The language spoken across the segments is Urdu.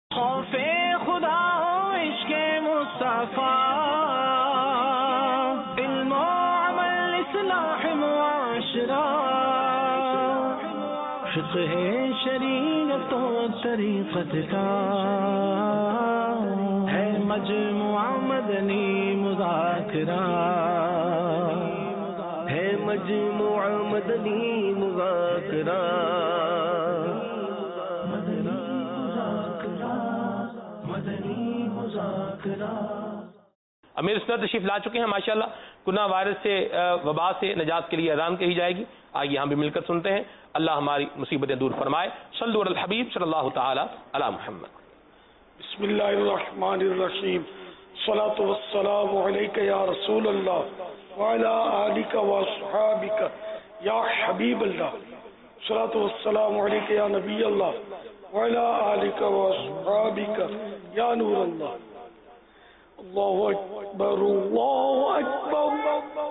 خوف خدا و عشق مصطفیٰ، علم و عمل اصلاح معاشرہ، فقہ شریعت و طریقت کا ہے مجموعہ مدنی مذاکرہ، ہے مجموعہ مدنی مذاکرہ۔ امیر سنت تشریف لا چکے ہیں ماشاءاللہ۔ کورونا وائرس سے وبا سے نجات کے لیے اذان کہی جائے گی، آئیے ہم بھی مل کر سنتے ہیں۔ اللہ ہماری مصیبتیں دور فرمائے۔ صلوا علی الحبیب صلی اللہ تعالی علی محمد۔ بسم اللہ الرحمن الرحیم، الصلاۃ والسلام علیک یا رسول اللہ وعلی آلک واصحابک یا حبیب اللہ، الصلاۃ والسلام علیک یا نبی اللہ وعلی آلک واصحابک یا نور اللہ۔ اللہ اکبر اللہ اکبر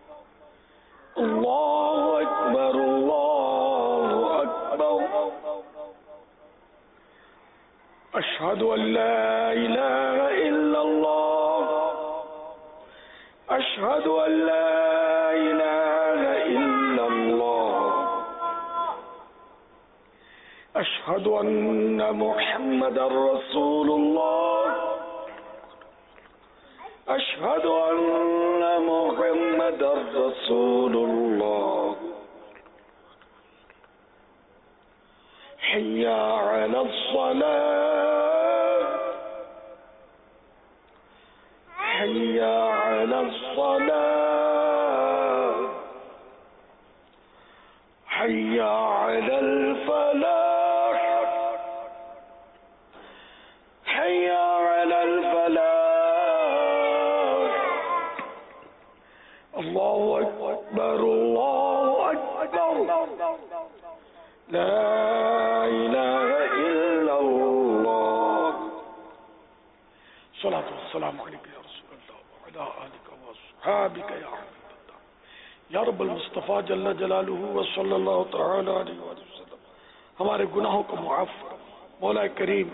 اللہ اکبر اللہ اکبر، اشہد ان لا الہ الا اللہ، اشہد ان لا الہ الا اللہ، اشہد ان محمد رسول اللہ، اشہد ان محمد رسول اللہ۔ حی علی الصلاة، حی علی الصلاة، حی علی الفلاح، حی علی الفلاح۔ اللہ اکبر اللہ اکبر، لا الہ الا اللہ، صلاۃ والسلام علیک یا رسول اللہ وعلی آلک واصحابک یا حبیب اللہ، یا رب المصطفیٰ جل جلالہ وصلی اللہ تعالی علیہ وآلہ وسلم ہمارے گناہوں کو معاف فرما۔ مولا کریم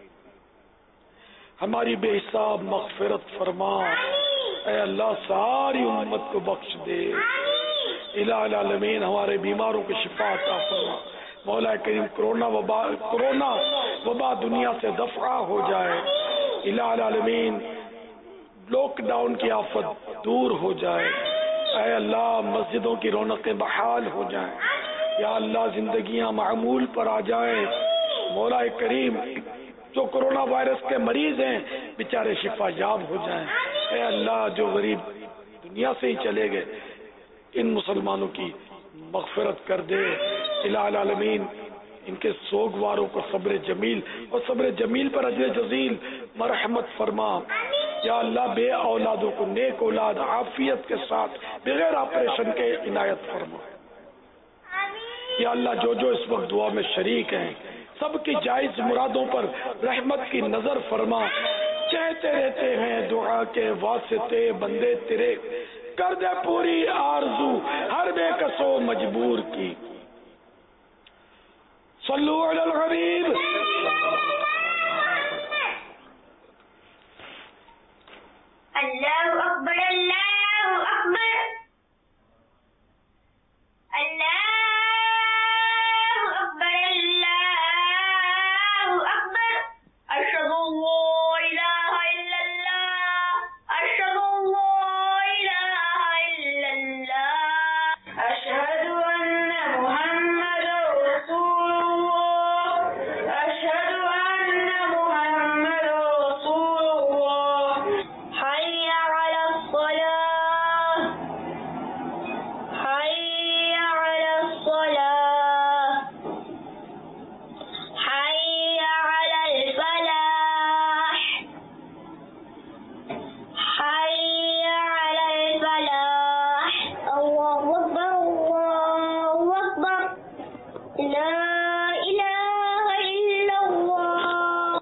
ہماری بے حساب مغفرت فرما، اے اللہ ساری امت کو بخش دے، الہ العالمین ہمارے بیماروں کی شفا عطا فرما۔ مولا کریم کرونا وبا دنیا سے دفع ہو جائے، الہ العالمین لاک ڈاؤن کی آفت دور ہو جائے، اے اللہ مسجدوں کی رونقیں بحال ہو جائیں، یا اللہ زندگیاں معمول پر آ جائیں۔ مولا کریم جو کرونا وائرس کے مریض ہیں بیچارے شفا یاب ہو جائیں، اے اللہ جو غریب دنیا سے ہی چلے گئے ان مسلمانوں کی مغفرت کر دے، الہ العالمین ان کے سوگواروں کو صبر جمیل اور صبر جمیل پر اجر جزیل مرحمت فرما۔ یا اللہ بے اولادوں کو نیک اولاد عافیت کے ساتھ بغیر آپریشن کے عنایت فرما۔ یا اللہ جو اس وقت دعا میں شریک ہیں سب کی جائز مرادوں پر رحمت کی نظر فرما۔ کہتے رہتے ہیں دعا کے واسطے بندے تیرے، کر دے پوری آرزو ہر بے کسو مجبور کی۔ صلو علی الحبیب۔ اللہ اکبر اللہ اکبر، اللہ اکبر اللہ اکبر، اشہد ان لا الہ الا اللہ، اشہد ان لا الہ الا اللہ، اشہد ان محمد رسول اللہ، اشہد ان محمد رسول اللہ۔ حی علی الصلاة، حی علی الصلاة، حی علی الفلاح، حی علی الفلاح۔ اللہ اکبر اللہ اکبر، لا الہ الا اللہ۔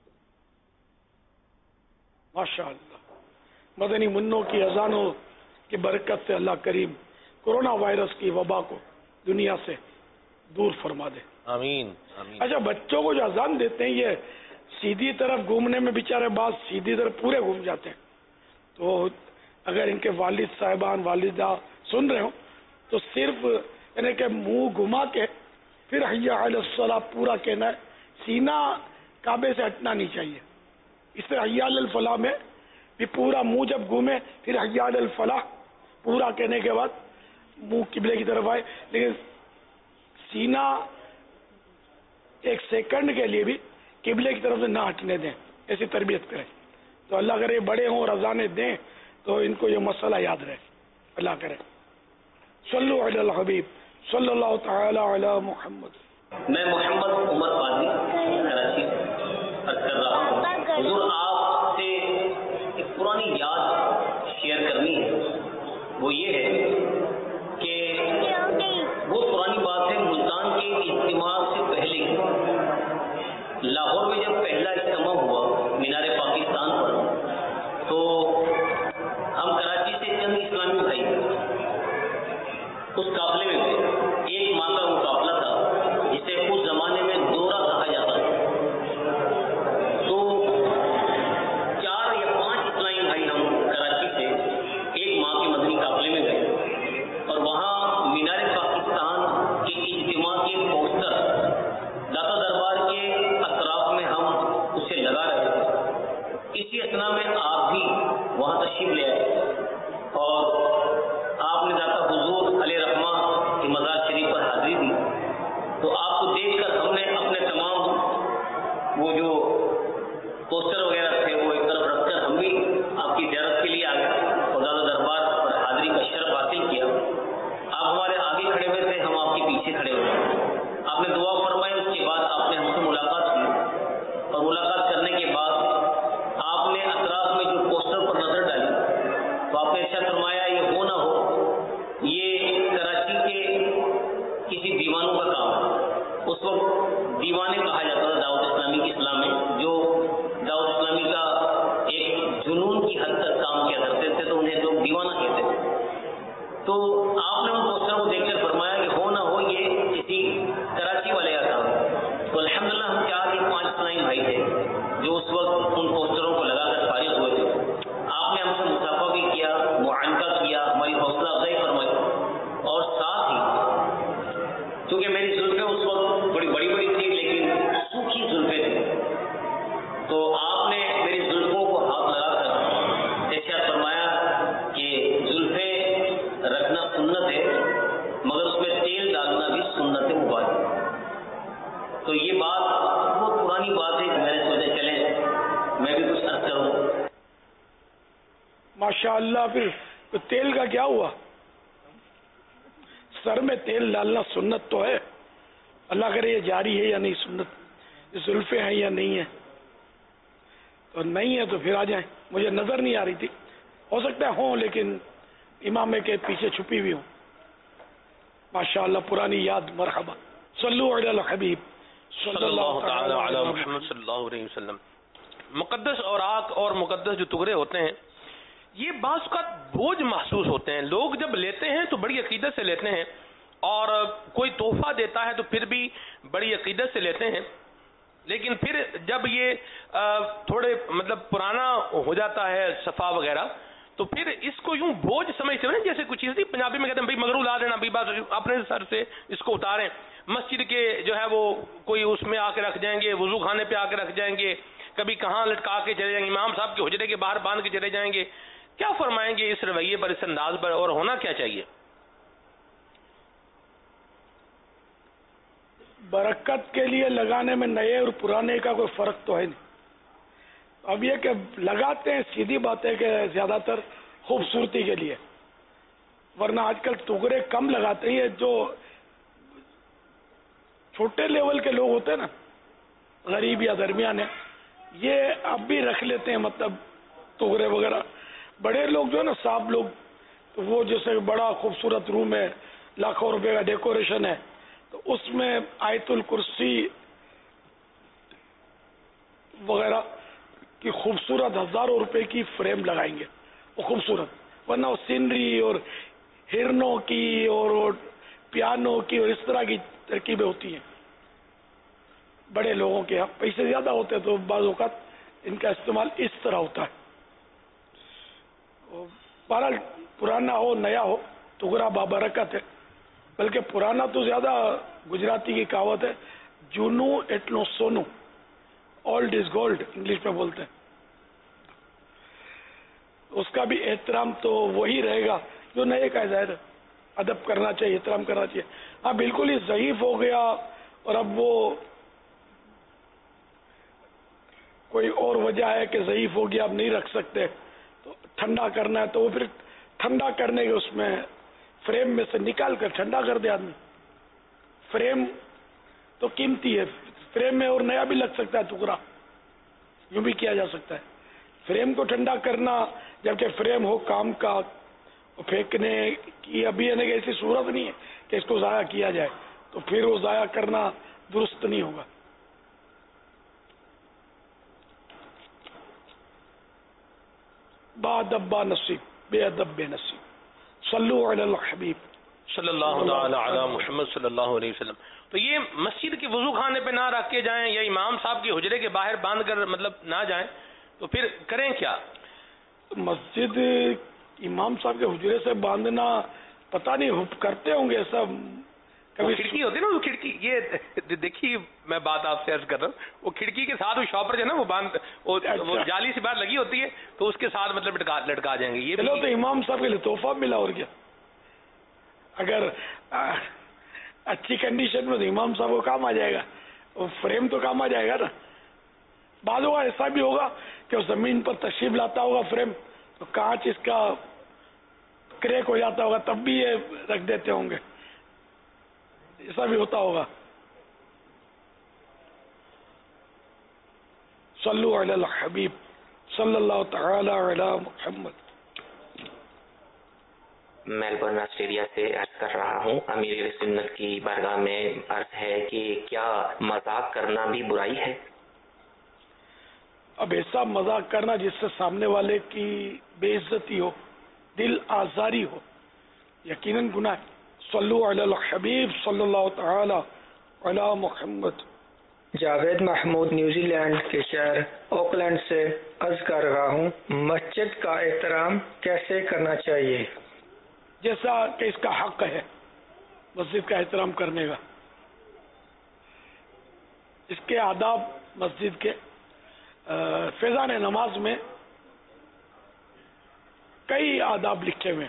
ماشاء اللہ مدنی منوں کی اذانوں کی برکت سے اللہ کریم کورونا وائرس کی وبا کو دنیا سے دور فرما دے۔ آمین آمین۔ اچھا بچوں کو جو اذان دیتے ہیں یہ سیدھی طرف گھومنے میں بیچارے بعض سیدھی طرف پورے گھوم جاتے ہیں. تو اگر ان کے والد صاحبان والدہ سن رہے ہوں تو صرف یعنی کہ منہ گھما کے پھر حی علی الصلاۃ پورا کہنا ہے. سینہ کعبے سے ہٹنا نہیں چاہیے. اس طرح حی علی الفلاح میں بھی پورا منہ جب گھومے پھر حی علی الفلاح پورا کہنے کے بعد منہ قبلے کی طرف آئے, لیکن سینہ ایک سیکنڈ کے لیے بھی قبلے کی طرف سے نہ ہٹنے دیں. ایسی تربیت کریں. تو اللہ کرے بڑے ہوں اور اذانیں دیں تو ان کو یہ مسئلہ یاد رہے. اللہ کرے. صلو علی الحبیب صلی اللہ تعالی علی محمد. میں محمد عمر قاضی کراچی سے عرض کر رہا ہوں. حضور آپ سے ایک پرانی یاد شیئر کرنی ہے. وہ یہ ہے کہ وہ پرانی بات ہے ملتان کے اجتماع سے پہلے لاہور میں جب پہلا اجتماع ہوا مینار پاکستان پر تو ہم کراچی سے چند اسلامی بھائی اس قافلے میں گئے. ایک ماہ کا وہ قافلہ تھا جسے اس زمانے میں دورہ کہا جاتا ہے. تو 4 یا 5 اسلامی بھائی ہم کراچی سے ایک ماہ کے مدنی قافلے میں گئے اور وہاں مینار پاکستان کے اجتماع کے پوسٹر داتا دربار کے اطراف میں ہم اسے لگا رہے تھے. اسی اثنا میں آپ بھی وہاں تشریف لے آئے اور آپ نے داتا حضور علیہ رحمہ کی مزار شریف پر حاضری دی. تو آپ کو دیکھ کر ہم نے اپنے تمام وہ جو پوسٹر وغیرہ تھے وہ ایک طرف رکھ کر ہم بھی آپ کی زیارت کے لیے آ گئے اور داتا دربار پر حاضری کا شرف حاصل کیا. آپ ہمارے آگے کھڑے ہوئے تھے, ہم آپ کے پیچھے کھڑے ہوئے. آپ نے دعا فرمائی. اس کے بعد آپ نے ہم سے ملاقات کی اور ملاقات کرنے کے بعد آپ نے اطراف میں جو پوسٹر پر نظر ڈالی تو آپ نے ارشاد فرمایا یہ ہو نہ ہو یہ کراچی کے کسی دیوانوں کا کام ہے. اس وقت دیوانے کہا جاتا تھا دعوت اسلامی کے اسلام میں, جو دعوت اسلامی کا ایک جنون کی حد تک کام کیا کرتے تھے تو انہیں لوگ دیوانہ کہتے تھے. تو آپ نے ان پوسٹر کو دیکھ کر فرمایا کہ ہو نہ ہو یہ کسی کراچی والے کا کام ہے. تو الحمدللہ ہم 4 یا 5 اسلامی بھائی تھے جو اس وقت ان پوسٹروں کو لگا کر فارغ ہوئے تھے. آپ نے ہم سے مصافحہ بھی کیا, معانقہ کیا, ہماری حوصلہ افزائی فرمائی اور ساتھ ہی چونکہ میری زلفیں اس وقت بڑی بڑی تھی لیکن سوکھی زلفیں تھیں تو آپ نے میری زلفوں کو ہاتھ لگا کر ارشاد فرمایا کہ زلفیں رکھنا سنت ہے مگر اس میں تیل ڈالنا بھی سنت مبارک. تو یہ بات بہت پرانی بات ہے کہ میں نے سوچا چلیں میں بھی کچھ عرض کروں. ماشاء اللہ. پھر تیل کا کیا ہوا؟ سر میں تیل ڈالنا سنت تو ہے. اللہ کرے یہ جاری ہے یا نہیں سنت, زلفیں ہیں یا نہیں ہیں. تو نہیں ہے تو پھر آ جائیں. مجھے نظر نہیں آ رہی تھی, ہو سکتا ہے ہوں لیکن امامے کے پیچھے چھپی ہوئی ہوں. ماشاء اللہ پرانی یاد. مرحبا. صلو علی الحبیب صلی اللہ تعالی علی محمد صلی اللہ علیہ وسلم. مقدس اوراق اور مقدس جو ٹکڑے ہوتے ہیں یہ بعض کا بوجھ محسوس ہوتے ہیں. لوگ جب لیتے ہیں تو بڑی عقیدت سے لیتے ہیں اور کوئی تحفہ دیتا ہے تو پھر بھی بڑی عقیدت سے لیتے ہیں, لیکن پھر جب یہ تھوڑے مطلب پرانا ہو جاتا ہے صفا وغیرہ تو پھر اس کو یوں بوجھ سمجھتے ہیں جیسے کچھ چیز نہیں. پنجابی میں کہتے ہیں بھائی مگرو لا دینا, بھائی بات اپنے سر سے اس کو اتاریں. مسجد کے جو ہے وہ کوئی اس میں آ کے رکھ جائیں گے, وضو خانے پہ آ کے رکھ جائیں گے, کبھی کہاں لٹکا کے چلے جائیں گے, امام صاحب کے حجرے کے باہر باندھ کے چلے جائیں گے. کیا فرمائیں گے اس رویے پر, اس انداز پر, اور ہونا کیا چاہیے؟ برکت کے لیے لگانے میں نئے اور پرانے کا کوئی فرق تو ہے نہیں. اب یہ کہ لگاتے ہیں سیدھی بات ہے کہ زیادہ تر خوبصورتی کے لیے, ورنہ آج کل ٹکڑے کم لگاتے ہیں. جو چھوٹے لیول کے لوگ ہوتے ہیں نا, غریب یا درمیانے, یہ اب بھی رکھ لیتے ہیں مطلب ٹکڑے وغیرہ. بڑے لوگ جو ہے نا صاحب لوگ, تو وہ جیسے بڑا خوبصورت روم ہے, لاکھوں روپے کا ڈیکوریشن ہے, تو اس میں آیت الکرسی وغیرہ کی خوبصورت ہزاروں روپے کی فریم لگائیں گے, وہ خوبصورت. ورنہ وہ سینری اور ہرنوں کی اور پیانو کی اور اس طرح کی ترکیبیں ہوتی ہیں. بڑے لوگوں کے یہاں پیسے زیادہ ہوتے ہیں تو بعض اوقات ان کا استعمال اس طرح ہوتا ہے. بہرحال پرانا ہو نیا ہو ٹکڑا بابرکت ہے. بلکہ پرانا تو زیادہ گجراتی کی کہاوت ہے، جونو ایٹلو سونو، اولڈ از گولڈ انگلش میں بولتے ہیں. اس کا بھی احترام تو وہی رہے گا جو نئے کا ظاہر ہے. ادب کرنا چاہیے، احترام کرنا چاہیے. ہاں بالکل ہی ضعیف ہو گیا اور اب وہ کوئی اور وجہ ہے کہ ضعیف ہو گیا اب نہیں رکھ سکتے تو ٹھنڈا کرنا ہے، تو وہ پھر ٹھنڈا کرنے کے اس میں فریم میں سے نکال کر ٹھنڈا کر دے آدمی. فریم تو قیمتی ہے، فریم میں اور نیا بھی لگ سکتا ہے ٹکڑا، یوں بھی کیا جا سکتا ہے. فریم کو ٹھنڈا کرنا جبکہ فریم ہو کام کا، پھینکنے کی ابھی یعنی کہ ایسی صورت نہیں ہے کہ اس کو ضائع کیا جائے، تو پھر وہ ضائع کرنا درست نہیں ہوگا. با ادب با نصیب، بے ادب بے نصیب. صلو علی الحبیب صلی اللہ تعالی علی محمد صلی اللہ علیہ وسلم. تو یہ مسجد کے وضو خانے پہ نہ رکھ کے جائیں یا امام صاحب کے حجرے کے باہر باندھ کر مطلب نہ جائیں تو پھر کریں کیا؟ مسجد امام صاحب کے حجرے سے باندھنا پتہ نہیں کرتے ہوں گے ایسا. کبھی کھڑکی ہوتی ہے نا، وہ کھڑکی، یہ دیکھیے میں بات آپ سے عرض کر رہا ہوں، وہ کھڑکی کے ساتھ وہ شاپر جو ہے نا وہ وہ جالی سی بات لگی ہوتی ہے تو اس کے ساتھ مطلب لٹکا جائیں گے. یہ چلو تو امام صاحب کے لیے تحفہ ملا اور کیا. اگر اچھی کنڈیشن میں تو امام صاحب کو کام آ جائے گا، وہ فریم تو کام آ جائے گا نا. بعض ہوگا ایسا بھی ہوگا کہ وہ زمین پر تشریف لاتا ہوگا فریم تو کانچ اس کا کریک ہو جاتا ہوگا تب بھی یہ رکھ دیتے ہوں گے، ایسا بھی ہوتا ہوگا. صلو علی الحبیب صلی اللہ تعالی علی محمد. میلبرن آسٹریلیا سے عرض کر رہا ہوں، امیر سنت کی بارگاہ میں عرض ہے کہ کیا مذاق کرنا بھی برائی ہے؟ اب ایسا مذاق کرنا جس سے سامنے والے کی بے عزتی ہو، دل آزاری ہو، یقیناً گناہ ہے. صلو علی الحبیب صلی اللہ تعالی علی محمد. جاوید محمود نیوزی لینڈ کے شہر اوکلینڈ سے عرض کر رہا ہوں، مسجد کا احترام کیسے کرنا چاہیے؟ جیسا کہ اس کا حق ہے مسجد کا احترام کرنے کا. اس کے آداب مسجد کے فیضان نماز میں کئی آداب لکھے ہوئے.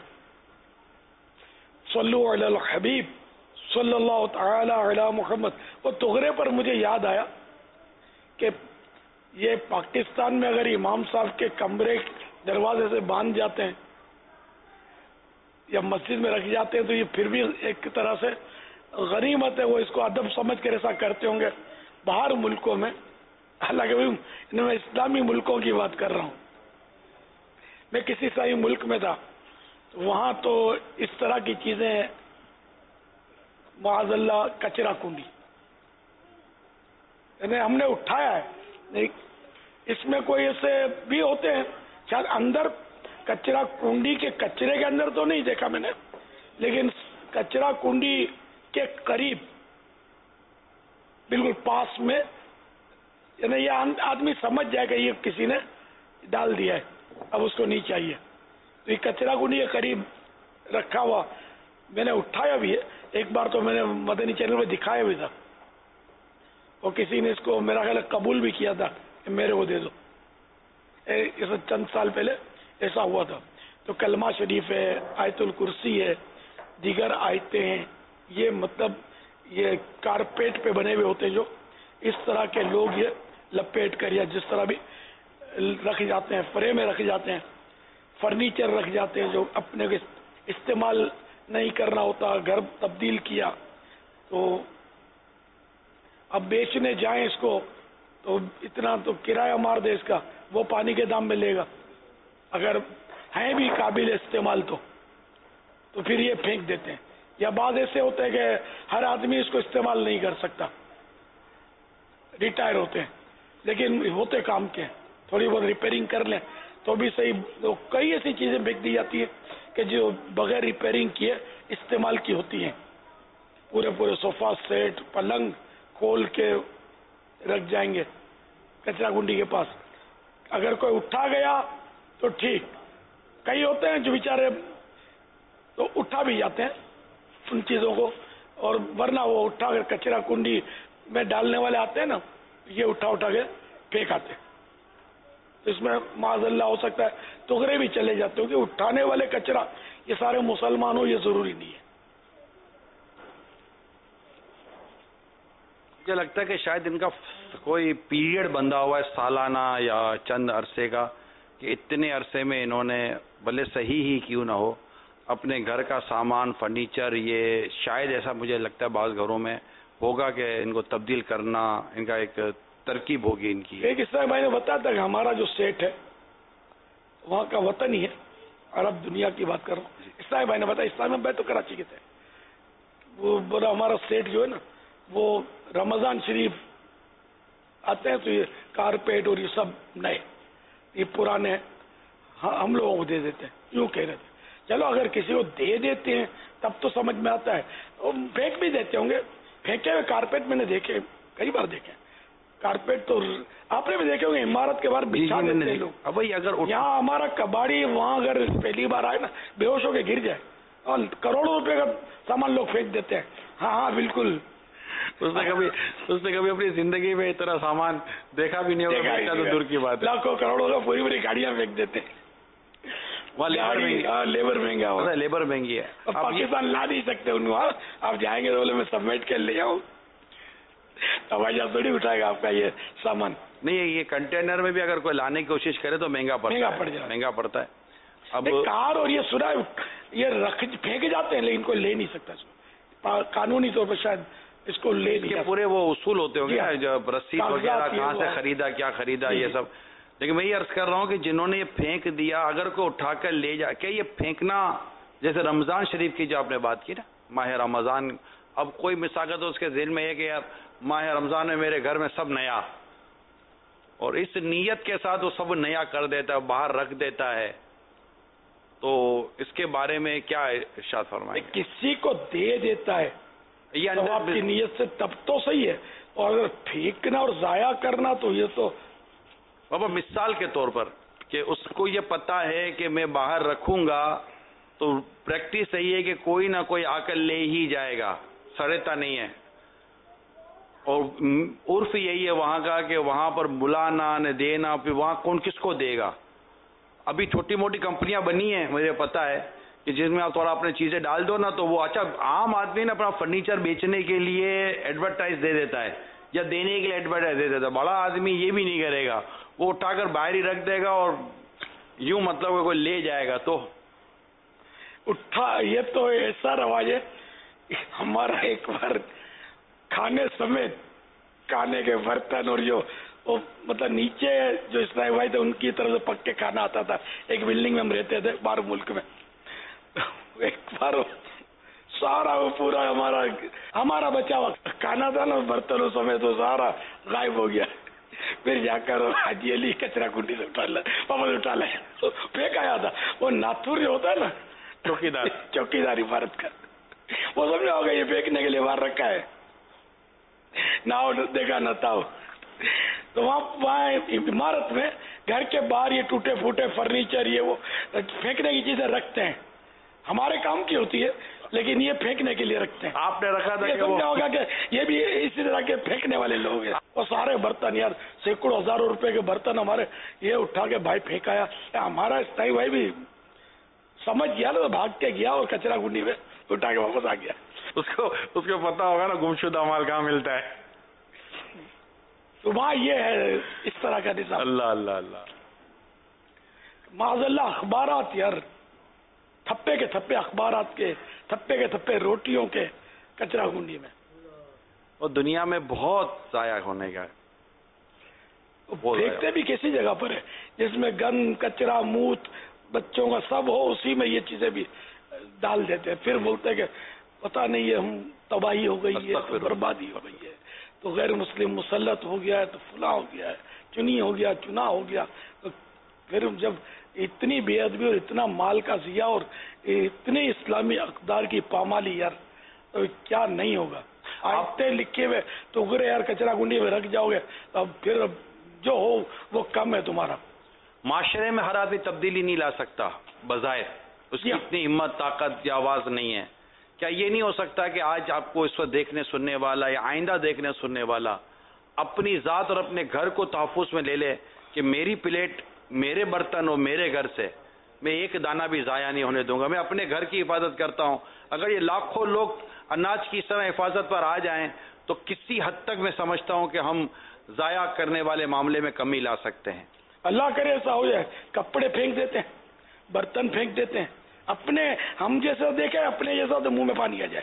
صلو علی الحبیب صلی اللہ تعالی علی محمد. وہ تغرے پر مجھے یاد آیا کہ یہ پاکستان میں اگر امام صاحب کے کمرے دروازے سے باندھ جاتے ہیں یا مسجد میں رکھ جاتے ہیں تو یہ پھر بھی ایک طرح سے غنیمت ہے. وہ اس کو ادب سمجھ کر ایسا کرتے ہوں گے. باہر ملکوں میں، حالانکہ میں اسلامی ملکوں کی بات کر رہا ہوں، میں کسی صحیح ملک میں تھا تو وہاں تو اس طرح کی چیزیں معاذ اللہ کچرا کنڈی یعنی ہم نے اٹھایا ہے. اس میں کوئی ایسے بھی ہوتے ہیں شاید اندر کچرا کنڈی کے کچرے کے اندر تو نہیں دیکھا میں نے، لیکن کچرا کنڈی کے قریب بالکل پاس میں یعنی یہ آدمی سمجھ جائے کہ یہ کسی نے ڈال دیا ہے، اب اس کو نہیں چاہیے. تو یہ کچرا کنڈی کے قریب رکھا ہوا میں نے اٹھایا بھی ہے. ایک بار تو میں نے مدنی چینل پہ دکھایا بھی تھا اور کسی نے اس کو میرا خیال قبول بھی کیا تھا کہ میرے کو دے دو. چند سال پہلے ایسا ہوا تھا. تو کلمہ شریف ہے، آیت الکرسی ہے، دیگر آیتیں ہیں، یہ مطلب یہ کارپیٹ پہ بنے ہوئے ہوتے ہیں جو اس طرح کے لوگ یہ لپیٹ کر یا جس طرح بھی رکھ جاتے ہیں، فرے میں رکھ جاتے ہیں، فرنیچر رکھ جاتے ہیں جو اپنے کو استعمال نہیں کرنا ہوتا، گھر تبدیل کیا تو اب بیچنے جائیں اس کو تو اتنا تو کرایہ مار دے اس کا، وہ پانی کے دام میں لے گا. اگر ہیں بھی قابل استعمال تو پھر یہ پھینک دیتے ہیں. یا بعض ایسے ہوتے ہیں کہ ہر آدمی اس کو استعمال نہیں کر سکتا، ریٹائر ہوتے ہیں لیکن ہوتے کام کے ہیں، تھوڑی بہت ریپیئرنگ کر لیں تو بھی صحیح. تو کئی ایسی چیزیں بیچ دی جاتی ہیں کہ جو بغیر ریپیئرنگ کیے استعمال کی ہوتی ہیں. پورے صوفہ سیٹ، پلنگ کھول کے رکھ جائیں گے کچرا کنڈی کے پاس. اگر کوئی اٹھا گیا تو ٹھیک, کئی ہوتے ہیں جو بیچارے تو اٹھا بھی جاتے ہیں ان چیزوں کو, اور ورنہ وہ اٹھا کر کچرا کنڈی میں ڈالنے والے آتے ہیں نا, یہ اٹھا کے پھینک آتے ہیں. اس میں معاذ اللہ ہو سکتا ہے ٹکڑے بھی چلے جاتے ہوں کہ اٹھانے والے کچرا یہ سارے مسلمان ہو, یہ ضروری نہیں ہے. مجھے لگتا ہے کہ شاید ان کا کوئی پیریڈ بندھا ہوا ہے سالانہ یا چند عرصے کا, کہ اتنے عرصے میں انہوں نے بھلے صحیح ہی کیوں نہ ہو اپنے گھر کا سامان فرنیچر, یہ شاید ایسا مجھے لگتا ہے بعض گھروں میں ہوگا کہ ان کو تبدیل کرنا ان کا ایک ترکیب ہوگی ان کی. ایک اسلام بھائی نے بتایا تھا کہ ہمارا جو سیٹ ہے وہاں کا وطن ہی ہے, عرب دنیا کی بات کر رہا ہوں. اسلام بھائی نے بتایا, اسلام بھائی تو کراچی کے تھے, وہ بڑا ہمارا سیٹ جو ہے نا وہ رمضان شریف آتے ہیں تو یہ کارپیٹ اور یہ سب نئے, یہ پرانے ہم لوگوں کو دے دیتے ہیں. یوں کہہ رہے تھے چلو اگر کسی کو دے دیتے ہیں تب تو سمجھ میں آتا ہے, پھینک بھی دیتے ہوں گے. پھینکے ہوئے کارپیٹ میں نے دیکھے, کئی بار دیکھے کارپیٹ, تو آپ نے بھی دیکھے ہوگے عمارت کے باہر بچھا دیتے ہیں لوگ. اب اگر یہاں ہمارا کباڑی وہاں اگر پہلی بار آئے نا بے ہوش ہو کے گر جائے, اور کروڑوں روپے کا سامان لوگ پھینک دیتے ہیں. ہاں بالکل. اس نے کبھی اپنی زندگی میں اتنا سامان دیکھا بھی نہیں ہوگا تو دور کی بات ہے. لاکھوں کروڑوں کا پوری پوری گاڑیاں پھینک دیتے ہیں. لیبر مہنگا ہو, لیبر مہنگی ہے, پاکستان لا نہیں سکتے ان کو. آپ جائیں گے تو بولے میں سبمٹ کر لے آؤں, ہوائی جہاز تھوڑی اٹھائے گا آپ کا یہ سامان. نہیں, یہ کنٹینر میں بھی اگر کوئی لانے کی کوشش کرے تو مہنگا پڑتا ہے. اب کار اور یہ سنا یہ پھینک جاتے ہیں لیکن کوئی لے نہیں سکتا قانونی طور پر, شاید اس کو لے نہیں. پورے وہ اصول ہوتے ہوں گے جب رسید وغیرہ کہاں سے خریدا, کیا خریدا, یہ سب. لیکن میں یہ عرض کر رہا ہوں کہ جنہوں نے یہ پھینک دیا اگر کوئی اٹھا کر لے جا, کیا یہ پھینکنا جیسے رمضان شریف کی جو آپ نے بات کی نا, ماہ رمضان, اب کوئی مساقت اس کے ذہن میں ہے کہ یار ماہ رمضان میں میرے گھر میں سب نیا, اور اس نیت کے ساتھ وہ سب نیا کر دیتا ہے, باہر رکھ دیتا ہے, تو اس کے بارے میں کیا ارشاد فرمائیں گے؟ کسی کو دے دیتا ہے یہ آپ کی نیت سے تب تو صحیح ہے, اور اگر پھینکنا اور ضائع کرنا تو یہ تو بابا مثال کے طور پر کہ اس کو یہ پتا ہے کہ میں باہر رکھوں گا تو پریکٹس صحیح ہے کہ کوئی نہ کوئی آ کر لے ہی جائے گا, سڑتا نہیں ہے. اور عرف یہی ہے وہاں کا کہ وہاں پر بلانا نہ دینا, پھر وہاں کون کس کو دے گا. ابھی چھوٹی موٹی کمپنیاں بنی ہیں مجھے پتا ہے کہ جس میں آپ تھوڑا اپنے چیزیں ڈال دو نا تو وہ اچھا عام آدمی نا اپنا فرنیچر بیچنے کے لیے ایڈورٹائز دے دیتا ہے یا دینے کے لیے ایڈورٹائز دے دیتا ہے. بڑا آدمی یہ بھی نہیں کرے گا, وہ اٹھا کر باہر ہی رکھ دے گا اور یوں مطلب کہ کوئی لے جائے گا. تو اٹھا, یہ تو ایسا رواج ہے. ہمارا ایک بار کھانے سمیت کھانے کے برتن اور جو مطلب نیچے جو اسلائی بھائی تھے ان کی طرف سے پک کے کھانا آتا تھا, ایک بلڈنگ میں ہم رہتے تھے باہر ملک میں. ایک بار سارا وہ پورا ہمارا بچا ہوا کھانا تھا نا برتنوں سمیت وہ سارا غائب ہو گیا. پھر جا کر حاجی علی کچرا کنڈی سے اٹھا لیا پھینک آیا تھا. وہ ناتھور جو ہوتا ہے نا چوکیدار عمارت کا, وہ سمجھا ہوگا یہ پھینکنے کے لیے باہر رکھا ہے, نہ دیکھا نہ تھا. تو وہاں عمارت میں گھر کے باہر یہ ٹوٹے پھوٹے فرنیچر یہ وہ پھینکنے کی چیزیں رکھتے ہیں. ہمارے کام کی ہوتی ہے لیکن یہ پھینکنے کے لیے رکھتے ہیں. آپ نے رکھا تھا, سمجھا ہوگا کہ یہ بھی اسی طرح کے پھینکنے والے لوگ ہیں. اور سارے برتن یار سینکڑوں ہزاروں روپے کے برتن ہمارے یہ اٹھا کے بھائی پھینکایا. ہمارا استائی بھائی بھی سمجھ گیا نا, بھاگ کے گیا اور کچرا کنڈی میں اٹھا کے واپس آ گیا. اس کو پتا ہوگا نا گمشدہ مال کہاں ملتا ہے. تو وہاں یہ ہے اس طرح کا نظام. اللہ اللہ اللہ, معاذ اللہ اخبارات یار, تھپے کے تھپے اخبارات کے, تھپے کے تھپے روٹیوں کے کچرا کنڈی میں. اور دنیا میں بہت ضائع ہونے کا ہے. دیکھتے بھی کسی جگہ پر ہے جس میں گند کچرا موت بچوں کا سب ہو, اسی میں یہ چیزیں بھی ڈال دیتے ہیں. پھر بولتے کہ پتہ نہیں ہے ہم تباہی ہو گئی ہے, تو بربادی ہو گئی ہے, تو غیر مسلم مسلط ہو گیا ہے, تو فلاں ہو گیا ہے, چنی ہو گیا, چنا ہو گیا. تو پھر جب اتنی بے ادبی اور اتنا مال کا ضیاع اور اتنے اسلامی اقدار کی پامالی یار, تو کیا نہیں ہوگا. आयते लिखे हुए तो उगरे यार कचरा कुंडी में रख जाओगे, अब फिर जो हो वो कम है तुम्हारा। माशरे में हर आदमी तब्दीली नहीं ला सकता बजाय, उसकी इतनी हिम्मत ताकत या आवाज नहीं है। क्या ये नहीं हो सकता कि आज आपको इस वक्त देखने सुनने वाला या आइंदा देखने सुनने वाला अपनी ज़ात और अपने घर को तहफ़्फ़ुज़ में ले ले कि मेरी प्लेट, मेरे बर्तन और मेरे घर से मैं एक दाना भी ज़ाया नहीं होने दूंगा, मैं अपने घर की हिफाजत करता हूँ। अगर ये लाखों लोग अनाज की इस तरह हिफाजत पर आ जाएं तो किसी हद तक मैं समझता हूँ कि हम ज़ाया करने वाले मामले में कमी ला सकते हैं। अल्लाह करे ऐसा हो जाए, कपड़े फेंक देते हैं, बर्तन फेंक देते हैं, अपने हम जैसा देखे अपने जैसा तो मुंह में पानी आ जाए।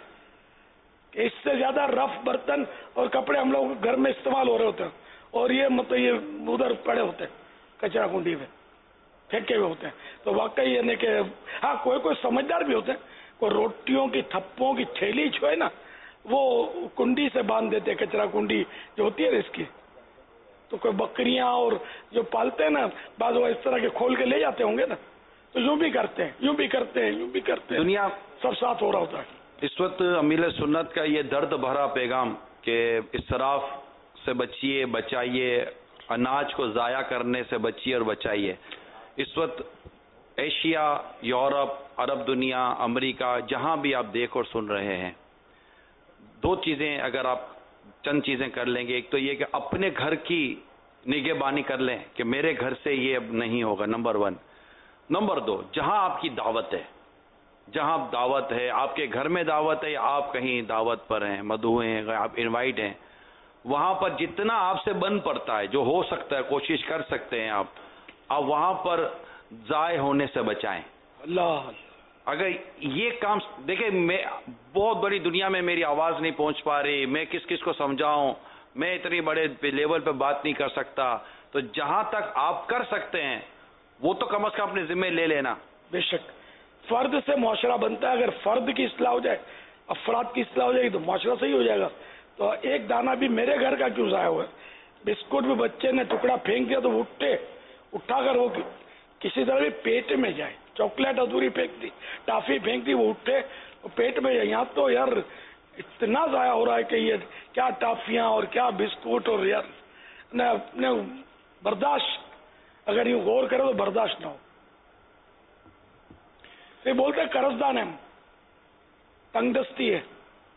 इससे ज्यादा रफ बर्तन और कपड़े हम लोग घर में इस्तेमाल हो रहे होते हैं और ये मतलब ये उधर पड़े होते हैं कचरा कुंडी में फेंके हुए होते हैं। तो वाकई यानी कि हाँ कोई कोई समझदार भी होते हैं, कोई रोटियों की थप्पों की थैली जो है ना वो कुंडी से बांध देते हैं, कचरा कुंडी जो होती है इसकी। तो कोई बकरियां और जो पालते हैं ना बाद वो इस तरह के खोल के ले जाते होंगे ना, तो यूं भी करते हैं, यूं भी करते हैं, यूं भी करते हैं, दुनिया सब साथ हो रहा होता है। इस वक्त अमीर सुन्नत का ये दर्द भरा पैगाम कि इसराफ से बचिए, बचाइए, अनाज को ज़ाया करने से बचिए और बचाइए। इस वक्त एशिया, यूरोप, अरब दुनिया, अमेरिका, जहां भी आप देख और सुन रहे हैं, दो चीज़ें अगर आप चंद चीज़ें कर लेंगे, एक तो ये कि अपने घर की निगहबानी कर लें कि मेरे घर से ये अब नहीं होगा, नंबर 1। नंबर 2, जहां आपकी दावत है, जहां दावत है, आपके घर में दावत है या आप कहीं दावत पर हैं, मदऊ हैं, आप इनवाइट हैं, वहां पर जितना आपसे बन पड़ता है, जो हो सकता है, कोशिश कर सकते हैं आप वहां पर ज़ाय होने से बचाएं। अल्लाह अगर ये काम देखें, मैं बहुत बड़ी दुनिया में मेरी आवाज़ नहीं पहुंच पा रही, मैं किस किस को समझाऊं, मैं इतनी बड़े लेवल पे बात नहीं कर सकता, तो जहां तक आप कर सकते हैं वो तो कम से कम अपने जिम्मे ले लेना। बेशक फर्द से मुआशरा बनता है, अगर फर्द की इस्लाह हो जाए, अफराद की इस्लाह हो जाएगी तो मुआशरा सही हो जाएगा। तो एक दाना भी मेरे घर का क्यों ज़ाया हुआ है? बिस्कुट भी बच्चे ने टुकड़ा फेंक दिया तो उठाकर वो किसी तरह भी पेट में जाए, चॉकलेट अधूरी फेंक दी, टाफी फेंक दी, वो उठे वो पेट में जाए। यहाँ तो यार इतना ज़ाया हो रहा है कि ये क्या टाफियाँ और क्या बिस्कुट, और यार न बर्दाश्त, अगर यूँ गौर करो तो बर्दाश्त ना हो। ये बोलते कर्जदान है, तंगदस्ती है,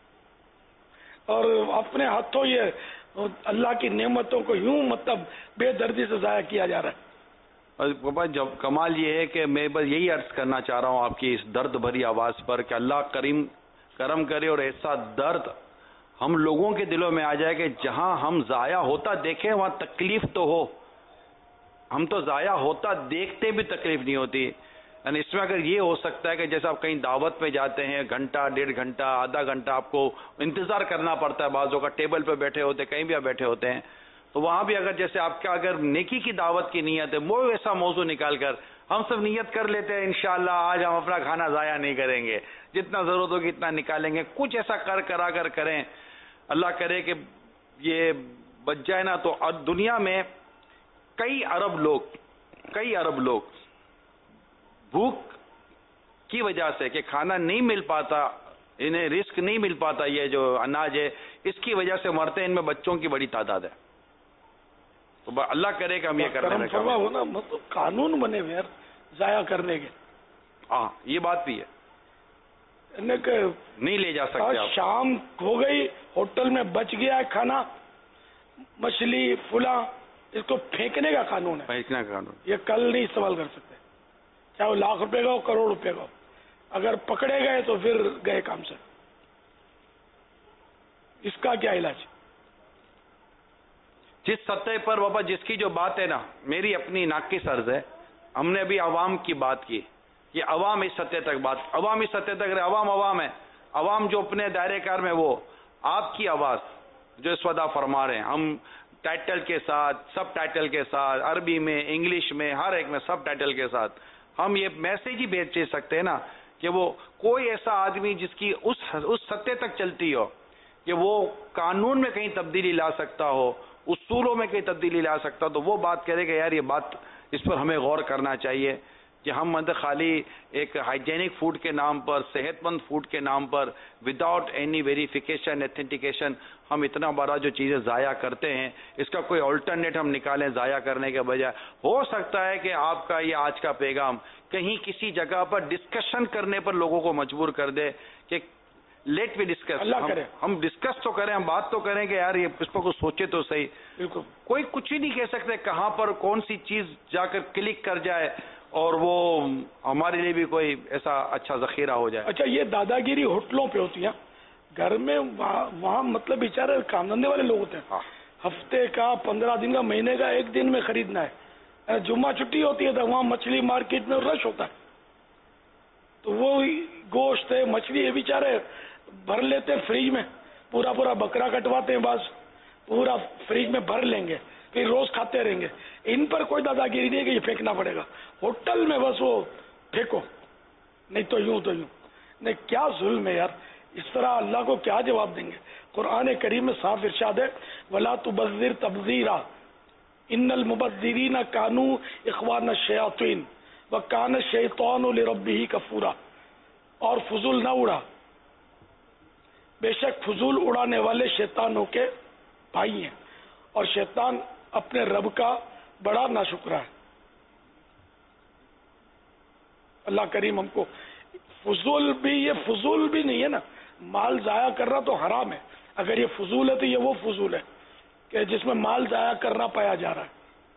और अपने हाथों ये अल्लाह की नेमतों को यूं मतलब बेदर्दी से ज़ाया किया जा रहा है। पापा जब कमाल ये है कि मैं बस यही अर्ज करना चाह रहा हूँ आपकी इस दर्द भरी आवाज़ पर कि अल्लाह करम करे और ऐसा दर्द हम लोगों के दिलों में आ जाए कि जहाँ हम ज़ाया होता देखें वहाँ तकलीफ तो हो। हम तो ज़ाया होता देखते भी तकलीफ नहीं होती। यानी इसमें अगर ये हो सकता है कि जैसे आप कहीं दावत में जाते हैं, घंटा, 1.5 घंटा, आधा घंटा आपको इंतज़ार करना पड़ता है, बाज़ों का टेबल पे बैठे होते, कहीं भी आप बैठे होते हैं, तो वहाँ भी अगर जैसे आपका अगर नेकी की दावत की नीयत है, वो ऐसा मौजू निकाल कर हम सब नीयत कर लेते हैं इंशाअल्लाह आज हम अपना खाना ज़ाया नहीं करेंगे, जितना ज़रूरत होगी इतना निकालेंगे, कुछ ऐसा करा कर करें, अल्लाह करे कि ये बच जाए ना। तो दुनिया में कई अरब लोग भूख की वजह से कि खाना नहीं मिल पाता, इन्हें रिस्क नहीं मिल पाता, ये जो अनाज है इसकी वजह से मरते हैं, इनमें बच्चों की बड़ी तादाद है। तो अल्लाह करे कि हम ये करने में कामयाब हो ना, मतलब कानून बने हुए यार जाया करने के। हाँ ये बात भी है, नहीं ले जा सकते आप। शाम हो गई, होटल में बच गया है खाना, मछली फुला, इसको फेंकने का कानून है, फेंकने का कानून। ये कल नहीं इस्तेमाल कर सकते, चाहे वो लाख रुपए का हो, करोड़ रुपए का हो। अगर पकड़े गए तो फिर गए काम से। इसका क्या इलाज? जिस सतह पर बाबा जिसकी जो बात है ना, मेरी अपनी नाकिस अर्ज है, हमने अभी अवाम की बात की, ये अवाम इस सतह तक बात, अवाम इस सतह तक, अवाम है, अवाम जो अपने दायरे कार में, वो आपकी आवाज जो इस वदा फरमा रहे हैं, हम टाइटल के साथ, सब टाइटल के साथ, अरबी में, इंग्लिश में, हर एक में सब टाइटल के साथ हम ये मैसेज ही भेज सकते हैं ना कि वो कोई ऐसा आदमी जिसकी उस सत्य तक चलती हो कि वो कानून में कहीं तब्दीली ला सकता हो, उसूलों में कहीं तब्दीली ला सकता हो, तो वो बात करेगा यार ये बात, इस पर हमें गौर करना चाहिए। کہ ہم خالی ایک ہائیجینک فوڈ کے نام پر، صحت مند فوڈ کے نام پر، وداؤٹ اینی ویریفیکیشن ایتھینٹیکیشن ہم اتنا بڑا جو چیزیں ضائع کرتے ہیں، اس کا کوئی آلٹرنیٹ ہم نکالیں ضائع کرنے کے بجائے. ہو سکتا ہے کہ آپ کا یہ آج کا پیغام کہیں کسی جگہ پر ڈسکشن کرنے پر لوگوں کو مجبور کر دے کہ لیٹ وی ڈسکس. ہم ڈسکس تو کریں، ہم بات تو کریں کہ یار یہ اس پر کچھ سوچے تو صحیح. بالکل کوئی کچھ ہی نہیں کہہ سکتے کہاں پر کون سی چیز جا کر کلک کر جائے اور وہ ہمارے لیے بھی کوئی ایسا اچھا ذخیرہ ہو جائے. اچھا، یہ دادا گیری ہوٹلوں پہ ہوتی ہے، گھر میں وہاں مطلب بیچارے کام دھندے والے لوگ ہوتے ہیں، ہفتے کا 15 دن کا مہینے کا ایک دن میں خریدنا ہے. جمعہ چھٹی ہوتی ہے تو وہاں مچھلی مارکیٹ میں رش ہوتا ہے، تو وہ گوشت ہے مچھلی ہے بیچارے بھر لیتے ہیں فریج میں، پورا بکرا کٹواتے ہیں، بعض پورا فریج میں بھر لیں گے، پھر روز کھاتے رہیں گے. ان پر کوئی دادا گیری نہیں ہے کہ یہ پھینکنا پڑے گا. ہوٹل میں بس وہ پھینکو، نہیں تو یوں نہیں. کیا ظلم ہے یار، اس طرح اللہ کو کیا جواب دیں گے. قرآن کریم میں صاف ارشاد ہے وَلَا تُبَذِّرْ تَبْذِيرًا إِنَّ الْمُبَذِّرِينَ كَانُوا إِخْوَانَ الشَّيَاطِينِ وَكَانَ الشَّيْطَانُ لِرَبِّهِ كَفُورًا. اور فضول نہ اڑا، بے شک فضول اڑانے والے شیطانوں کے بھائی ہیں، اور شیطان اپنے رب کا بڑا ناشکرا ہے. اللہ کریم ہم کو فضول بھی، یہ فضول بھی نہیں ہے نا، مال ضائع کرنا تو حرام ہے. اگر یہ فضول ہے تو یہ وہ فضول ہے کہ جس میں مال ضائع کرنا پایا جا رہا ہے.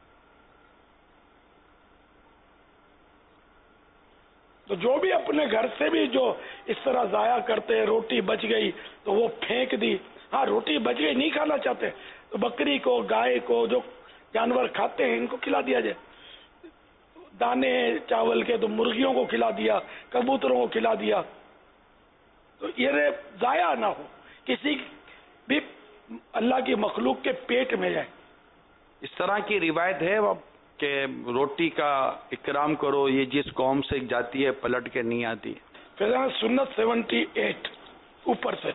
تو جو بھی اپنے گھر سے بھی جو اس طرح ضائع کرتے ہیں، روٹی بچ گئی تو وہ پھینک دی. ہاں روٹی بچ گئی نہیں کھانا چاہتے تو بکری کو، گائے کو، جو جانور کھاتے ہیں ان کو کھلا دیا جائے. دانے چاول کے تو مرغیوں کو کھلا دیا، کبوتروں کو کھلا دیا، تو یہ ضائع نہ ہو، کسی بھی اللہ کی مخلوق کے پیٹ میں جائے. اس طرح کی روایت ہے کہ روٹی کا اکرام کرو، یہ جس قوم سے جاتی ہے پلٹ کے نہیں آتی. فیضان سنت 78 اوپر سے.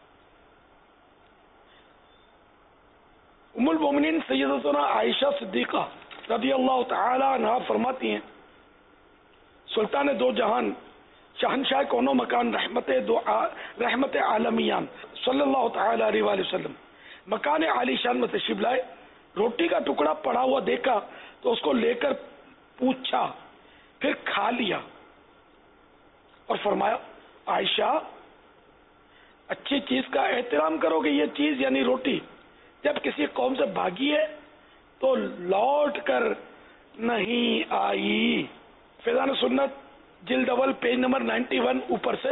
ام المومنین سیدتنا عائشہ صدیقہ رضی اللہ تعالی عنہا فرماتی ہیں سلطان دو جہان شہنشاہ کونو مکان رحمت عالمیان صلی اللہ تعالی علیہ وآلہ وسلم مکان عالی شان میں تشریف لائے. روٹی کا ٹکڑا پڑا ہوا دیکھا تو اس کو لے کر پوچھا، پھر کھا لیا اور فرمایا عائشہ اچھی چیز کا احترام کرو گے. یہ چیز یعنی روٹی جب کسی قوم سے بھاگی ہے تو لوٹ کر نہیں آئی. فیضان سنت جلد اول پیج نمبر 91 اوپر سے.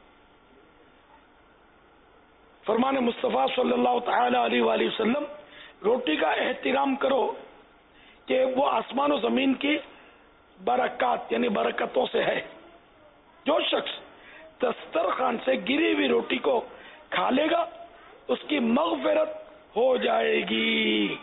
فرمان مصطفیٰ صلی اللہ تعالی علیہ وآلہ وسلم روٹی کا احترام کرو کہ وہ آسمان و زمین کی برکات یعنی برکتوں سے ہے. جو شخص دسترخوان سے گری ہوئی روٹی کو کھا لے گا اس کی مغفرت ہو جائے گی.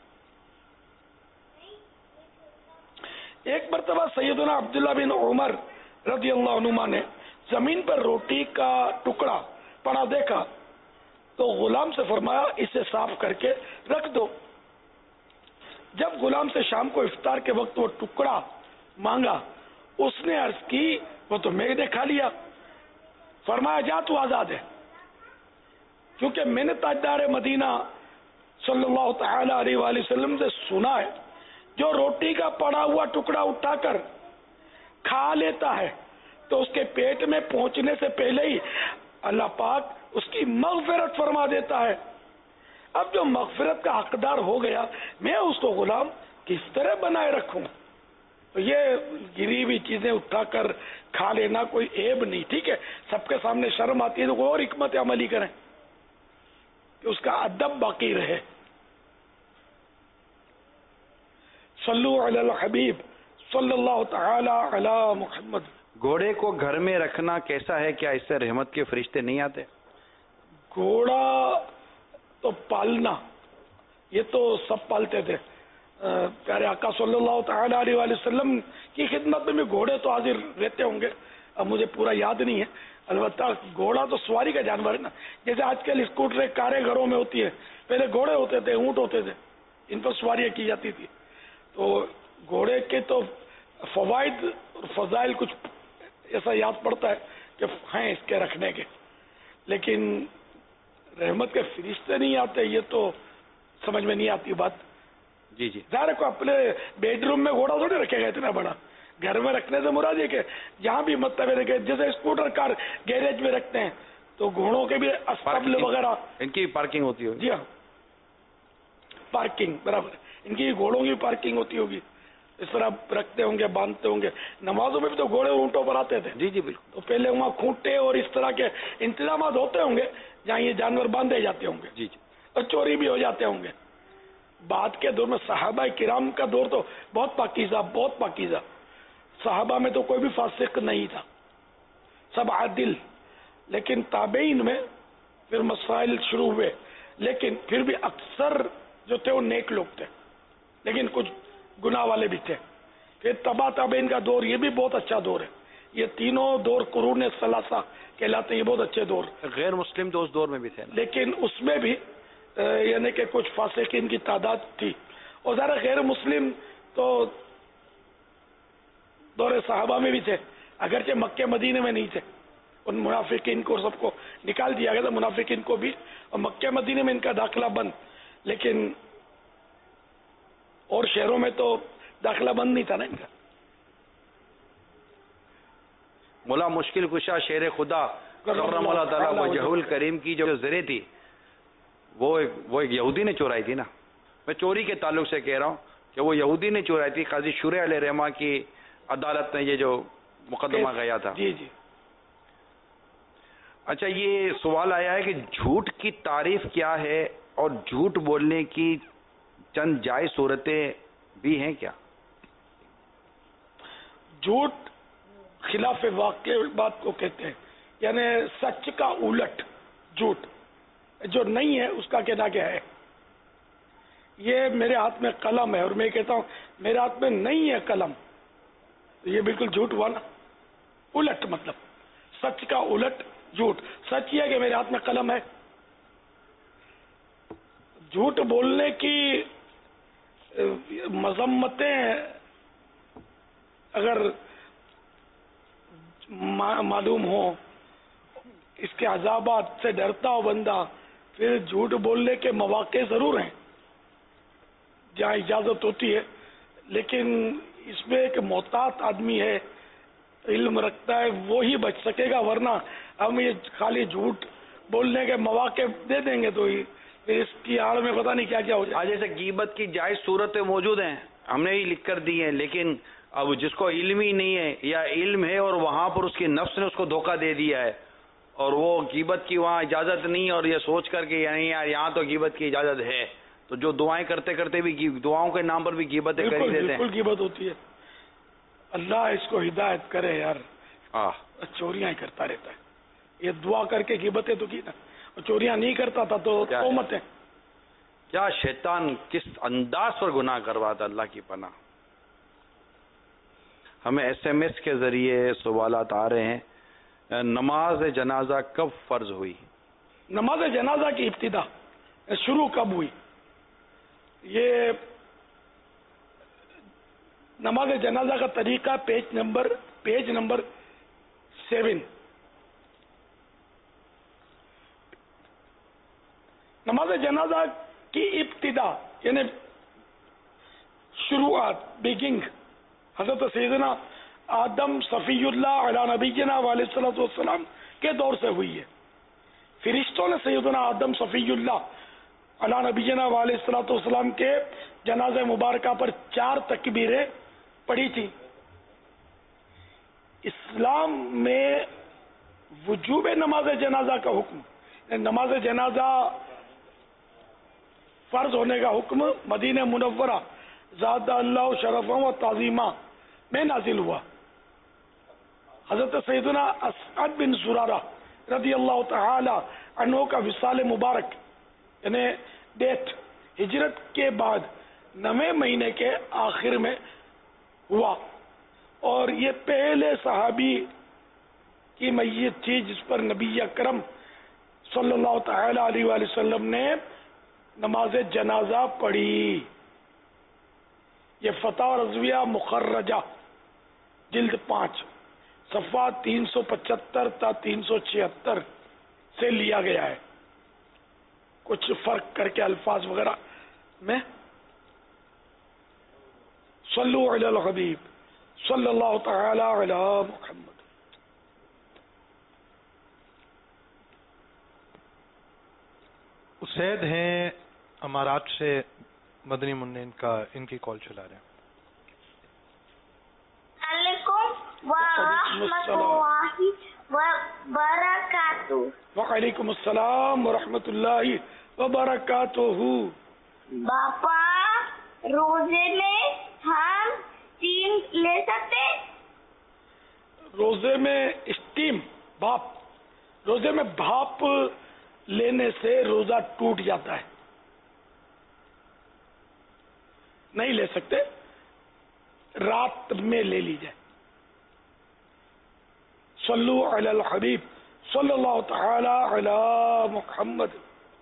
ایک مرتبہ سیدنا عبداللہ بن عمر رضی اللہ عنہما نے زمین پر روٹی کا ٹکڑا پڑا دیکھا تو غلام سے فرمایا اسے صاف کر کے رکھ دو. جب غلام سے شام کو افطار کے وقت وہ ٹکڑا مانگا اس نے عرض کی وہ تو میں نے کھا لیا. فرمایا جا تو آزاد ہے، کیونکہ میں نے تاجدار مدینہ صلی اللہ تعالی علیہ وآلہ وسلم سے سنا ہے جو روٹی کا پڑا ہوا ٹکڑا اٹھا کر کھا لیتا ہے تو اس کے پیٹ میں پہنچنے سے پہلے ہی اللہ پاک اس کی مغفرت فرما دیتا ہے. اب جو مغفرت کا حقدار ہو گیا میں اس کو غلام کس طرح بنائے رکھوں. تو یہ گری ہوئی چیزیں اٹھا کر کھا لینا کوئی عیب نہیں. ٹھیک ہے، سب کے سامنے شرم آتی ہے تو کوئی اور حکمت عملی کریں کہ اس کا ادب باقی رہے. صلو علی الحبیب صلی اللہ تعالی علی محمد. گھوڑے کو گھر میں رکھنا کیسا ہے؟ کیا اس سے رحمت کے فرشتے نہیں آتے؟ گھوڑا تو پالنا یہ تو سب پالتے تھے. پیارے آقا صلی اللہ تعالی علیہ وآلہ وسلم کی خدمت میں گھوڑے تو حاضر رہتے ہوں گے. اب مجھے پورا یاد نہیں ہے، البتہ گھوڑا تو سواری کا جانور ہے نا. جیسے آج کل اسکوٹر کاریں گھروں میں ہوتی ہے، پہلے گھوڑے ہوتے تھے، اونٹ ہوتے تھے، ان پر سواریاں کی جاتی تھی. تو گھوڑے کے تو فوائد اور فضائل کچھ ایسا یاد پڑتا ہے کہ ہیں اس کے رکھنے کے، لیکن رحمت کے فرشتے نہیں آتے، یہ تو سمجھ میں نہیں آتی بات. جی جی. ظاہر کو اپنے بیڈ روم میں گھوڑا تھوڑی رکھے گا اتنا بڑا، گھر میں رکھنے سے مراد یہ کہ جہاں بھی مطلب رکھے، جیسے اسکوٹر کار گیریج میں رکھتے ہیں تو گھوڑوں کے بھی اسطبل وغیرہ، ان کی پارکنگ ہوتی ہوگی. جی ہاں، پارکنگ برابر، ان کی گھوڑوں کی پارکنگ ہوتی ہوگی، اس طرح رکھتے ہوں گے، باندھتے ہوں گے. نمازوں میں بھی تو گھوڑے اونٹوں پر آتے تھے. جی جی بالکل. تو پہلے وہاں کھوٹے اور اس طرح کے انتظامات ہوتے ہوں گے جہاں یہ جانور باندھے جاتے ہوں گے. جی جی. اور چوری بھی ہو جاتے ہوں گے. بعد کے دور میں صحابہ کرام کا دور تو بہت پاکیزہ، بہت پاکیزہ. صحابہ میں تو کوئی بھی فاسق نہیں تھا، سب عادل. لیکن تابعین میں پھر مسائل شروع ہوئے، لیکن پھر بھی اکثر جو تھے وہ نیک لوگ تھے، لیکن کچھ گناہ والے بھی تھے. پھر تبا تابعین کا دور، یہ بھی بہت اچھا دور ہے. یہ تینوں دور قرون ثلاثہ کہلاتے ہیں، یہ بہت اچھے دور. غیر مسلم تو اس دور میں بھی تھے نا. لیکن اس میں بھی یعنی کہ کچھ فاسقین کی تعداد تھی. اور ذرا غیر مسلم تو دور صحابہ میں بھی تھے، اگرچہ مکہ مدینے میں نہیں تھے. ان منافقین کو سب کو نکال دیا گیا تھا، منافقین کو بھی، اور مکہ مدینے میں ان کا داخلہ بند. لیکن اور شہروں میں تو داخلہ بند نہیں تھا نا ان کا. مولا مشکل کشا شیر خدا کرم اللہ تعالیٰ وجہ الکریم کی جو زرے تھی وہ ایک یہودی نے چورائی تھی نا. میں چوری کے تعلق سے کہہ رہا ہوں کہ وہ یہودی نے چورائی تھی. قاضی شورہ علیہ رحمہ کی عدالت میں یہ جو مقدمہ گیا تھا. جی جی. اچھا، یہ سوال آیا ہے کہ جھوٹ کی تعریف کیا ہے اور جھوٹ بولنے کی چند جائز صورتیں بھی ہیں کیا؟ جھوٹ خلاف واقع بات کو کہتے ہیں، یعنی سچ کا الٹ جھوٹ، جو نہیں ہے اس کا کہنا کیا ہے. یہ میرے ہاتھ میں قلم ہے اور میں کہتا ہوں میرے ہاتھ میں نہیں ہے قلم، تو یہ بالکل جھوٹ ہوا نا. الٹ مطلب سچ کا الٹ جھوٹ. سچ یہ ہے کہ میرے ہاتھ میں قلم ہے. جھوٹ بولنے کی مذمتیں اگر معلوم ہو، اس کے عذابات سے ڈرتا ہو بندہ، پھر جھوٹ بولنے کے مواقع ضرور ہیں جہاں اجازت ہوتی ہے. لیکن اس میں ایک محتاط آدمی ہے، علم رکھتا ہے، وہی بچ سکے گا. ورنہ ہم یہ خالی جھوٹ بولنے کے مواقع دے دیں گے تو اس کی آڑ میں پتہ نہیں کیا کیا ہو جائے. جیسے غیبت کی جائز صورتیں موجود ہیں، ہم نے ہی لکھ کر دی ہیں، لیکن اب جس کو علم ہی نہیں ہے یا علم ہے اور وہاں پر اس کی نفس نے اس کو دھوکہ دے دیا ہے اور وہ غیبت کی وہاں اجازت نہیں، اور یہ سوچ کر کہ یعنی یہاں تو غیبت کی اجازت ہے، تو جو دعائیں کرتے کرتے بھی دعاؤں کے نام پر بھی غیبتیں کر دیتے ہیں. بالکل غیبت ہوتی ہے. اللہ اس کو ہدایت کرے یار. چوریاں ہی کرتا رہتا ہے. یہ دعا کر کے غیبتیں تو کی نا، چوریاں نہیں کرتا تھا تو تہمتیں. کیا شیطان کس انداز پر گناہ کرواتا، اللہ کی پناہ. ہمیں SMS کے ذریعے سوالات آ رہے ہیں. نماز جنازہ کب فرض ہوئی؟ نماز جنازہ کی ابتدا شروع کب ہوئی؟ یہ نماز جنازہ کا طریقہ پیج نمبر 7. نماز جنازہ کی ابتدا یعنی شروعات، بیگنگ، حضرت سیدنا آدم صفی اللہ علی نبینا علیہ الصلوۃ والسلام کے دور سے ہوئی ہے. فرشتوں نے سیدنا آدم صفی اللہ علی نبینا علیہ الصلوۃ والسلام کے جنازہ مبارکہ پر 4 تکبیریں پڑھی تھی. اسلام میں وجوب نماز جنازہ کا حکم، نماز جنازہ فرض ہونے کا حکم مدینہ منورہ زاد اللہ شرفا و تعظیمہ میں نازل ہوا. حضرت سیدنا اسعد بن زرارہ رضی اللہ تعالی عنہ کا وصال مبارک یعنی ڈیتھ ہجرت کے بعد 9 مہینے کے آخر میں ہوا، اور یہ پہلے صحابی کی میت تھی جس پر نبی اکرم صلی اللہ تعالی علیہ وآلہ وسلم نے نماز جنازہ پڑھی. یہ فتح رضویہ مخرجہ جلد 5 صفحہ 375 تا 376 سے لیا گیا ہے، کچھ فرق کر کے الفاظ وغیرہ میں. صلو علی الحبیب صلی اللہ تعالی علی محمد. اسید ہیں امارات سے، مدنی منع ان کی کال چلا رہے ہیں. علیکم ورحمۃ اللہ وبرکاتہ. وعلیکم السلام ورحمۃ اللہ وبرکاتہ. باپا روزے میں ہم اسٹیم لے سکتے؟ روزے میں اسٹیم روزے میں بھاپ لینے سے روزہ ٹوٹ جاتا ہے، نہیں لے سکتے، رات میں لے لیجئے. صلو علی الحبیب صلی اللہ تعالی علی محمد.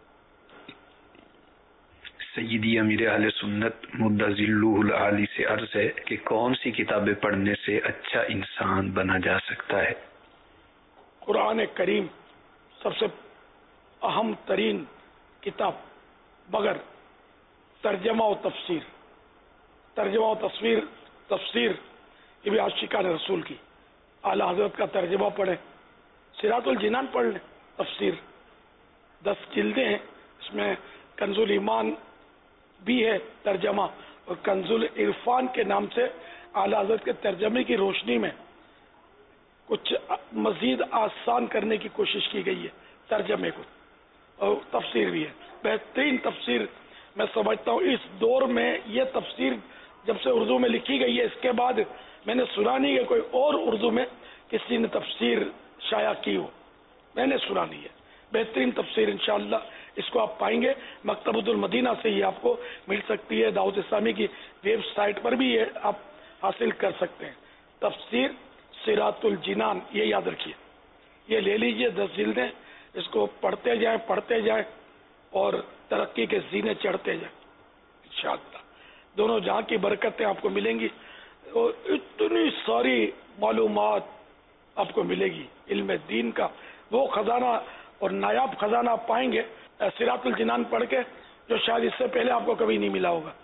سیدی امیر اہل سنت مدہ ذلہ العالی سے عرض ہے کہ کون سی کتابیں پڑھنے سے اچھا انسان بنا جا سکتا ہے؟ قرآن کریم سب سے اہم ترین کتاب، بغیر ترجمہ و تفسیر. ترجمہ و تفسیر یہ بھی عاشقان رسول کی، اعلی حضرت کا ترجمہ پڑھیں. صراط الجنان پڑھ لیں، تفسیر 10 جلدیں ہیں، اس میں کنز الایمان بھی ہے ترجمہ، اور کنز العرفان کے نام سے اعلی حضرت کے ترجمے کی روشنی میں کچھ مزید آسان کرنے کی کوشش کی گئی ہے ترجمے کو، اور تفسیر بھی ہے. بہترین تفسیر میں سمجھتا ہوں اس دور میں. یہ تفسیر جب سے اردو میں لکھی گئی ہے، اس کے بعد میں نے سنا نہیں کہ کوئی اور اردو میں کسی نے تفسیر شائع کی ہو، میں نے سنا نہیں ہے. بہترین تفسیر انشاءاللہ اس کو آپ پائیں گے. مکتبۃ المدینہ سے یہ آپ کو مل سکتی ہے، دعوت اسلامی کی ویب سائٹ پر بھی یہ آپ حاصل کر سکتے ہیں. تفسیر صراط الجنان، یہ یاد رکھیے، یہ لے لیجئے 10 جلدیں. اس کو پڑھتے جائیں اور ترقی کے زینے چڑھتے جائیں انشاءاللہ. دونوں جہاں کی برکتیں آپ کو ملیں گی، اور اتنی ساری معلومات آپ کو ملے گی علم دین کا. وہ خزانہ اور نایاب خزانہ آپ پائیں گے صراط الجنان پڑھ کے، جو شاید اس سے پہلے آپ کو کبھی نہیں ملا ہوگا.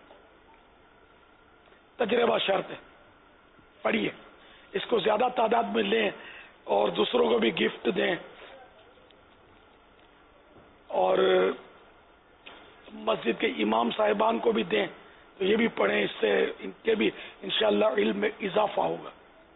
تجربہ شرط ہے، پڑھیے اس کو، زیادہ تعداد میں لیں اور دوسروں کو بھی گفٹ دیں، اور مسجد کے امام صاحبان کو بھی دیں، تو یہ بھی پڑھیں. اس سے ان کے بھی انشاءاللہ علم میں اضافہ ہوگا.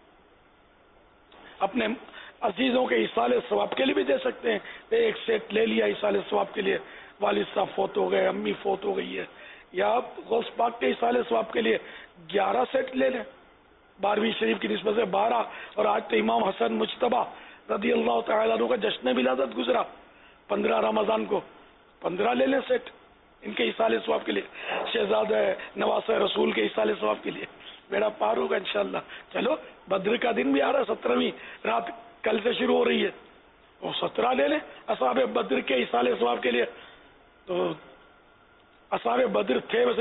اپنے عزیزوں کے ایصال ثواب کے لیے بھی دے سکتے ہیں. ایک سیٹ لے لیا ایصال ثواب کے لیے، والد صاحب فوت ہو گئے، امی فوت ہو گئی ہے، یا آپ غوث پاک کے ایصال ثواب کے لیے 11 سیٹ لے لیں. 12ویں شریف کی نسبت سے 12، اور آج تو امام حسن مجتبیٰ رضی اللہ تعالیٰ عنہ کا جشن ولادت گزرا 15 رمضان کو، 15 لے لیں سیٹ ان کے ایصال ثواب کے لیے. شہزادہ نواسہ رسول کے ایصال ثواب کے لیے بیڑا پار ہوگا انشاءاللہ. چلو بدر کا دن بھی آ رہا ہے، 17ویں رات کل سے شروع ہو رہی ہے، وہ 17 لے لیں اصحاب بدر کے ایصال ثواب کے لیے. تو اصحاب بدر تھے ویسے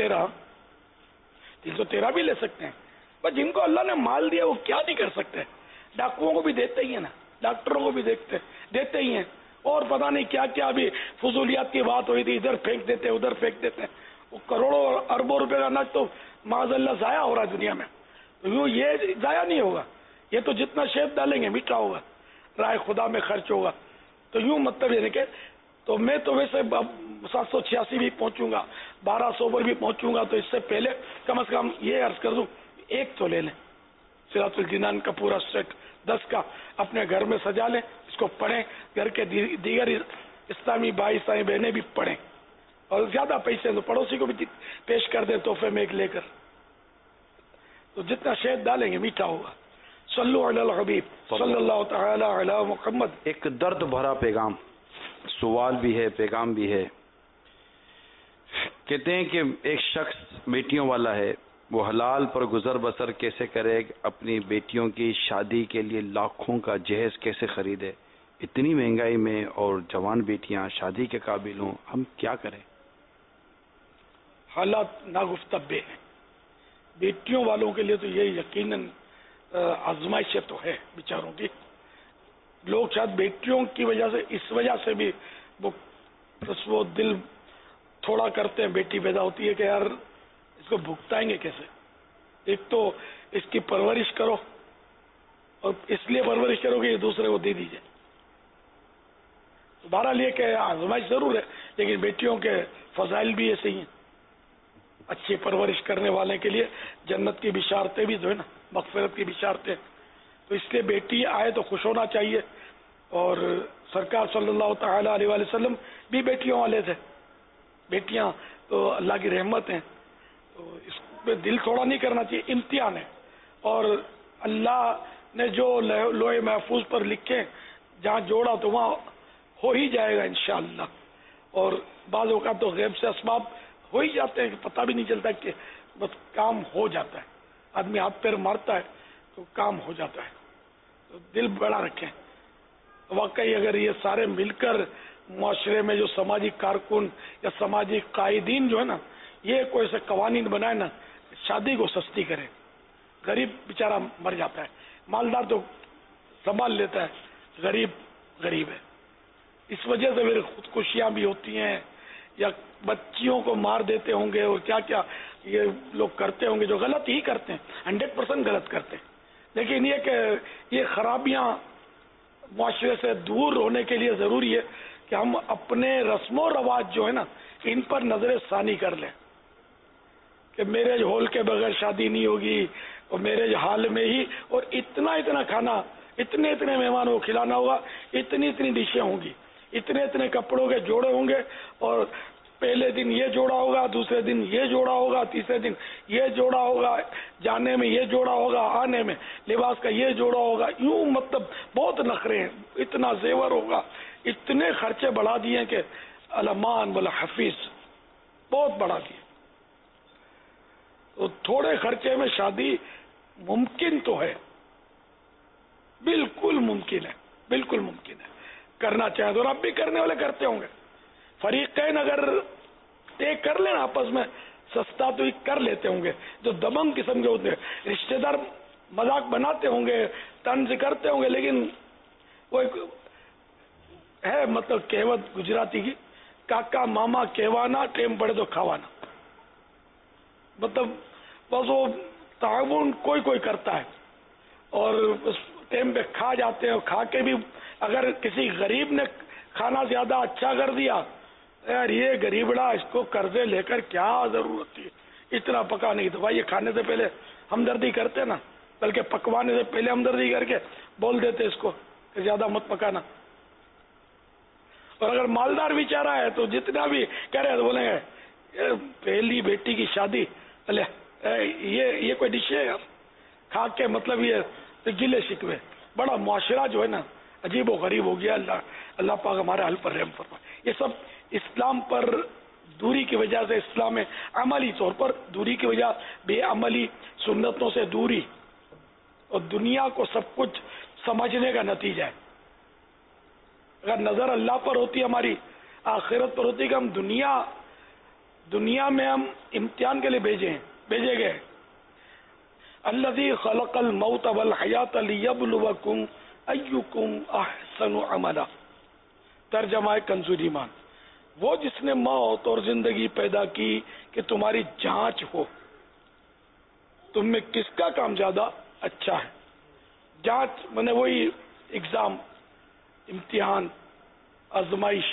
313 بھی لے سکتے ہیں. بس جن کو اللہ نے مال دیا وہ کیا نہیں کر سکتے. ڈاکوؤں کو بھی دیتے ہی ہیں نا، ڈاکٹروں کو بھی دیتے ہی ہیں، اور پتہ نہیں کیا کیا ابھی فضولیات کی بات ہوئی تھی، ادھر پھینک دیتے ادھر پھینک دیتے. وہ کروڑوں اور اربوں روپے کا اناج تو معاذ اللہ ضائع ہو رہا ہے دنیا میں. تو یوں یہ ضائع نہیں ہوگا، یہ تو جتنا شیب ڈالیں گے میٹھا ہوگا، رائے خدا میں خرچ ہوگا. تو یوں مطلب یہ کہ تو میں تو ویسے 786 بھی پہنچوں گا، 1200 پر بھی پہنچوں گا. تو اس سے پہلے کم از کم یہ عرض کر دوں، ایک تو لے لیں صراط الجنان کا پورا سیٹ 10 کا، اپنے گھر میں سجا لیں، اس کو پڑھیں، گھر کے دیگر اسلامی بھائی سائیں بہنیں بھی پڑھیں، اور زیادہ پیسے تو پڑوسی کو بھی پیش کر دیں تحفے میں ایک لے کر. تو جتنا شہد ڈالیں گے میٹھا ہوگا. صلو علی الحبیب صلی اللہ تعالی علی محمد. ایک درد بھرا پیغام، سوال بھی ہے پیغام بھی ہے. کہتے ہیں کہ ایک شخص بیٹیوں والا ہے، وہ حلال پر گزر بسر کیسے کرے، اپنی بیٹیوں کی شادی کے لیے لاکھوں کا جہیز کیسے خریدے، اتنی مہنگائی میں، اور جوان بیٹیاں شادی کے قابل ہوں، ہم کیا کریں؟ حالات ناگفتہ ہیں. بیٹیوں والوں کے لیے تو یہ یقیناً आजमाइशें तो है बेचारों की। लोग शायद बेटियों की वजह से, इस वजह से भी वो दिल थोड़ा करते हैं, बेटी पैदा होती है कि यार इसको भुगताएंगे कैसे। एक तो इसकी परवरिश करो, और इसलिए परवरिश करो कि ये दूसरे को दे दीजिए। तो बहरहाल ये कि आजमाइश जरूर है, लेकिन बेटियों के फजाइल भी ऐसे ही हैं। अच्छी परवरिश करने वाले के लिए जन्नत की बिशारतें भी जो है ना, मगफिरत की बिशारतें। तो इसलिए बेटी आए तो खुश होना चाहिए। और सरकार सल्लल्लाहु तआला अलैहि वसल्लम भी बेटियों वाले थे। बेटियां तो अल्लाह की रहमत हैं, तो इस पे दिल थोड़ा नहीं करना चाहिए। इम्तिहान है, और अल्लाह ने जो लोहे महफूज पर लिखे, जहाँ जोड़ा तो वहाँ हो ही जाएगा इंशाअल्लाह। और बाज़ औक़ात तो गैब से असबाब हो ही जाते हैं कि पता भी नहीं चलता, कि बस काम हो जाता है। आदमी हाथ पैर मारता है तो काम हो जाता है। तो दिल बड़ा रखें। वाकई अगर ये सारे मिलकर माशरे में जो सामाजिक कारकुन या सामाजिक कायदीन जो है ना, ये कोई ऐसे कवानीन बनाए ना, शादी को सस्ती करे। गरीब बेचारा मर जाता है, मालदार तो संभाल लेता है, गरीब गरीब है। इस वजह से फिर खुदकुशियां भी होती हैं, या बच्चियों को मार देते होंगे, और क्या क्या ये लोग करते होंगे, जो गलत ही करते हैं, 100% गलत करते हैं। लेकिन ये कि ये खराबियां माशरे से दूर होने के लिए जरूरी है कि हम अपने रस्मो रवाज जो है ना, इन पर नजर सानी कर लें कि मैरिज हॉल के बगैर शादी नहीं होगी, और मैरिज हॉल में ही, और इतना इतना खाना, इतने इतने मेहमानों को खिलाना होगा, इतनी इतनी डिशें होंगी, इतने इतने कपड़ों के जोड़े होंगे, और पहले दिन ये जोड़ा होगा, दूसरे दिन ये जोड़ा होगा, तीसरे दिन ये जोड़ा होगा, जाने में ये जोड़ा होगा, आने में लिबास का ये जोड़ा होगा। यूं मतलब बहुत नखरे हैं, इतना जेवर होगा, इतने खर्चे बढ़ा दिए कि अलमान बोला हफीज बहुत बढ़ा दिए। तो थोड़े खर्चे में शादी मुमकिन तो है, बिल्कुल मुमकिन है, बिल्कुल मुमकिन है। करना चाहे तो, और अब भी करने वाले करते होंगे। फरीकैन अगर तय कर लेना आपस में, सस्ता तो ही कर लेते होंगे। जो दबंग किस्म के होते हैं, रिश्तेदार मजाक बनाते होंगे, तंज करते होंगे, लेकिन वो एक है मतलब कहावत गुजराती की, काका मामा कहवाना, टेम पड़े तो खावाना। मतलब बस वो ताउन कोई कोई करता है, और उस टेम पे खा जाते हैं। और खा के भी अगर किसी गरीब ने खाना ज्यादा अच्छा कर दिया, यार ये गरीबड़ा, इसको कर्जे लेकर क्या जरूरत थी, इतना पका नहीं। तो भाई ये खाने से पहले हमदर्दी करते ना, बल्कि पकवाने से पहले हमदर्दी करके बोल देते इसको कि ज्यादा मत पकाना। और अगर मालदार बेचारा है तो जितना भी कह रहे तो बोलेंगे पहली बेटी की शादी, अले ये कोई डिश है यार, खा के मतलब ये तो गिले शिकवे। बड़ा मुआशरा जो है ना अजीब व गरीब हो गया। अल्लाह पाक हमारे हल पर रहम फरमाए। ये सब इस्लाम पर दूरी की वजह से, इस्लाम में अमली तौर पर दूरी की वजह, बेअमली, सुन्नतों से दूरी, और दुनिया को सब कुछ समझने का नतीजा है। अगर नजर अल्लाह पर होती, हमारी आखिरत पर होती कि हम दुनिया में हम इम्तिहान के लिए भेजे गए। अल्लज़ी खलक़ल मौत वल हयात लियब्लुवकुम अय्युकुम अहसनु अमला। तर्जमा कंज़ुल ईमान, वो जिसने मौत और जिंदगी पैदा की कि तुम्हारी जांच हो, तुम में किसका काम ज्यादा अच्छा है। जांच माने वही एग्जाम, इम्तिहान, आजमाइश।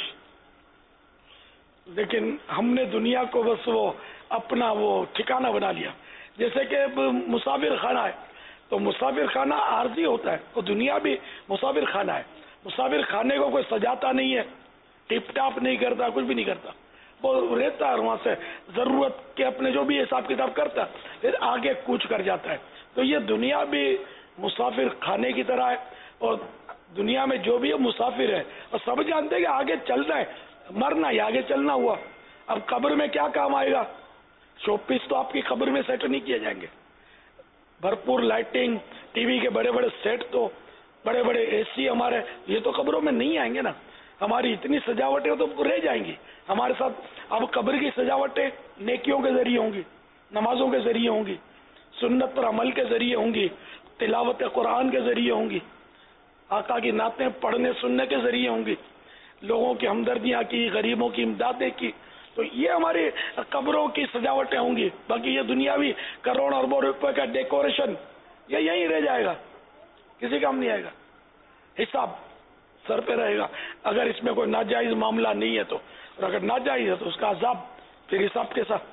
लेकिन हमने दुनिया को बस वो अपना वो ठिकाना बना लिया। जैसे कि मुसाफिर खाना है, तो मुसाफिर खाना आर्जी होता है, और दुनिया भी मुसाफिर खाना है। मुसाफिर खाने को कोई सजाता नहीं है, टिप टाप नहीं करता, कुछ भी नहीं करता, वो रहता है वहां से जरूरत के अपने जो भी हिसाब किताब करता है, फिर आगे कूच कर जाता है। तो ये दुनिया भी मुसाफिर खाने की तरह है, और दुनिया में जो भी है मुसाफिर है, और सब जानते हैं कि आगे चलना है, मरना ही, आगे चलना हुआ। अब कब्र में क्या काम आएगा? शोपीस तो आपकी कब्र में सेट नहीं किए जाएंगे। भरपूर लाइटिंग, टीवी के बड़े बड़े सेट, तो बड़े बड़े एसी हमारे, ये तो कब्रों में नहीं आएंगे ना। हमारी इतनी सजावटें तो रह जाएंगी हमारे साथ। अब कब्र की सजावटें नेकियों के जरिए होंगी, नमाजों के जरिए होंगी, सुन्नत पर अमल के जरिए होंगी, तिलावत कुरान के जरिए होंगी, आका की नातें पढ़ने सुनने के जरिए होंगी, लोगों की हमदर्दियाँ की, गरीबों की इमदादें की, तो ये हमारी कब्रों की सजावटें होंगी। बाकी ये दुनियावी करोड़ों अरबों रुपए का डेकोरेशन ये यहीं रह जाएगा, किसी काम नहीं आएगा। हिसाब सर पे रहेगा अगर इसमें कोई नाजायज मामला नहीं है तो, और अगर नाजायज है तो उसका अजाब फिर हिसाब के साथ।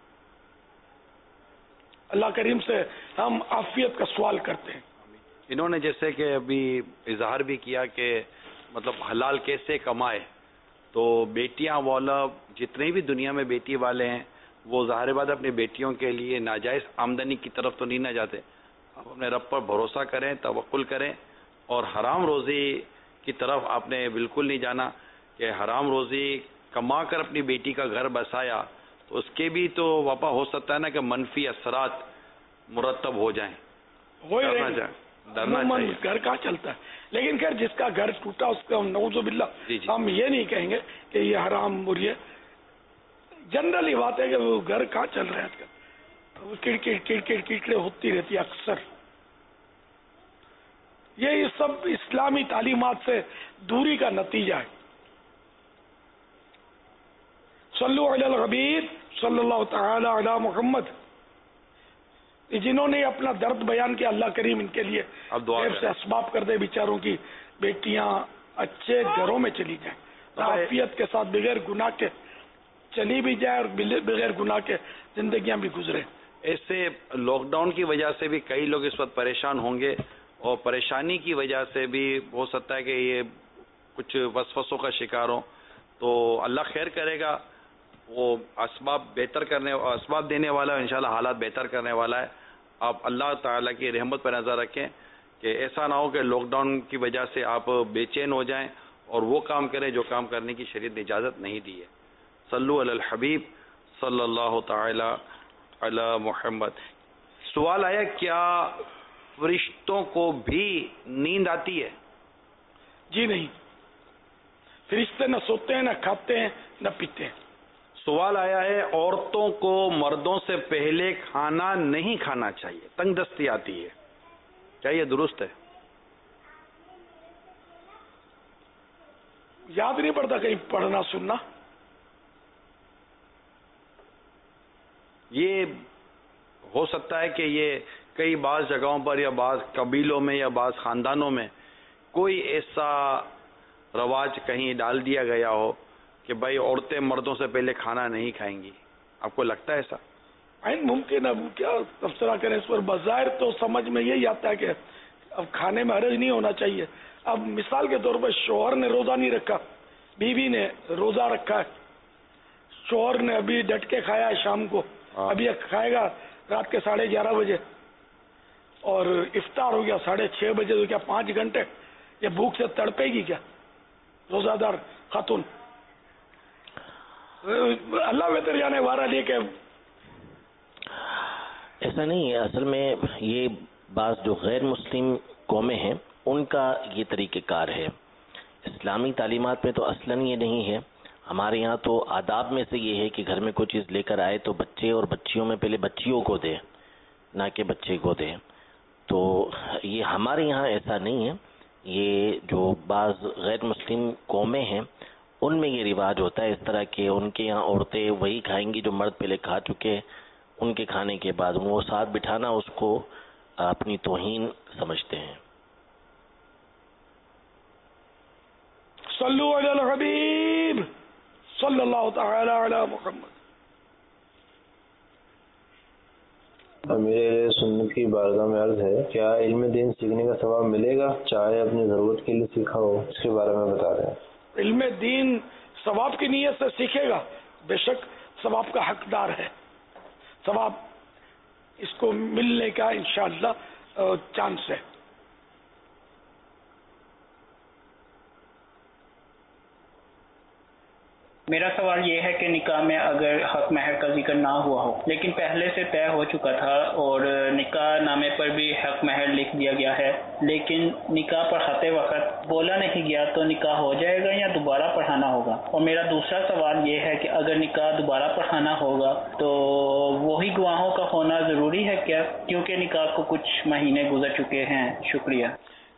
अल्लाह करीम से हम आफियत का सवाल करते हैं। इन्होंने जैसे कि अभी इजहार भी किया कि मतलब हलाल कैसे कमाए, तो बेटियां वाला जितने भी दुनिया में बेटी वाले हैं वो ज़ाहिर बात अपनी बेटियों के लिए नाजायज़ आमदनी की तरफ तो नहीं ना जाते। आप अपने रब पर भरोसा करें, तवक्कुल करें, और हराम रोज़ी की तरफ आपने बिल्कुल नहीं जाना कि हराम रोज़ी कमा कर अपनी बेटी का घर बसाया तो उसके भी तो वापा हो सकता है ना कि मनफी असरात मुरतब हो जाएं। डरना चाहिए। घर कहाँ चलता है, लेकिन खैर जिसका घर टूटा उसका नऊजुबिल्लाह हम ये नहीं कहेंगे कि ये हराम बुरी है। जनरली बात है कि वो घर कहाँ चल रहा है आजकल, किड़किड़ होती रहती है अक्सर। ये सब इस्लामी तालीमात से दूरी का नतीजा है। सल्लु अलल हबीब सल्लल्लाहु तआला अला मुहम्मद। जिन्होंने अपना दर्द बयान किया, अल्लाह करीम इनके लिए से असबाब कर दे, बेचारों की बेटियां अच्छे घरों में चली जाएं, आफियत के साथ बगैर गुनाह के चली भी जाए और बगैर गुनाह के जिंदगियां भी गुजरे। ऐसे लॉकडाउन की वजह से भी कई लोग इस वक्त परेशान होंगे, और परेशानी की वजह से भी हो सकता है कि ये कुछ वसवसों का शिकार हो, तो अल्लाह खैर करेगा। वो असबाब बेहतर करने, असबाब देने वाला है, इंशाल्लाह हालात बेहतर करने वाला है। आप अल्लाह ताला की रहमत पर नज़र रखें कि ऐसा ना हो कि लॉकडाउन की वजह से आप बेचैन हो जाएं और वो काम करें जो काम करने की शरीयत ने इजाज़त नहीं दी है। सल्लु अलल हबीब सल्लल्लाहु ताला अला मुहम्मद। सवाल आया, क्या फरिश्तों को भी नींद आती है? जी नहीं, फरिश्ते न सोते हैं, न खाते हैं, न पीते हैं। सवाल आया है, औरतों को मर्दों से पहले खाना नहीं खाना चाहिए, तंगदस्ती आती है, क्या ये दुरुस्त है? याद नहीं पड़ता कहीं पढ़ना सुनना। ये हो सकता है कि ये कई बाज़ जगहों पर या बाज़ कबीलों में या बाज़ खानदानों में कोई ऐसा रवाज कहीं डाल दिया गया हो कि भाई औरतें मर्दों से पहले खाना नहीं खाएंगी। आपको लगता है ऐसा? मुमकिन, अब क्या तबसरा करें इस पर। बज़ाहिर तो समझ में यही आता है कि अब खाने में हरज नहीं होना चाहिए। अब मिसाल के तौर पर शोहर ने रोजा नहीं रखा, बीवी ने रोजा रखा है, शोहर ने अभी डट के खाया है शाम को, अभी खाएगा रात के 11:30 बजे, और इफ्तार हो गया 6:30 बजे, तो क्या 5 घंटे ये भूख से तड़पेगी क्या रोजादार खातून? अल्लाह बेहतर जाने वाला लिए कि ऐसा नहीं है। असल में ये बात जो गैर मुस्लिम कौमें हैं उनका ये तरीक़ेकार है। इस्लामी तालीमात में तो असलन ये नहीं है। हमारे यहाँ तो आदाब में से ये है कि घर में कोई चीज़ लेकर आए तो बच्चे और बच्चियों में पहले बच्चियों को दे, ना कि बच्चे को दे। तो ये हमारे यहाँ ऐसा नहीं है। ये जो बाज़ गैर मुस्लिम कौमें हैं उनमें ये रिवाज होता है इस तरह के। उनके यहाँ औरतें वही खाएंगी जो मर्द पहले खा चुके, उनके खाने के बाद वो साथ बिठाना उसको अपनी तौहीन समझते हैं। सल्लु अलल हबीब सल्लल्लाहु तआला अला मुहम्मद। मेरे सुन्नत की बारगाह में अर्ज है, क्या इल्म दीन सीखने का सवाब मिलेगा चाहे अपनी जरूरत के लिए सीखा हो? इसके बारे में बता रहे हैं। इल्म दीन सवाब की नीयत से सीखेगा, बेशक सवाब का हकदार है, सवाब इसको मिलने का इंशाअल्लाह चांस है। میرا سوال یہ ہے کہ نکاح میں اگر حق مہر کا ذکر نہ ہوا ہو لیکن پہلے سے طے ہو چکا تھا اور نکاح نامے پر بھی حق مہر لکھ دیا گیا ہے لیکن نکاح پڑھاتے وقت بولا نہیں گیا تو نکاح ہو جائے گا یا دوبارہ پڑھانا ہوگا؟ اور میرا دوسرا سوال یہ ہے کہ اگر نکاح دوبارہ پڑھانا ہوگا تو وہی گواہوں کا ہونا ضروری ہے کیا، کیونکہ نکاح کو کچھ مہینے گزر چکے ہیں؟ شکریہ۔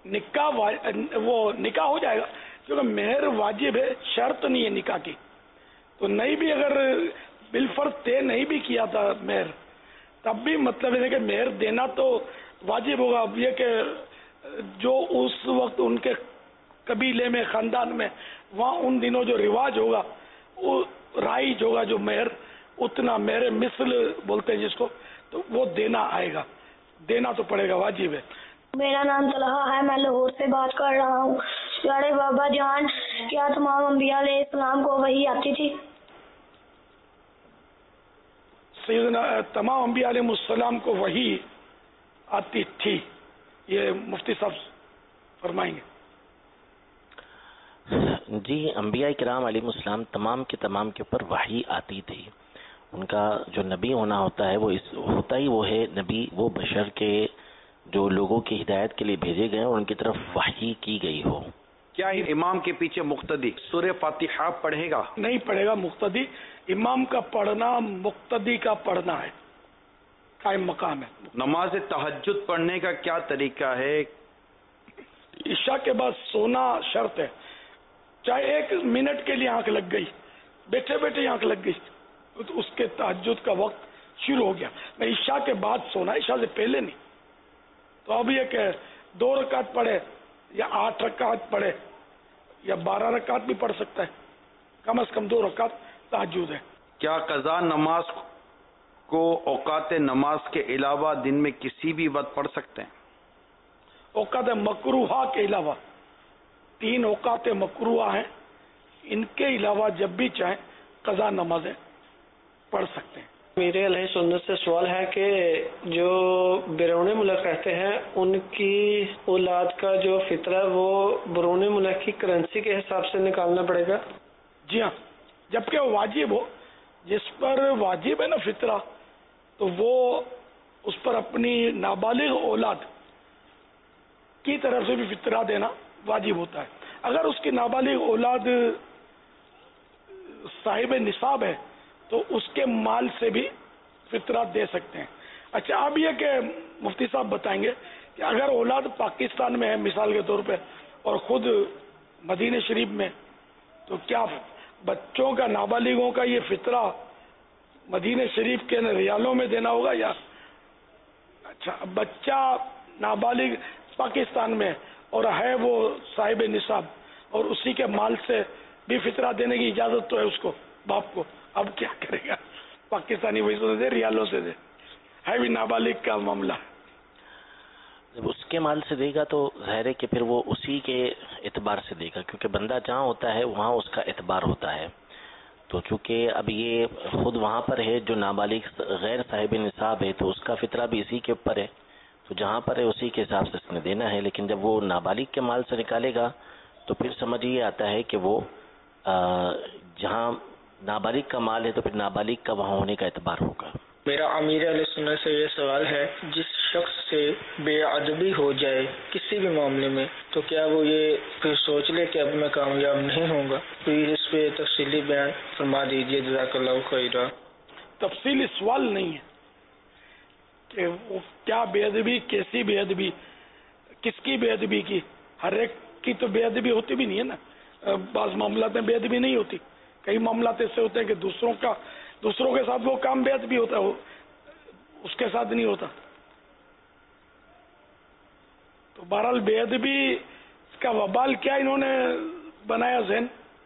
نکاح ہو جائے گا کیونکہ مہر واجب ہے، شرط نہیں ہے نکاح کی، تو نہیں بھی اگر بالفرض طے نہیں بھی کیا تھا مہر تب بھی مطلب ہے کہ مہر دینا تو واجب ہوگا۔ اب یہ کہ جو اس وقت ان کے قبیلے میں خاندان میں وہاں ان دنوں جو رواج ہوگا وہ رائج ہوگا، جو مہر اتنا مہر مثل بولتے ہیں جس کو، تو وہ دینا آئے گا، دینا تو پڑے گا، واجب ہے۔ میرا نام طلحہ ہے، میں لاہور سے بات کر رہا ہوں۔ پیارے بابا جان، کیا تمام انبیاء علیہ السلام کو وحی آتی تھی؟ سیدنا تمام انبیاء علیہ السلام کو وحی آتی تھی، یہ مفتی صاحب فرمائیں گے۔ جی، انبیاء کرام علیہ السلام تمام کے اوپر وحی آتی تھی۔ ان کا جو نبی ہونا ہوتا ہے وہ ہوتا ہی وہ ہے نبی، وہ بشر کے جو لوگوں کی ہدایت کے لیے بھیجے گئے اور ان کی طرف وحی کی گئی ہو۔ کیا امام کے پیچھے مقتدی سورہ فاتحہ پڑھے گا؟ نہیں پڑھے گا، مقتدی امام کا پڑھنا مقتدی کا پڑھنا ہے، قائم مقام ہے۔ نماز تہجد پڑھنے کا کیا طریقہ ہے؟ عشاء کے بعد سونا شرط ہے، چاہے 1 منٹ کے لیے آنکھ لگ گئی، بیٹھے بیٹھے آنکھ لگ گئی تو اس کے تہجد کا وقت شروع ہو گیا۔ میں عشاء کے بعد سونا، عشاء سے پہلے نہیں۔ تو اب یہ کہ 2 رکعت پڑھے یا 8 رکعت پڑھے یا 12 رکعت بھی پڑھ سکتا ہے، کم از کم 2 رکعت تہجد ہے۔ کیا قضا نماز کو اوقات نماز کے علاوہ دن میں کسی بھی وقت پڑھ سکتے ہیں؟ اوقات مکروہہ کے علاوہ 3 اوقات مکروہہ ہیں، ان کے علاوہ جب بھی چاہیں قضا نمازیں پڑھ سکتے ہیں۔ میرے علیہ سنت سے سوال ہے کہ جو بیرون ملک رہتے ہیں ان کی اولاد کا جو فطرہ وہ بیرون ملک کی کرنسی کے حساب سے نکالنا پڑے گا؟ جی ہاں، جبکہ وہ واجب ہو، جس پر واجب ہے نا فطرہ، تو وہ اس پر اپنی نابالغ اولاد کی طرف سے بھی فطرہ دینا واجب ہوتا ہے۔ اگر اس کی نابالغ اولاد صاحب نصاب ہے تو اس کے مال سے بھی فطرہ دے سکتے ہیں۔ اچھا، اب یہ کہ مفتی صاحب بتائیں گے کہ اگر اولاد پاکستان میں ہے مثال کے طور پہ اور خود مدینہ شریف میں، تو کیا بچوں کا نابالغوں کا یہ فطرہ مدینہ شریف کے ریالوں میں دینا ہوگا یا؟ اچھا، بچہ نابالغ پاکستان میں اور ہے وہ صاحب نصاب اور اسی کے مال سے بھی فطرہ دینے کی اجازت تو ہے اس کو، باپ کو، اب کیا کرے گا؟ پاکستانی پیسوں سے دے، ریالوں سے دے، ہے بھی نابالغ کا معاملہ۔ جب اس کے مال سے دے گا تو ظاہر ہے کہ پھر وہ اسی کے اعتبار سے دے گا، کیونکہ بندہ جہاں ہوتا ہے وہاں اس کا اعتبار ہوتا ہے۔ تو چونکہ اب یہ خود وہاں پر ہے جو نابالغ غیر صاحب نصاب ہے تو اس کا فطرہ بھی اسی کے اوپر ہے، تو جہاں پر ہے اسی کے حساب سے اس نے دینا ہے۔ لیکن جب وہ نابالغ کے مال سے نکالے گا تو پھر سمجھ یہ آتا ہے کہ وہ جہاں نابالغ کا مال ہے تو پھر نابالغ کا وہاں ہونے کا اعتبار ہوگا۔ میرا امیر علیہ سنت سے یہ سوال ہے، جس شخص سے بے ادبی ہو جائے کسی بھی معاملے میں تو کیا وہ یہ پھر سوچ لے کہ اب میں کامیاب نہیں ہوں گا؟ پلیز اس پہ تفصیلی بیان فرما دیجیے، جزاک اللہ خیرہ۔ تفصیلی سوال نہیں ہے کہ وہ کیا بے ادبی، کیسی بے ادبی، کس کی بے ادبی کی، ہر ایک کی تو بے ادبی ہوتی بھی نہیں ہے نا، بعض معاملات میں بے ادبی نہیں ہوتی، کئی معاملات ایسے ہوتے ہیں کہ دوسروں کے ساتھ وہ کام بے ادبی ہوتا ہے، وہ اس کے ساتھ نہیں ہوتا۔ تو بہرحال بے ادبی کا وبال کیا انہوں نے بنایا ذہن؟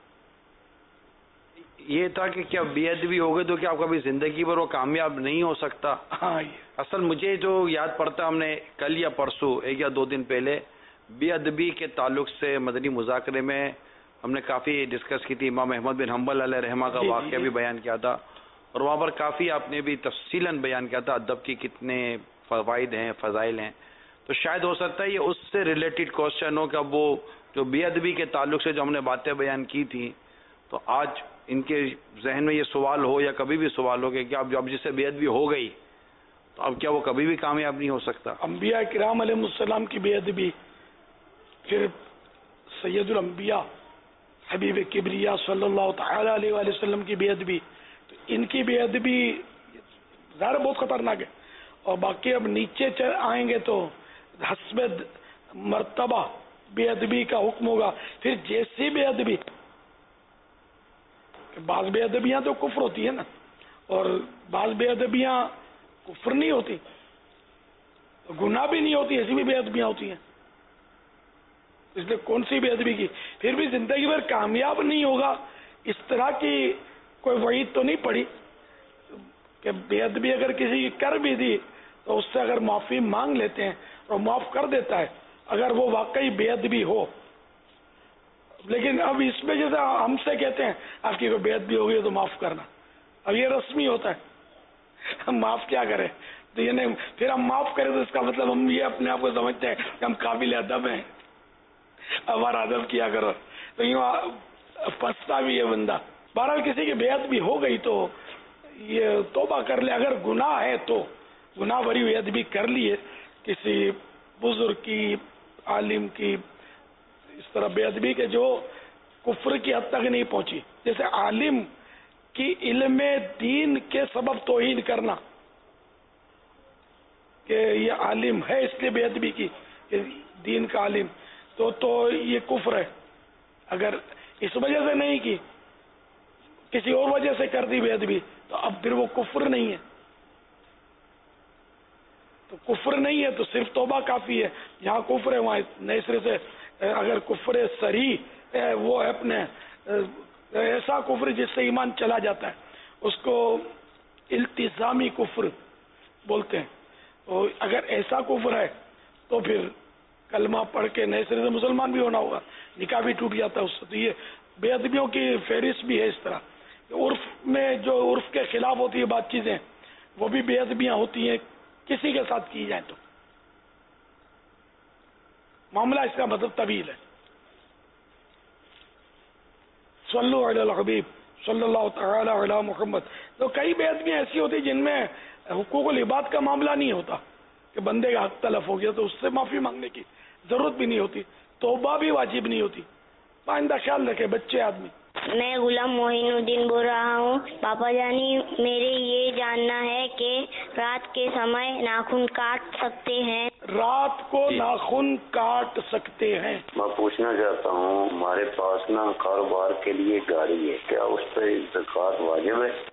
یہ تھا کہ کیا بے ادبی ہو گئی تو کیا آپ کبھی زندگی بھر وہ کامیاب نہیں ہو سکتا؟ ہاں، اصل مجھے جو یاد پڑتا، ہم نے کل یا پرسوں 1 یا 2 دن پہلے بے ادبی کے تعلق سے مدنی مذاکرے میں ہم نے کافی ڈسکس کی تھی، امام احمد بن حنبل علیہ رحمہ کا واقعہ بھی بیان کیا تھا، اور وہاں پر کافی آپ نے بھی تفصیلاً بیان کیا تھا ادب کی کتنے فوائد ہیں، فضائل ہیں۔ تو شاید ہو سکتا ہے یہ اس سے ریلیٹڈ کوشچن ہو کہ اب وہ جو بے ادبی کے تعلق سے جو ہم نے باتیں بیان کی تھیں تو آج ان کے ذہن میں یہ سوال ہو یا کبھی بھی سوال ہو کہ کیا اب جس سے بے ادبی ہو گئی تو اب کیا وہ کبھی بھی کامیاب نہیں ہو سکتا؟ انبیاء کرام علیہ السلام کی بے ادبی، پھر سید الانبیاء حبیب کبریا صلی اللہ تعالی علیہ وآلہ وسلم کی بے ادبی، تو ان کی بے ادبی ظاہر بہت خطرناک ہے. اور باقی اب نیچے آئیں گے تو حسب مرتبہ بے ادبی کا حکم ہوگا. پھر جیسی بے ادبی، بعض بے ادبیاں تو کفر ہوتی ہے نا، اور بعض بے ادبیاں کفر نہیں ہوتی، گناہ بھی نہیں ہوتی، ایسی بھی بے ادبیاں ہوتی ہیں. اس لیے کون سی بے ادبی کی، پھر بھی زندگی بھر کامیاب نہیں ہوگا، اس طرح کی کوئی وعید تو نہیں پڑی کہ بے ادبی اگر کسی کی کر بھی دی تو اس سے اگر معافی مانگ لیتے ہیں اور معاف کر دیتا ہے اگر وہ واقعی بے ادبی ہو. لیکن اب اس میں جیسے ہم سے کہتے ہیں آپ کی کوئی بے ادبی ہو گئی تو معاف کرنا، اب یہ رسمی ہوتا ہے، ہم معاف کیا کریں؟ تو یہ نہیں، پھر ہم معاف کریں تو اس کا مطلب ہم یہ اپنے آپ کو سمجھتے ہیں کہ ہم قابل ادب ہیں، ہمارا ادب کیا کرو، تو یوں پھنستا بھی ہے بندہ. بہرحال کسی کی بے ادبی ہو گئی تو یہ توبہ کر لے، اگر گناہ ہے تو گناہ بری بے ادبی کر لیے کسی بزرگ کی، عالم کی، اس طرح بے ادبی کے جو کفر کی حد تک نہیں پہنچی. جیسے عالم کی علم دین کے سبب توہین کرنا کہ یہ عالم ہے اس لیے بے ادبی کی، دین کا عالم، تو یہ کفر ہے. اگر اس وجہ سے نہیں کی، کسی اور وجہ سے کر دی بے ادبی، تو اب پھر وہ کفر نہیں ہے. تو کفر نہیں ہے تو صرف توبہ کافی ہے. جہاں کفر ہے وہاں نئے سرے سے، اگر کفر صریح ہے وہ ہے اپنے ایسا کفر جس سے ایمان چلا جاتا ہے، اس کو التزامی کفر بولتے ہیں. اور اگر ایسا کفر ہے تو پھر کلمہ پڑھ کے نئے سرے سے مسلمان بھی ہونا ہوگا، نکاح بھی ٹوٹ جاتا ہے اس سے. تو یہ بے ادبیوں کی فہرست بھی ہے اس طرح. عرف میں جو عرف کے خلاف ہوتی ہے بات چیزیں، وہ بھی بے ادبیاں ہوتی ہیں کسی کے ساتھ کی جائیں تو. معاملہ اس کا مطلب طویل ہے. صلو علی الحبیب صلی اللہ تعالی علی محمد. تو کئی بے ادبیاں ایسی ہوتی جن میں حقوق العباد کا معاملہ نہیں ہوتا کہ بندے کا حق تلف ہو گیا تو اس سے معافی مانگنے کی ضرورت بھی نہیں ہوتی، توبہ بھی واجب نہیں ہوتی. آئندہ خیال رکھے بچے آدمی. میں غلام معین الدین بول رہا ہوں. پاپا جانی میرے یہ جاننا ہے کہ رات کے سمے ناخن کاٹ سکتے ہیں؟ رات کو ناخن کاٹ سکتے ہیں. میں پوچھنا چاہتا ہوں، ہمارے پاس نا کاروبار کے لیے گاڑی ہے، کیا اس پہ زکوٰۃ واجب ہے؟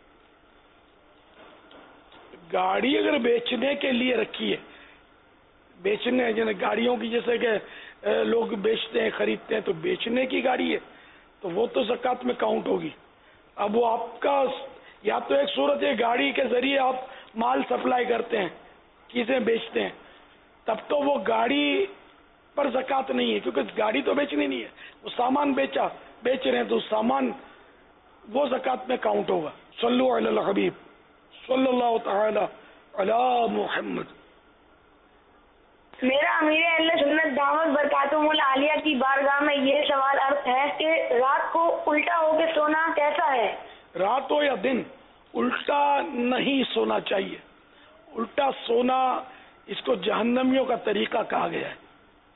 گاڑی اگر بیچنے کے لیے رکھی ہے، بیچنے گاڑیوں کی جیسے کہ لوگ بیچتے ہیں خریدتے ہیں، تو بیچنے کی گاڑی ہے تو وہ تو زکوٰۃ میں کاؤنٹ ہوگی. اب وہ آپ کا یا تو ایک صورت ہے گاڑی کے ذریعے آپ مال سپلائی کرتے ہیں، چیزیں بیچتے ہیں، تب تو وہ گاڑی پر زکوٰۃ نہیں ہے کیونکہ گاڑی تو بیچنی نہیں ہے، وہ سامان بیچ رہے ہیں تو سامان وہ زکوٰۃ میں کاؤنٹ ہوگا. صلو علی الحبیب صلی اللہ تعالی علی محمد. میرا امیر اہل سنت دعوت برکاتہم العالیہ کی بارگاہ میں یہ سوال عرض ہے کہ رات کو الٹا ہو کے سونا کیسا ہے؟ رات ہو یا دن الٹا نہیں سونا چاہیے. الٹا سونا اس کو جہنمیوں کا طریقہ کہا گیا ہے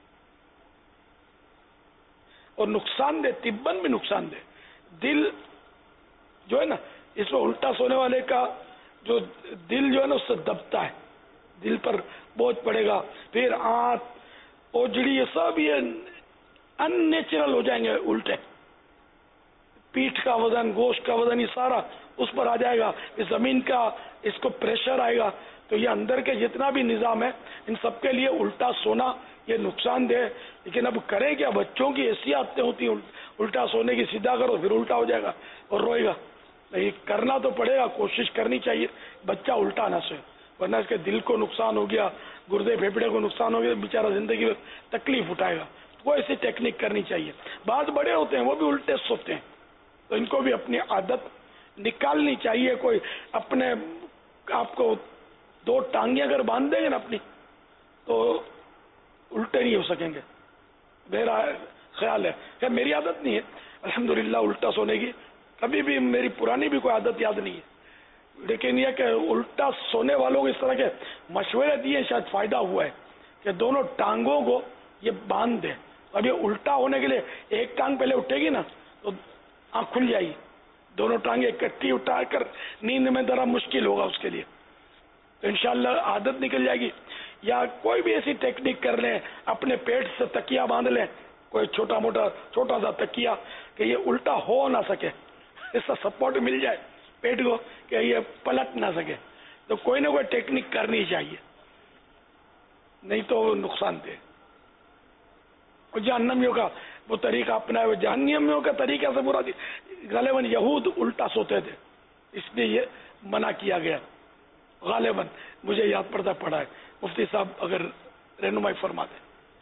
اور نقصان دہ، طباً بھی نقصان دہ. دل جو ہے نا، اس میں الٹا سونے والے کا جو دل جو ہے نا اس سے دبتا ہے، دل پر بوجھ پڑے گا، پھر آنت اوجڑی یہ سب یہ ان نیچرل ہو جائیں گے الٹے. پیٹھ کا وزن، گوشت کا وزن، یہ سارا اس پر آ جائے گا، زمین کا اس کو پریشر آئے گا. تو یہ اندر کے جتنا بھی نظام ہے ان سب کے لیے الٹا سونا یہ نقصان دہ. لیکن اب کریں کیا، بچوں کی ایسی عادتیں ہوتی ہیں الٹا سونے کی، سیدھا کرو پھر الٹا ہو جائے گا اور روئے گا. نہیں کرنا تو پڑے گا، کوشش کرنی چاہیے بچہ الٹا نہ سوئے، ورنہ اس کے دل کو نقصان ہو گیا، گردے پھیپڑے کو نقصان ہو گیا، بیچارہ زندگی میں تکلیف اٹھائے گا. وہ ایسی ٹیکنیک کرنی چاہیے. بعض بڑے ہوتے ہیں وہ بھی الٹے سوتے ہیں تو ان کو بھی اپنی عادت نکالنی چاہیے. کوئی اپنے آپ کو دو ٹانگیں اگر باندھ دیں گے نا اپنی تو الٹے نہیں ہو سکیں گے. میرا خیال ہے، خیر میری عادت نہیں ہے الحمدللہ الٹا سونے کی کبھی بھی میری پرانی بھی کوئی عادت یاد نہیں ہے، لیکن یہ کہ الٹا سونے والوں کو اس طرح کے مشورے دیے شاید فائدہ ہوا ہے کہ دونوں ٹانگوں کو یہ باندھ دیں. اب یہ الٹا ہونے کے لیے ایک ٹانگ پہلے اٹھے گی نا تو آنکھ کھل جائے گی، دونوں ٹانگیں اکٹھی اٹھا کر نیند میں ذرا مشکل ہوگا اس کے لیے، تو انشاءاللہ عادت نکل جائے گی. یا کوئی بھی ایسی ٹیکنیک کر لیں، اپنے پیٹ سے تکیا باندھ لیں، کوئی چھوٹا سا تکیا کہ یہ الٹا ہو نہ سکے، اس کا سپورٹ مل جائے پیٹ کو کہ یہ پلٹ نہ سکے. تو کوئی نہ کوئی ٹیکنیک کرنی چاہیے، نہیں تو وہ نقصان دہ. اور جہنمیوں کا وہ طریقہ اپنا ہے، وہ جہنمیوں کا طریقہ سے برا غالباً یہود الٹا سوتے تھے، اس لیے یہ منع کیا گیا. غالباً مجھے یاد پڑا ہے، مفتی صاحب اگر رہنمائی فرما دیں.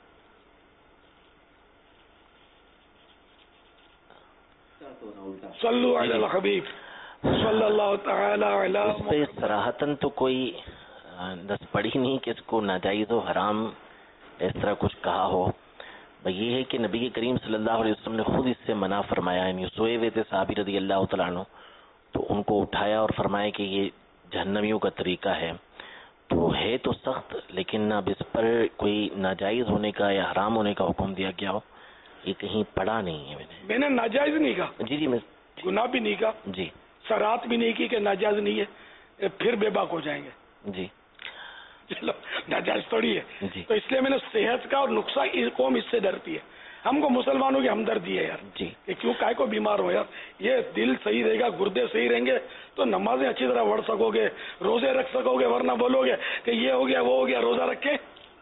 صلو علی الحبیب صلی اللہ تعالی علی اس پہ صراحتاً تو کوئی دست پڑی نہیں کہ اس کو ناجائز و حرام اس طرح کچھ کہا ہو. یہ ہے کہ نبی کریم صلی اللہ علیہ وسلم نے خود اس سے منع فرمایا. یعنی سوئے ہوئے تھے صحابی رضی اللہ تعالیٰ عنہ، تو ان کو اٹھایا اور فرمایا کہ یہ جہنمیوں کا طریقہ ہے. تو ہے تو سخت، لیکن اب اس پر کوئی ناجائز ہونے کا یا حرام ہونے کا حکم دیا گیا ہو یہ کہیں پڑھا نہیں ہے. میں نے ناجائز نہیں کہا، جی میں گناہ بھی نہیں کہا، جی سرات بھی نہیں کی کہ ناجائز نہیں ہے، پھر بے باک ہو جائیں گے. جی چلو ناجائز تھوڑی ہے. جی تو اس لیے میں نے صحت کا اور نقصان قوم اس سے ڈرتی ہے. ہم کو مسلمانوں کی ہمدردی ہے یار، جی کہ کیوں کائے کو بیمار ہو یار. یہ دل صحیح رہے گا، گردے صحیح رہیں گے تو نمازیں اچھی طرح پڑھ سکو گے، روزے رکھ سکو گے. ورنہ بولو گے کہ یہ ہو گیا وہ ہو گیا، روزہ رکھے.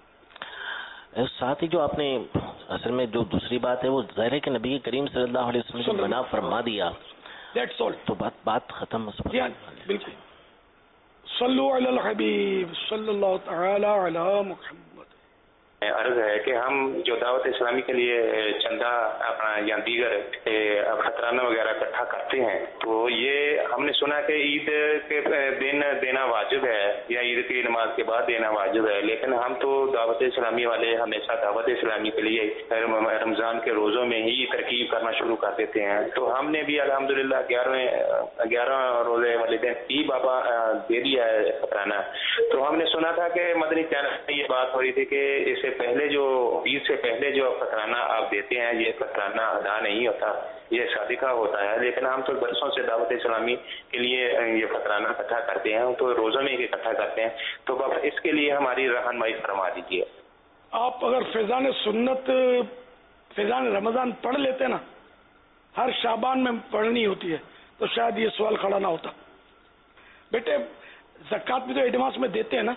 ساتھ ہی جو آپ نے اصل میں جو دوسری بات ہے وہ ظاہر ہے کہ نبی کریم صلی اللہ علیہ وسلم نے منع فرما دیا، تو بات ختم. بالکل. صلو علی الحبیب صلی اللہ تعالی علی محمد. عرض ہے کہ ہم جو دعوت اسلامی کے لیے چندہ اپنا یا دیگر خطرانہ وغیرہ اکٹھا کرتے ہیں، تو یہ ہم نے سنا کہ عید کے دن دینا واجب ہے یا عید کی نماز کے بعد دینا واجب ہے، لیکن ہم تو دعوت اسلامی والے ہمیشہ دعوت اسلامی کے لیے رمضان کے روزوں میں ہی ترکیب کرنا شروع کر دیتے ہیں. تو ہم نے بھی الحمدللہ 11 روزے والے دن ہی بابا دے دیا ہے خطرانہ. تو ہم نے سنا تھا کہ مدنی چینل میں یہ بات ہو رہی تھی کہ اسے پہلے جو عید سے پہلے جو خطرانہ آپ دیتے ہیں یہ خطرانہ ادا نہیں ہوتا، یہ صادقہ ہوتا ہے. لیکن ہم تو برسوں سے دعوت اسلامی کے لیے یہ خطرانہ اکٹھا کرتے ہیں، تو روزوں میں ہی اکٹھا کرتے ہیں. تو بابا اس کے لیے ہماری رہنمائی فرما دیجیے. آپ اگر فیضان سنت فیضان رمضان پڑھ لیتے نا، ہر شعبان میں پڑھنی ہوتی ہے، تو شاید یہ سوال کھڑا نہ ہوتا. بیٹے زکوٰۃ بھی تو ایڈوانس میں دیتے ہیں نا،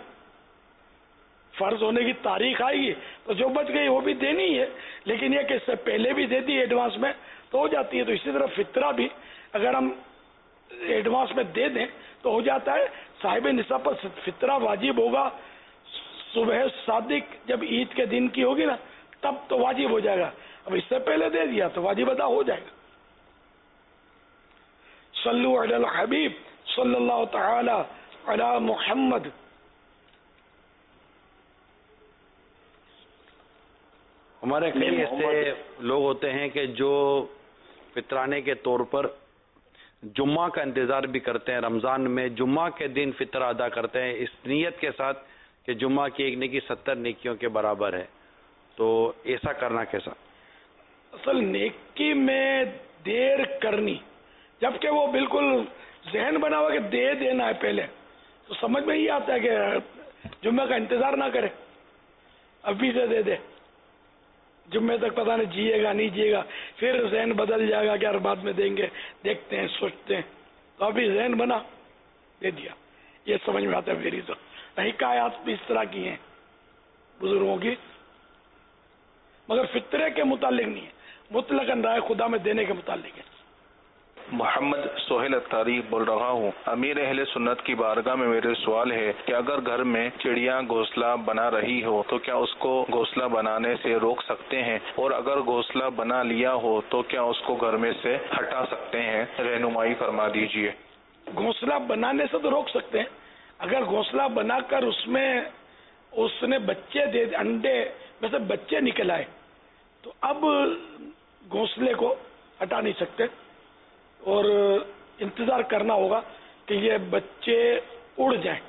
فرض ہونے کی تاریخ آئے گی تو جو بچ گئی وہ بھی دینی ہے، لیکن یہ کہ اس سے پہلے بھی دے دی ایڈوانس میں تو ہو جاتی ہے. تو اسی طرح فطرہ بھی اگر ہم ایڈوانس میں دے دیں تو ہو جاتا ہے. صاحب نصاب پر فطرہ واجب ہوگا صبح صادق جب عید کے دن کی ہوگی نا، تب تو واجب ہو جائے گا. اب اس سے پہلے دے دیا تو واجب ادا ہو جائے گا. صلو علی الحبیب صلی اللہ تعالی علی محمد. ہمارے کئی ایسے لوگ ہوتے ہیں کہ جو فطرانے کے طور پر جمعہ کا انتظار بھی کرتے ہیں، رمضان میں جمعہ کے دن فطر ادا کرتے ہیں اس نیت کے ساتھ کہ جمعہ کی ایک نیکی 70 نیکیوں کے برابر ہے. تو ایسا کرنا کیسا؟ اصل نیکی میں دیر کرنی، جبکہ وہ بالکل ذہن بنا ہوا کہ دے دینا ہے پہلے، تو سمجھ میں یہ آتا ہے کہ جمعہ کا انتظار نہ کرے، ابھی سے دے دے. جمعے تک پتہ نہیں جیے گا نہیں جیے گا، پھر ذہن بدل جائے گا کہ یار بعد میں دیں گے، دیکھتے ہیں سوچتے ہیں. تو ابھی ذہن بنا دے دیا، یہ سمجھ میں آتا ہے. میری تو حکایات بھی اس طرح کی ہیں بزرگوں کی، مگر فطرے کے متعلق نہیں ہے، مطلقاً رائے خدا میں دینے کے متعلق ہے. محمد سہیل اتاری بول رہا ہوں. امیر اہل سنت کی بارگاہ میں میرے سوال ہے کہ اگر گھر میں چڑیاں گھونسلہ بنا رہی ہو تو کیا اس کو گھونسلہ بنانے سے روک سکتے ہیں، اور اگر گھونسلہ بنا لیا ہو تو کیا اس کو گھر میں سے ہٹا سکتے ہیں؟ رہنمائی فرما دیجیے. گھونسلہ بنانے سے تو روک سکتے ہیں. اگر گھونسلہ بنا کر اس نے بچے دے انڈے میں سے بچے نکل آئے تو اب گھونسلے کو ہٹا نہیں سکتے اور انتظار کرنا ہوگا کہ یہ بچے اڑ جائیں.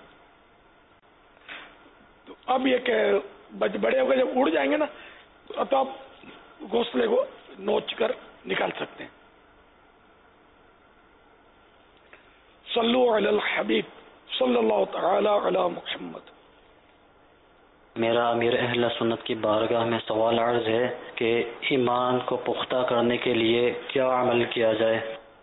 تو اب یہ کہ بڑے ہو گئے جب اڑ جائیں گے نا تو آپ گھونسلے کو نوچ کر نکال سکتے ہیں. صلو علی الحبیب صلی اللہ تعالی علی محمد. میرا امیر اہل سنت کی بارگاہ میں سوال عرض ہے کہ ایمان کو پختہ کرنے کے لیے کیا عمل کیا جائے؟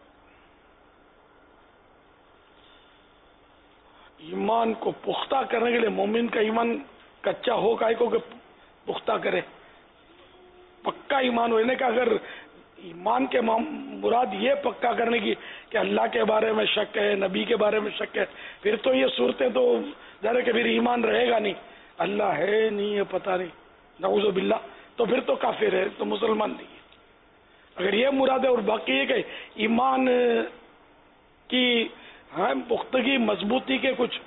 ایمان کو پختہ کرنے کے لیے مومن کا ایمان کچا ہو کا کہ پختہ کرے. پکا ایمان ہونے کا اگر ایمان کے مراد یہ پکا کرنے کی کہ اللہ کے بارے میں شک ہے, نبی کے بارے میں شک ہے, پھر تو یہ صورتیں تو ظاہر ہے کہ پھر ایمان رہے گا نہیں. اللہ ہے نہیں ہے پتہ نہیں, نعوذ باللہ, تو پھر تو کافر ہے, تو مسلمان نہیں ہے. اگر یہ مراد ہے اور باقی یہ کہ ایمان کی پختگی مضبوطی کے کچھ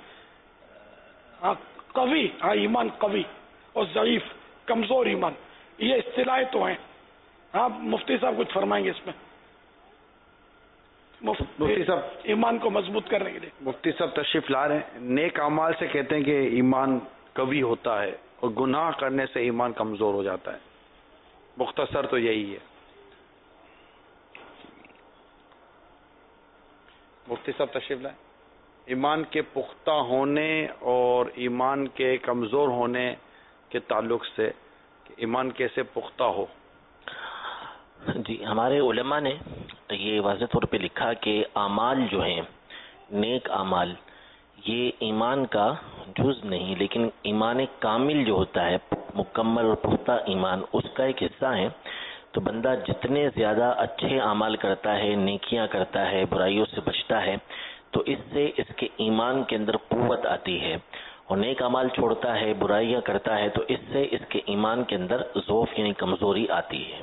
قوی ایمان قوی اور ضعیف کمزور ایمان, یہ اصطلاحیں تو ہیں. مفتی صاحب کچھ فرمائیں گے اس میں؟ مفتی صاحب ایمان کو مضبوط کرنے کے لیے مفتی صاحب تشریف لا رہے ہیں. نیک اعمال سے کہتے ہیں کہ ایمان قوی ہوتا ہے اور گناہ کرنے سے ایمان کمزور ہو جاتا ہے. مختصر تو یہی ہے. مفتی صاحب تشریف لائیں. ایمان کے پختہ ہونے اور ایمان کے کمزور ہونے کے تعلق سے کہ ایمان کیسے پختہ ہو. جی, ہمارے علماء نے یہ واضح طور پہ لکھا کہ اعمال جو ہیں, نیک اعمال, یہ ایمان کا جز نہیں لیکن ایمان کامل جو ہوتا ہے, مکمل اور پختہ ایمان, اس کا ایک حصہ ہے. تو بندہ جتنے زیادہ اچھے اعمال کرتا ہے, نیکیاں کرتا ہے, برائیوں سے بچتا ہے, تو اس سے اس کے ایمان کے اندر قوت آتی ہے. اور نیک اعمال چھوڑتا ہے, برائیاں کرتا ہے, تو اس سے اس کے ایمان کے اندر ضعف یعنی کمزوری آتی ہے.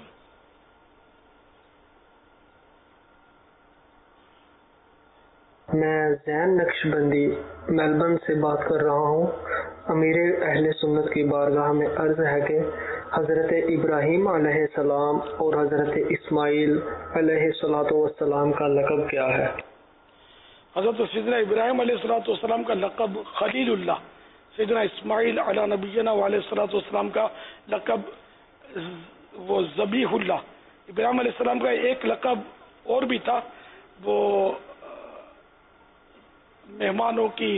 میں زین نقش بندی میلبرن سے بات کر رہا ہوں. امیر اہل سنت کی بارگاہ میں عرض ہے کہ حضرت ابراہیم علیہ السلام اور حضرت اسماعیل علیہ السلام کا لقب کیا ہے؟ حضرت سیدنا ابراہیم علیہ السلام کا لقب خلیل اللہ, سیدنا اسماعیل علی نبینا علیہ السلام کا لقب وہ ذبیح اللہ. ابراہیم علیہ السلام کا ایک لقب اور بھی تھا, وہ مہمانوں کی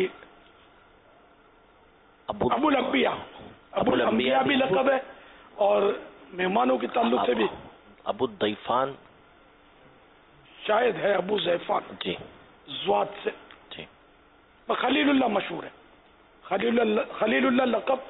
ابو الانبیاء بھی لقب ہے, اور مہمانوں کے تعلق سے بھی ابو الضیفان شاید ہے, ابو ضیفان جی زوات سے جی. خلیل اللہ مشہور ہے. خلیل اللہ لقب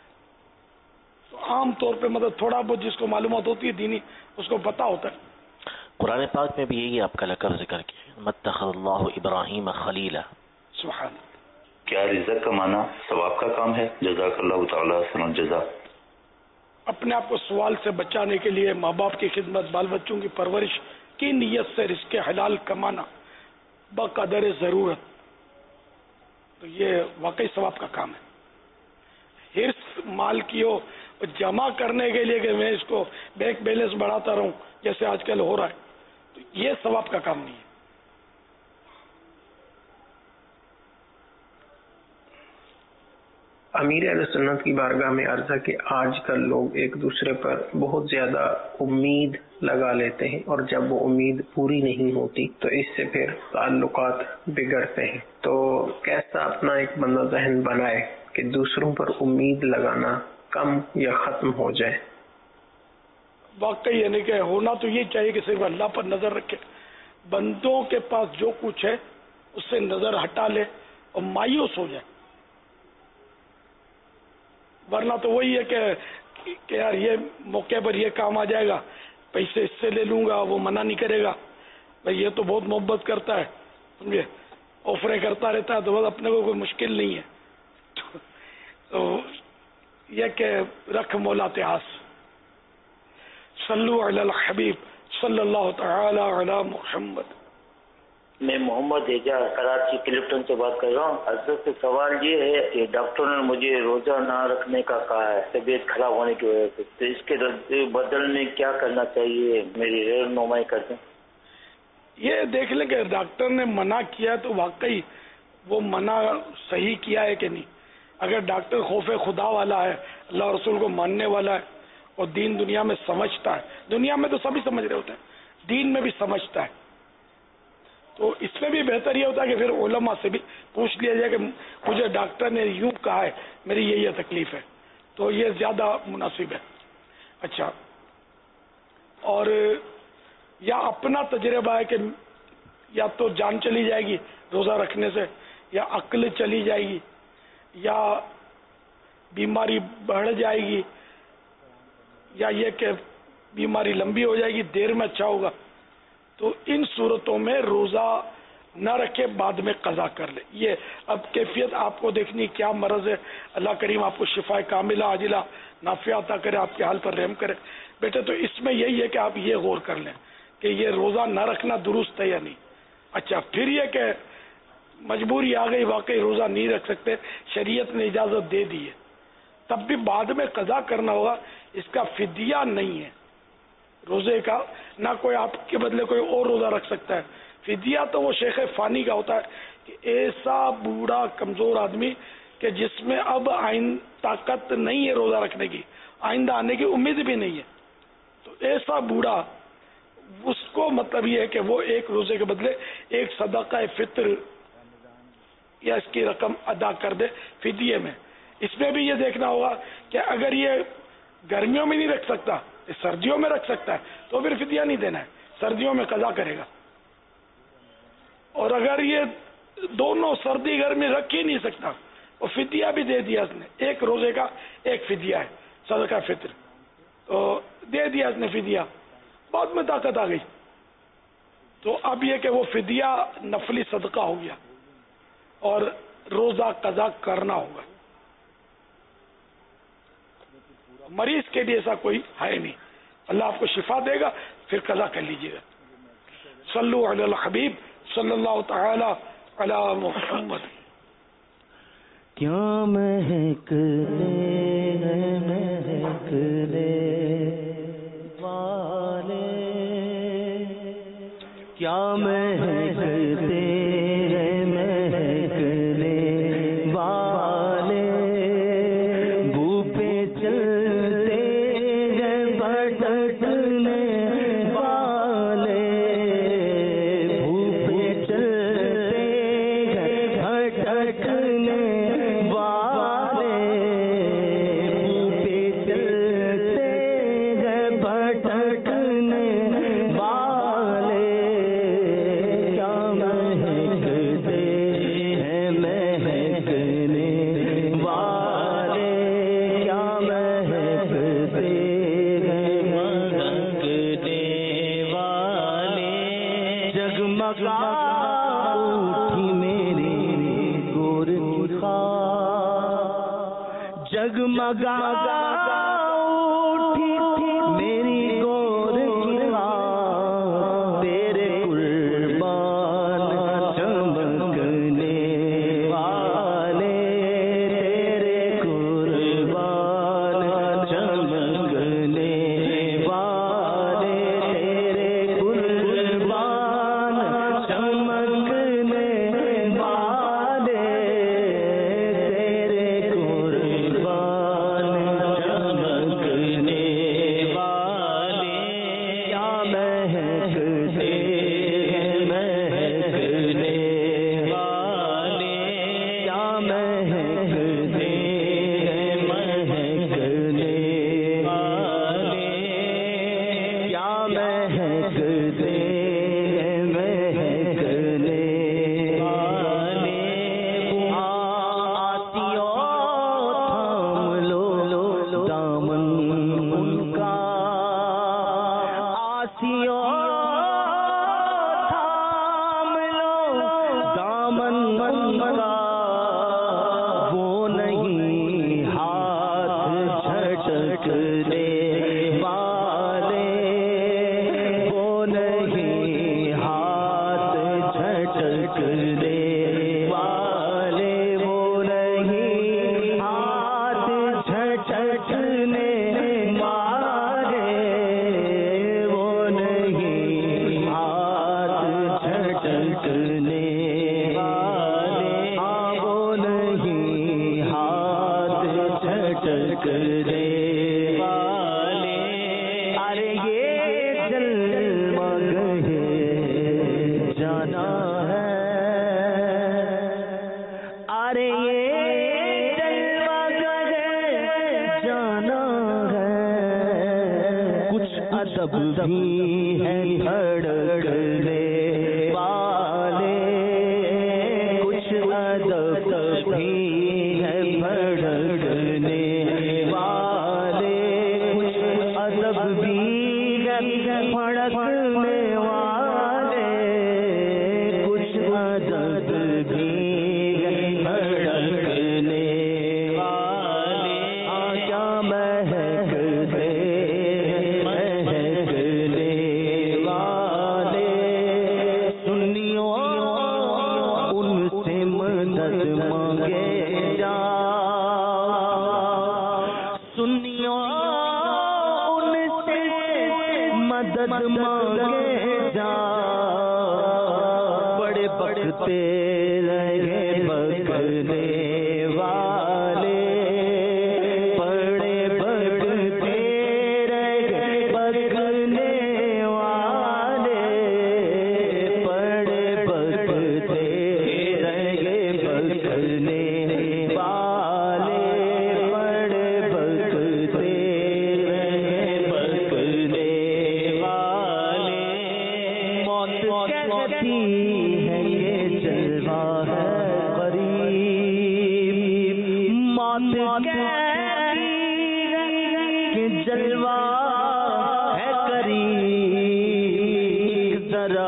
عام طور پہ مطلب تھوڑا بہت جس کو معلومات ہوتی ہے دینی اس کو پتا ہوتا ہے. قرآن پاک میں بھی یہی آپ کا لقب ذکر کیا, متخذ اللہ ابراہیم خلیلا. سبحان. کیا رزق کمانا ثواب کا کام ہے؟ جزاک اللہ تعالی خیر جزا. اپنے آپ کو سوال سے بچانے کے لیے ماں باپ کی خدمت, بال بچوں کی پرورش کی نیت سے رزق حلال کمانا بقدر ضرورت, تو یہ واقعی ثواب کا کام ہے. حرص مال کی ہو جمع کرنے کے لیے کہ میں اس کو بینک بیلنس بڑھاتا رہوں جیسے آج کل ہو رہا ہے, تو یہ ثواب کا کام نہیں ہے. امیر اہل سنت کی بارگاہ میں عرض ہے کہ آج کل لوگ ایک دوسرے پر بہت زیادہ امید لگا لیتے ہیں, اور جب وہ امید پوری نہیں ہوتی تو اس سے پھر تعلقات بگڑتے ہیں. تو کیسا اپنا ایک بندہ ذہن بنائے کہ دوسروں پر امید لگانا کم یا ختم ہو جائے؟ واقعی یعنی کہ ہونا تو یہ چاہیے کہ صرف اللہ پر نظر رکھے, بندوں کے پاس جو کچھ ہے اس سے نظر ہٹا لے اور مایوس ہو جائے. ورنہ تو وہی ہے کہ یار یہ موقع پر یہ کام آ جائے گا, پیسے اس سے لے لوں گا, وہ منع نہیں کرے گا, بھائی یہ تو بہت محبت کرتا ہے, سمجھے, آفریں کرتا رہتا ہے, تو بس اپنے کو کوئی مشکل نہیں ہے. تو یہ کہ رکھ مولا تیاس. صلو علی الحبیب صلی اللہ تعالی علی محمد. میں محمد اعجاز کراچی کلفٹن سے بات کر رہا ہوں. حضرت سوال یہ ہے کہ ڈاکٹر نے مجھے روزہ نہ رکھنے کا کہا ہے طبیعت خراب ہونے کی وجہ سے, تو اس کے بدل میں کیا کرنا چاہیے, میری رہنمائی کر دیں. یہ دیکھ لیں کہ ڈاکٹر نے منع کیا تو واقعی وہ منع صحیح کیا ہے کہ نہیں. اگر ڈاکٹر خوف خدا والا ہے, اللہ رسول کو ماننے والا ہے اور دین دنیا میں سمجھتا ہے, دنیا میں تو سبھی سمجھ رہے ہوتے ہیں, دین میں بھی سمجھتا ہے, تو اس میں بھی بہتر یہ ہوتا ہے کہ پھر علماء سے بھی پوچھ لیا جائے کہ مجھے ڈاکٹر نے یوں کہا ہے, میری یہ تکلیف ہے, تو یہ زیادہ مناسب ہے. اچھا, اور یا اپنا تجربہ ہے کہ یا تو جان چلی جائے گی روزہ رکھنے سے, یا عقل چلی جائے گی, یا بیماری بڑھ جائے گی, یا یہ کہ بیماری لمبی ہو جائے گی, دیر میں اچھا ہوگا, تو ان صورتوں میں روزہ نہ رکھے, بعد میں قضا کر لے. یہ اب کیفیت آپ کو دیکھنی, کیا مرض ہے, اللہ کریم آپ کو شفا کاملہ عاجلہ نافع عطا کرے, آپ کے حال پر رحم کرے. بیٹے تو اس میں یہی ہے کہ آپ یہ غور کر لیں کہ یہ روزہ نہ رکھنا درست ہے یا نہیں. اچھا, پھر یہ کہ مجبوری آ گئی, واقعی روزہ نہیں رکھ سکتے, شریعت نے اجازت دے دی ہے, تب بھی بعد میں قضا کرنا ہوگا. اس کا فدیہ نہیں ہے روزے کا, نہ کوئی آپ کے بدلے کوئی اور روزہ رکھ سکتا ہے. فدیہ تو وہ شیخ فانی کا ہوتا ہے کہ ایسا بوڑھا کمزور آدمی کہ جس میں اب طاقت نہیں ہے روزہ رکھنے کی, آئندہ آنے کی امید بھی نہیں ہے, تو ایسا بوڑھا, اس کو مطلب یہ ہے کہ وہ ایک روزے کے بدلے ایک صدقہ فطر یا اس کی رقم ادا کر دے فدیے میں. اس میں بھی یہ دیکھنا ہوگا کہ اگر یہ گرمیوں میں نہیں رکھ سکتا, سردیوں میں رکھ سکتا ہے, تو پھر فدیہ نہیں دینا ہے, سردیوں میں قضا کرے گا. اور اگر یہ دونوں سردی گرمی رکھ ہی نہیں سکتا, اور فدیہ بھی دے دیا اس نے, ایک روزے کا ایک فدیہ ہے صدقہ فطر, تو دے دیا اس نے فدیہ, بعد میں طاقت آ گئی, تو اب یہ کہ وہ فدیہ نفلی صدقہ ہو گیا اور روزہ قضا کرنا ہوگا. مریض کے لیے ایسا کوئی ہے نہیں, اللہ آپ کو شفا دے گا, پھر قضا کر لیجیے گا. صلو علی الحبیب صلی اللہ تعالی علی محمد. کیا مہکتے ہیں مہکنے والے, کیا مہکتے ہیں مہکنے والے, بو پہ چلتے ہیں بھٹکنے والے, بو پہ چلتے ہیں بھٹکنے والے, بو پہ چلتے ہیں بھٹکنے والے, کیا مہکتے ہیں مہکنے والے, کیا مہکتے ہیں مہکنے والے, جگمگا اٹھی میری گور کی خواہ, جگمگا اٹھی میری گور کی خواہ, تیرے قربان چمکنے والے, تیرے قربان چمکنے والے, تیرے قربان چمکنے والے, تیرے قربان چمکنے والے, کیا مہکتے ہیں مہکنے والے, کیا مہکتے ہیں مہکنے والے, کیا مہکتے ہیں مہکنے والے, آسیو تھام لو دامن ان کا, آسیو تھام لو دامن ان کا, وہ نہیں ہاتھ جھٹکنے والے, وہ نہیں ہاتھ झटकने वाले वो नहीं हाथ झटकने वाले, वो नहीं हाथ झटकने वाले। अरे ये जलमगे जाना है, अरे ये जलमगे जाना है। कुछ अदब भी है धड़कने वाले, कुछ अदब भी है धड़कने वाले, कुछ अदब भी है भड़कने वाले, कुछ अदब भी है भड़कने वाले। क्या महकते महकने वाले, सुनियो उनसे मदद मांगे जा, सुनियो उनसे मदद मांगे जा। बड़े बकते रहे बकने वाले, बड़े बकते रहे बकने वाले, बड़े बकते रहे बकने वाले, बड़े बकते रहे बकने वाले। मौत कहती है ये जलवा है करीब, मौत कहती है कि जलवा है करीब। जरा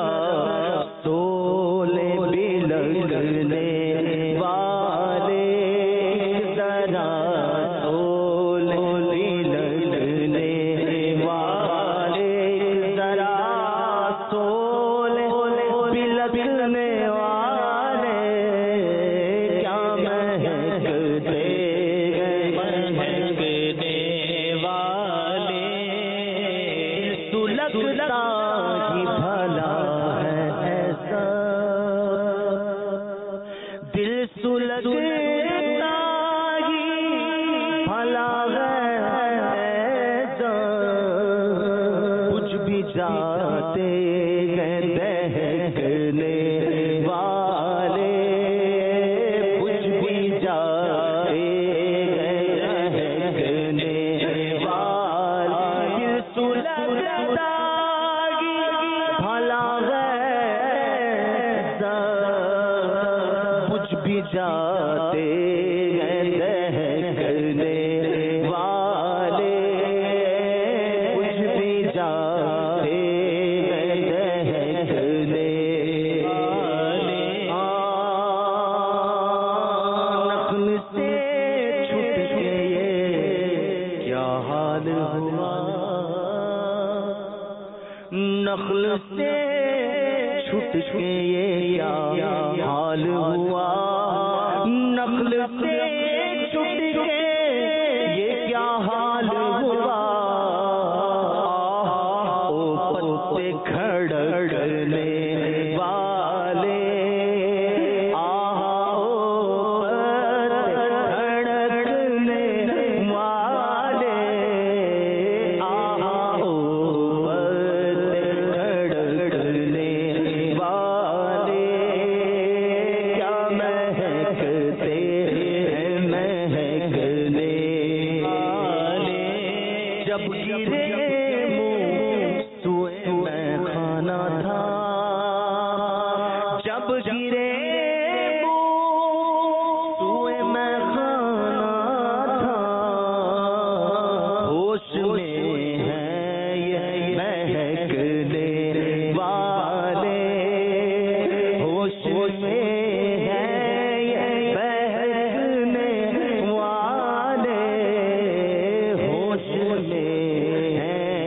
सोले भी लगने वाले, जरा सोले भी लगने वाले, जरा सोले भी लगने वाले। क्या महकते महकने वाले, सुलगता ही भला है ऐसा, दिल सुलगता ही भला है ऐसा। कुछ भी जाते हैं बहकने वाले, कुछ भी जाते हैं बहकने वाले। दिल सुलगता ही भला है ऐसा, कुछ भी जाते हैं बहकने वाले, कुछ भी जाते हैं बहकने वाले। नखल से छूट के ये क्या हाल हुआ, नखल से छूट के ये क्या हाल हुआ, नखल से छूट के ये क्या हाल हुआ। ओ पत्ते खड़कने वाले, आओ पत्ते खड़कने वाले, आओ पत्ते खड़कने वाले। क्या महकते हैं महकने वाले। जब गिरे मुँह सुए मैं खाना था, जब गिरे मुँह सुए मैं खाना था। होश में हैं ये महकने वाले, होश में हैं ये महकने वाले, होश में हैं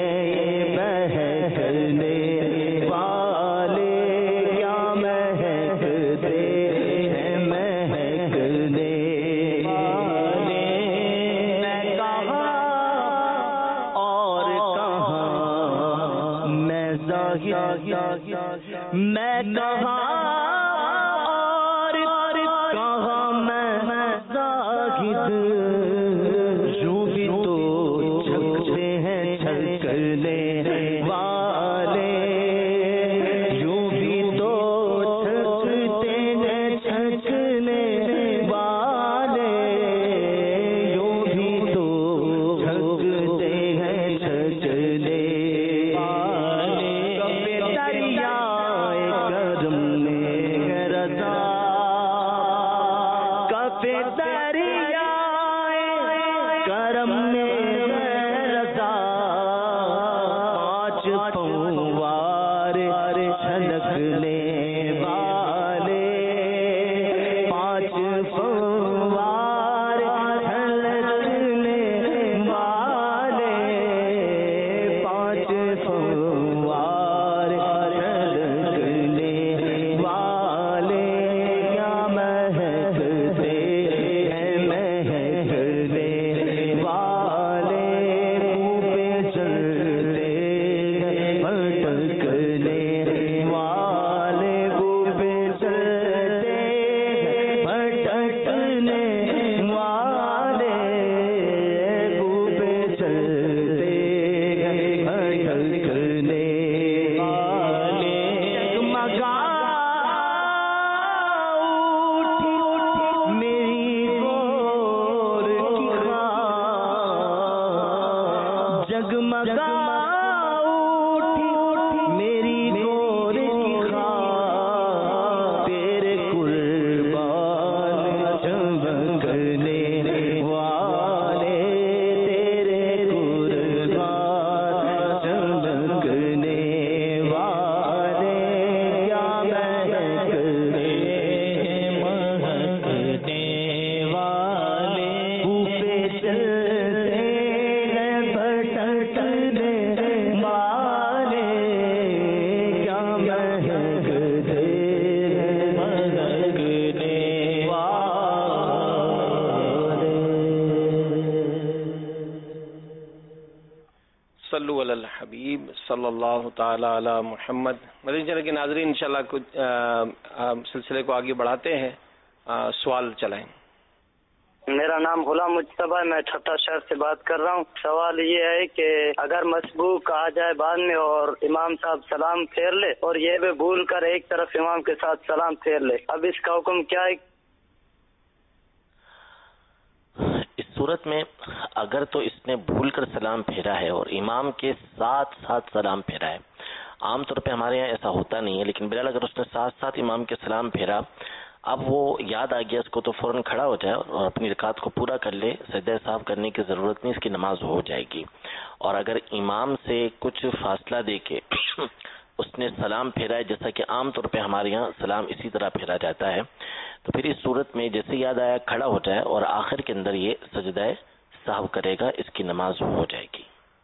میں کہاں اور کہاں میں زاہد، یوں بھی تو چھکتے ہیں چھکنے والے، یوں بھی تو چھکتے ہیں چھکنے والے، یوں بھی تو چھکتے ہیں چھکنے والے، کبھی دریائے کرم نے ہے رضا، کبھی دریائے کرم نے ہے رضا، پانچ پنوار چھلکنے والے، پانچ پنوار چھلکنے والے، پانچ پنوار چھلکنے والے، کیا مہکتے ہیں مہکنے والے، منہ پہ چلتے ہیں بھٹکنے والے، منہ پہ چلتے ہیں بھٹکنے والے، منہ پہ چلتے ہیں بھٹکنے والے، جگمگا اٹھی میری گور کی خواہ، جگمگا اٹھی میری گور کی خواہ، تیرے قربان چمکنے والے، تیرے قربان چمکنے والے، کیا مہکتے ہیں مہکنے والے، منہ پہ چلتے ہیں بھٹکنے والے، کیا مہکتے ہیں مہکنے والے۔ صلو علی الحبیب صلی اللہ تعالی علی محمد۔ مدنی چینل کے ناظرین، انشاءاللہ کچھ سلسلے کو آگے بڑھاتے ہیں، سوال چلائیں۔ میرا نام غلام مجتبیٰ ہے، میں ٹھٹہ شہر سے بات کر رہا ہوں۔ سوال یہ ہے کہ اگر مسبوق آ جائے بعد میں اور امام صاحب سلام پھیر لے اور یہ بھی بھول کر ایک طرف امام کے ساتھ سلام پھیر لے، اب اس کا حکم کیا ہے؟ اس صورت میں اگر تو اس نے بھول کر سلام پھیرا ہے اور امام کے ساتھ ساتھ سلام پھیرا ہے، عام طور پہ ہمارے یہاں ایسا ہوتا نہیں ہے، لیکن بہرحال اگر اس نے ساتھ ساتھ امام کے سلام پھیرا، اب وہ یاد آ گیا اس کو تو فوراً کھڑا ہو جائے اور اپنی رکعت کو پورا کر لے، سجدہ صاحب کرنے کی ضرورت نہیں، اس کی نماز ہو جائے گی۔ اور اگر امام سے کچھ فاصلہ دے کے اس نے سلام پھیرا ہے، جیسا کہ عام طور پہ ہمارے یہاں سلام اسی طرح پھیرا جاتا ہے، تو پھر اس صورت میں جیسے یاد آیا کھڑا ہو جائے اور آخر کے اندر یہ سجدہ صاحب کرے گا، اس کی نماز ہو جائے گی۔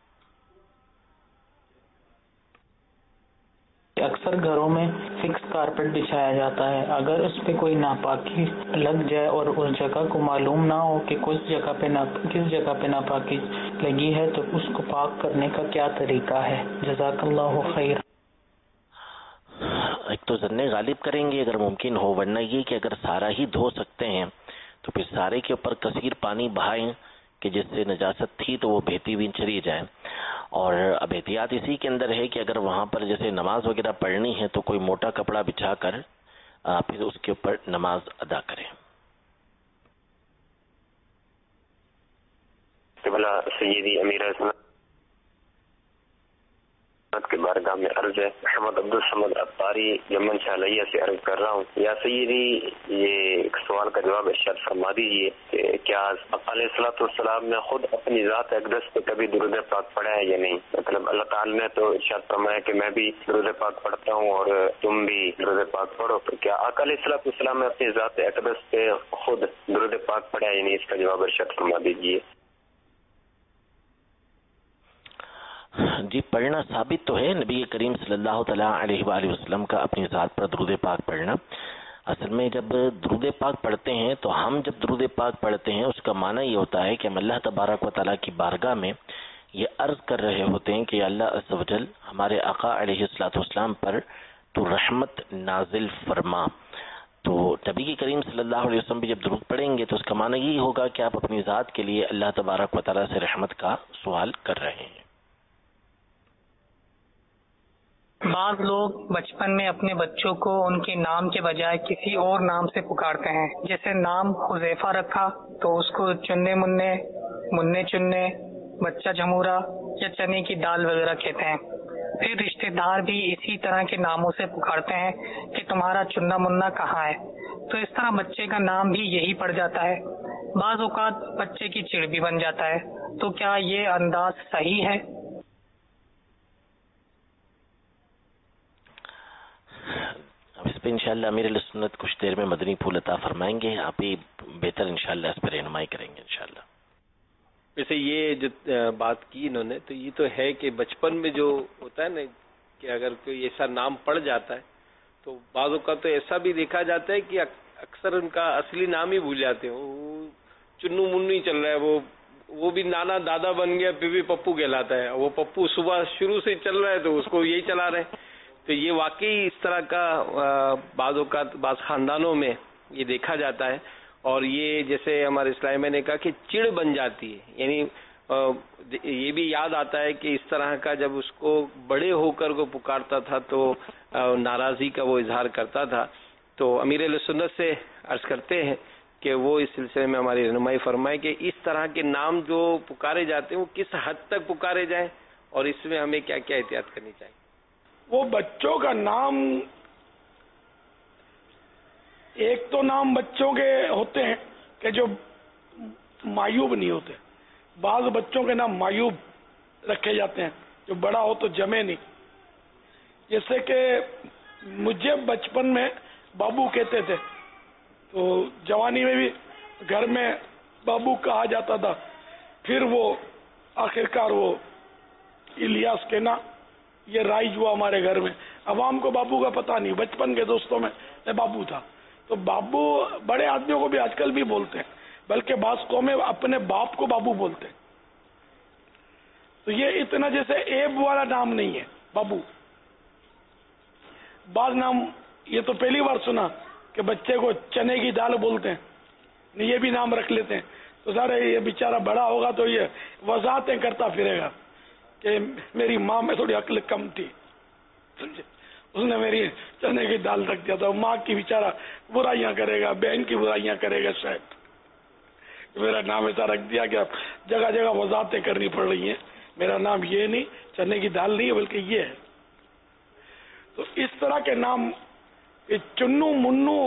اکثر گھروں میں فکس کارپیٹ بچھایا جاتا ہے، اگر اس پہ کوئی ناپاکی لگ جائے اور اس جگہ کو معلوم نہ ہو کہ کس جگہ پہ ناپاکی لگی ہے، تو اس کو پاک کرنے کا کیا طریقہ ہے؟ جزاک اللہ خیر۔ ایک تو ظن غالب کریں گے اگر ممکن ہو، ورنہ یہ کہ اگر سارا ہی دھو سکتے ہیں تو پھر سارے کے اوپر کثیر پانی بہائیں کہ جس سے نجاست تھی تو وہ بہتی ہوئی چلی جائے۔ اور اب احتیاط اسی کے اندر ہے کہ اگر وہاں پر جیسے نماز وغیرہ پڑھنی ہے تو کوئی موٹا کپڑا بچھا کر پھر اس کے اوپر نماز ادا کریں۔ سیدی امیر کے بارگاہ میں عرض ہے، محمد عبدالصمد عطاری یمن شالیہ سے عرض کر رہا ہوں، یا سیدی یہ ایک سوال کا جواب ارشاد فرما دیجیے کہ کیا آقا علیہ الصلوۃ والسلام نے خود اپنی ذات اقدس پہ کبھی درود پاک پڑھا ہے یا نہیں؟ مطلب اللہ تعالیٰ نے تو ارشاد فرمایا کہ میں بھی درود پاک پڑھتا ہوں اور تم بھی درود پاک پڑھو، تو کیا آقا علیہ الصلوۃ والسلام نے اپنی ذات اقدس پہ خود درود پاک پڑھا ہے یا نہیں؟ اس کا جواب ارشاد فرما دیجیے۔ جی پڑھنا ثابت تو ہے، نبی کریم صلی اللہ تعالیٰ علیہ وآلہ وسلم کا اپنی ذات پر درود پاک پڑھنا۔ اصل میں جب درود پاک پڑھتے ہیں تو ہم جب درود پاک پڑھتے ہیں اس کا معنی یہ ہوتا ہے کہ ہم اللہ تبارک و تعالیٰ کی بارگاہ میں یہ عرض کر رہے ہوتے ہیں کہ اللہ عز و جل ہمارے آقا علیہ الصلوۃ والسلام پر تو رحمت نازل فرما. تو نبی کریم صلی اللہ علیہ وسلم بھی جب درود پڑھیں گے تو اس کا معنی یہی ہوگا کہ آپ اپنی ذات کے لیے اللہ تبارک و تعالیٰ سے رحمت کا سوال کر رہے ہیں. بعض لوگ بچپن میں اپنے بچوں کو ان کے نام کے بجائے کسی اور نام سے پکارتے ہیں. جیسے نام حذیفہ رکھا تو اس کو چنے منے، منے چنے، بچہ جھمورا یا چنے کی دال وغیرہ کہتے ہیں. پھر رشتہ دار بھی اسی طرح کے ناموں سے پکارتے ہیں کہ تمہارا چنا منا کہاں ہے. تو اس طرح بچے کا نام بھی یہی پڑ جاتا ہے. بعض اوقات بچے کی چڑ بھی بن جاتا ہے. تو کیا یہ انداز صحیح ہے؟ اس پہ انشاءاللہ امیر اہل سنت کچھ دیر میں مدنی پھول عطا فرمائیں گے. آپ ہی بہتر انشاءاللہ اس پہ رہنمائی کریں گے انشاءاللہ. ویسے یہ جو بات کی انہوں نے تو یہ تو ہے کہ بچپن میں جو ہوتا ہے نا کہ اگر کوئی ایسا نام پڑ جاتا ہے تو بعض اوقات تو ایسا بھی دیکھا جاتا ہے کہ اکثر ان کا اصلی نام ہی بھول جاتے ہیں. وہ چنو منو ہی چل رہا ہے، وہ بھی نانا دادا بن گیا پھر بھی پپو کہلاتا ہے. وہ پپو صبح شروع سے چل رہا ہے تو اس کو یہی چلا رہے ہیں. تو یہ واقعی اس طرح کا بعض اوقات بعض خاندانوں میں یہ دیکھا جاتا ہے. اور یہ جیسے ہمارے اسلام میں نے کہا کہ چڑ بن جاتی ہے، یعنی یہ بھی یاد آتا ہے کہ اس طرح کا جب اس کو بڑے ہو کر کو پکارتا تھا تو ناراضی کا وہ اظہار کرتا تھا. تو امیر اہل سنت سے عرض کرتے ہیں کہ وہ اس سلسلے میں ہماری رہنمائی فرمائے کہ اس طرح کے نام جو پکارے جاتے ہیں وہ کس حد تک پکارے جائیں اور اس میں ہمیں کیا کیا احتیاط کرنی چاہیے. وہ بچوں کا نام، ایک تو نام بچوں کے ہوتے ہیں کہ جو معیوب نہیں ہوتے. بعض بچوں کے نام معیوب رکھے جاتے ہیں جو بڑا ہو تو جمے نہیں. جیسے کہ مجھے بچپن میں بابو کہتے تھے تو جوانی میں بھی گھر میں بابو کہا جاتا تھا. پھر وہ آخرکار وہ الیاس کہنا یہ رائج ہوا ہمارے گھر میں. عوام کو بابو کا پتہ نہیں، بچپن کے دوستوں میں بابو تھا. تو بابو بڑے آدمیوں کو بھی آج کل بھی بولتے ہیں، بلکہ بعض قومیں اپنے باپ کو بابو بولتے ہیں. تو یہ اتنا جیسے ایب والا نام نہیں ہے بابو. بعض نام یہ تو پہلی بار سنا کہ بچے کو چنے کی دال بولتے ہیں، یہ بھی نام رکھ لیتے ہیں. تو سارے یہ بیچارہ بڑا ہوگا تو یہ وضاحتیں کرتا پھرے گا کہ میری ماں میں تھوڑی عقل کم تھی، سمجھے، اس نے میری چنے کی دال رکھ دیا تھا. ماں کی بیچارہ برائیاں کرے گا، بہن کی برائیاں کرے گا، شاید میرا نام ایسا رکھ دیا کہ اب جگہ جگہ وضاحتیں کرنی پڑ رہی ہیں. میرا نام یہ نہیں، چنے کی دال نہیں ہے، بلکہ یہ ہے. تو اس طرح کے نام چنو منو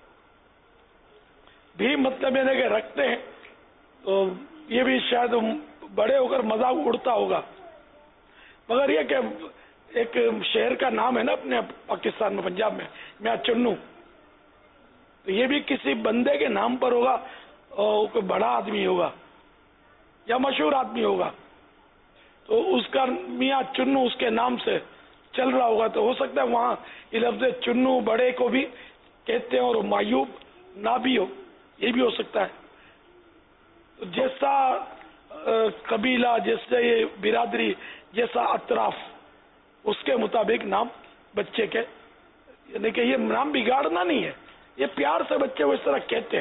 بھی مطلب یہ کہ رکھتے ہیں تو یہ بھی شاید بڑے ہو کر مذاق اڑتا ہوگا. مگر یہ کہ ایک شہر کا نام ہے نا اپنے پاکستان میں، پنجاب میں، میاں چنو، تو یہ بھی کسی بندے کے نام پر ہوگا اور کوئی بڑا آدمی ہوگا یا مشہور آدمی ہوگا تو اس کا میاں چنو اس کے نام سے چل رہا ہوگا. تو ہو سکتا ہے وہاں یہ لفظ چنو بڑے کو بھی کہتے ہیں اور معیوب نہ بھی ہو، یہ بھی ہو سکتا ہے. تو جیسا قبیلہ، جیسے یہ برادری، جیسا اطراف، اس کے مطابق نام بچے کے، یعنی کہ یہ نام بگاڑنا نہیں ہے، یہ پیار سے بچے کو اس طرح کہتے ہیں.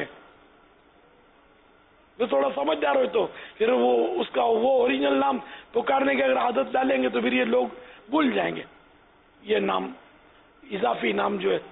جو تھوڑا سمجھدار ہو تو پھر وہ اس کا وہ اوریجنل نام پکارنے کی اگر عادت ڈالیں گے تو پھر یہ لوگ بھول جائیں گے یہ نام، اضافی نام جو ہے.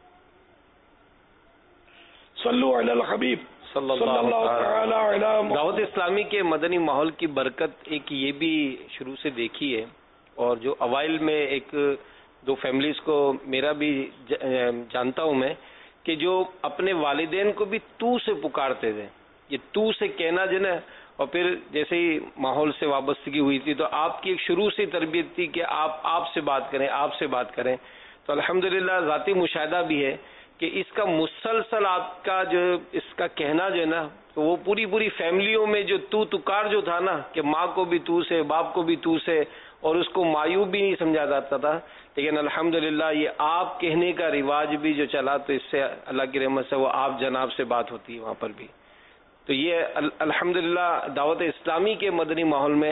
صلو علی الحبیب صلی اللہ تعالی علی. دعوت اسلامی کے مدنی ماحول کی برکت ایک یہ بھی شروع سے دیکھی ہے، اور جو اوائل میں ایک دو فیملیز کو میرا بھی جانتا ہوں میں کہ جو اپنے والدین کو بھی تو سے پکارتے تھے. یہ تو سے کہنا جو نا، اور پھر جیسے ہی ماحول سے وابستگی ہوئی تھی تو آپ کی ایک شروع سے تربیت تھی کہ آپ سے بات کریں، آپ سے بات کریں. تو الحمدللہ ذاتی مشاہدہ بھی ہے کہ اس کا مسلسل آپ کا جو اس کا کہنا جو ہے نا، تو وہ پوری فیملیوں میں جو تو تکار جو تھا نا کہ ماں کو بھی تو سے، باپ کو بھی تو سے، اور اس کو معیوب بھی نہیں سمجھا جاتا تھا. لیکن الحمدللہ یہ آپ کہنے کا رواج بھی جو چلا تو اس سے اللہ کی رحمت سے وہ آپ جناب سے بات ہوتی ہے وہاں پر بھی. تو یہ الحمدللہ دعوت اسلامی کے مدنی ماحول میں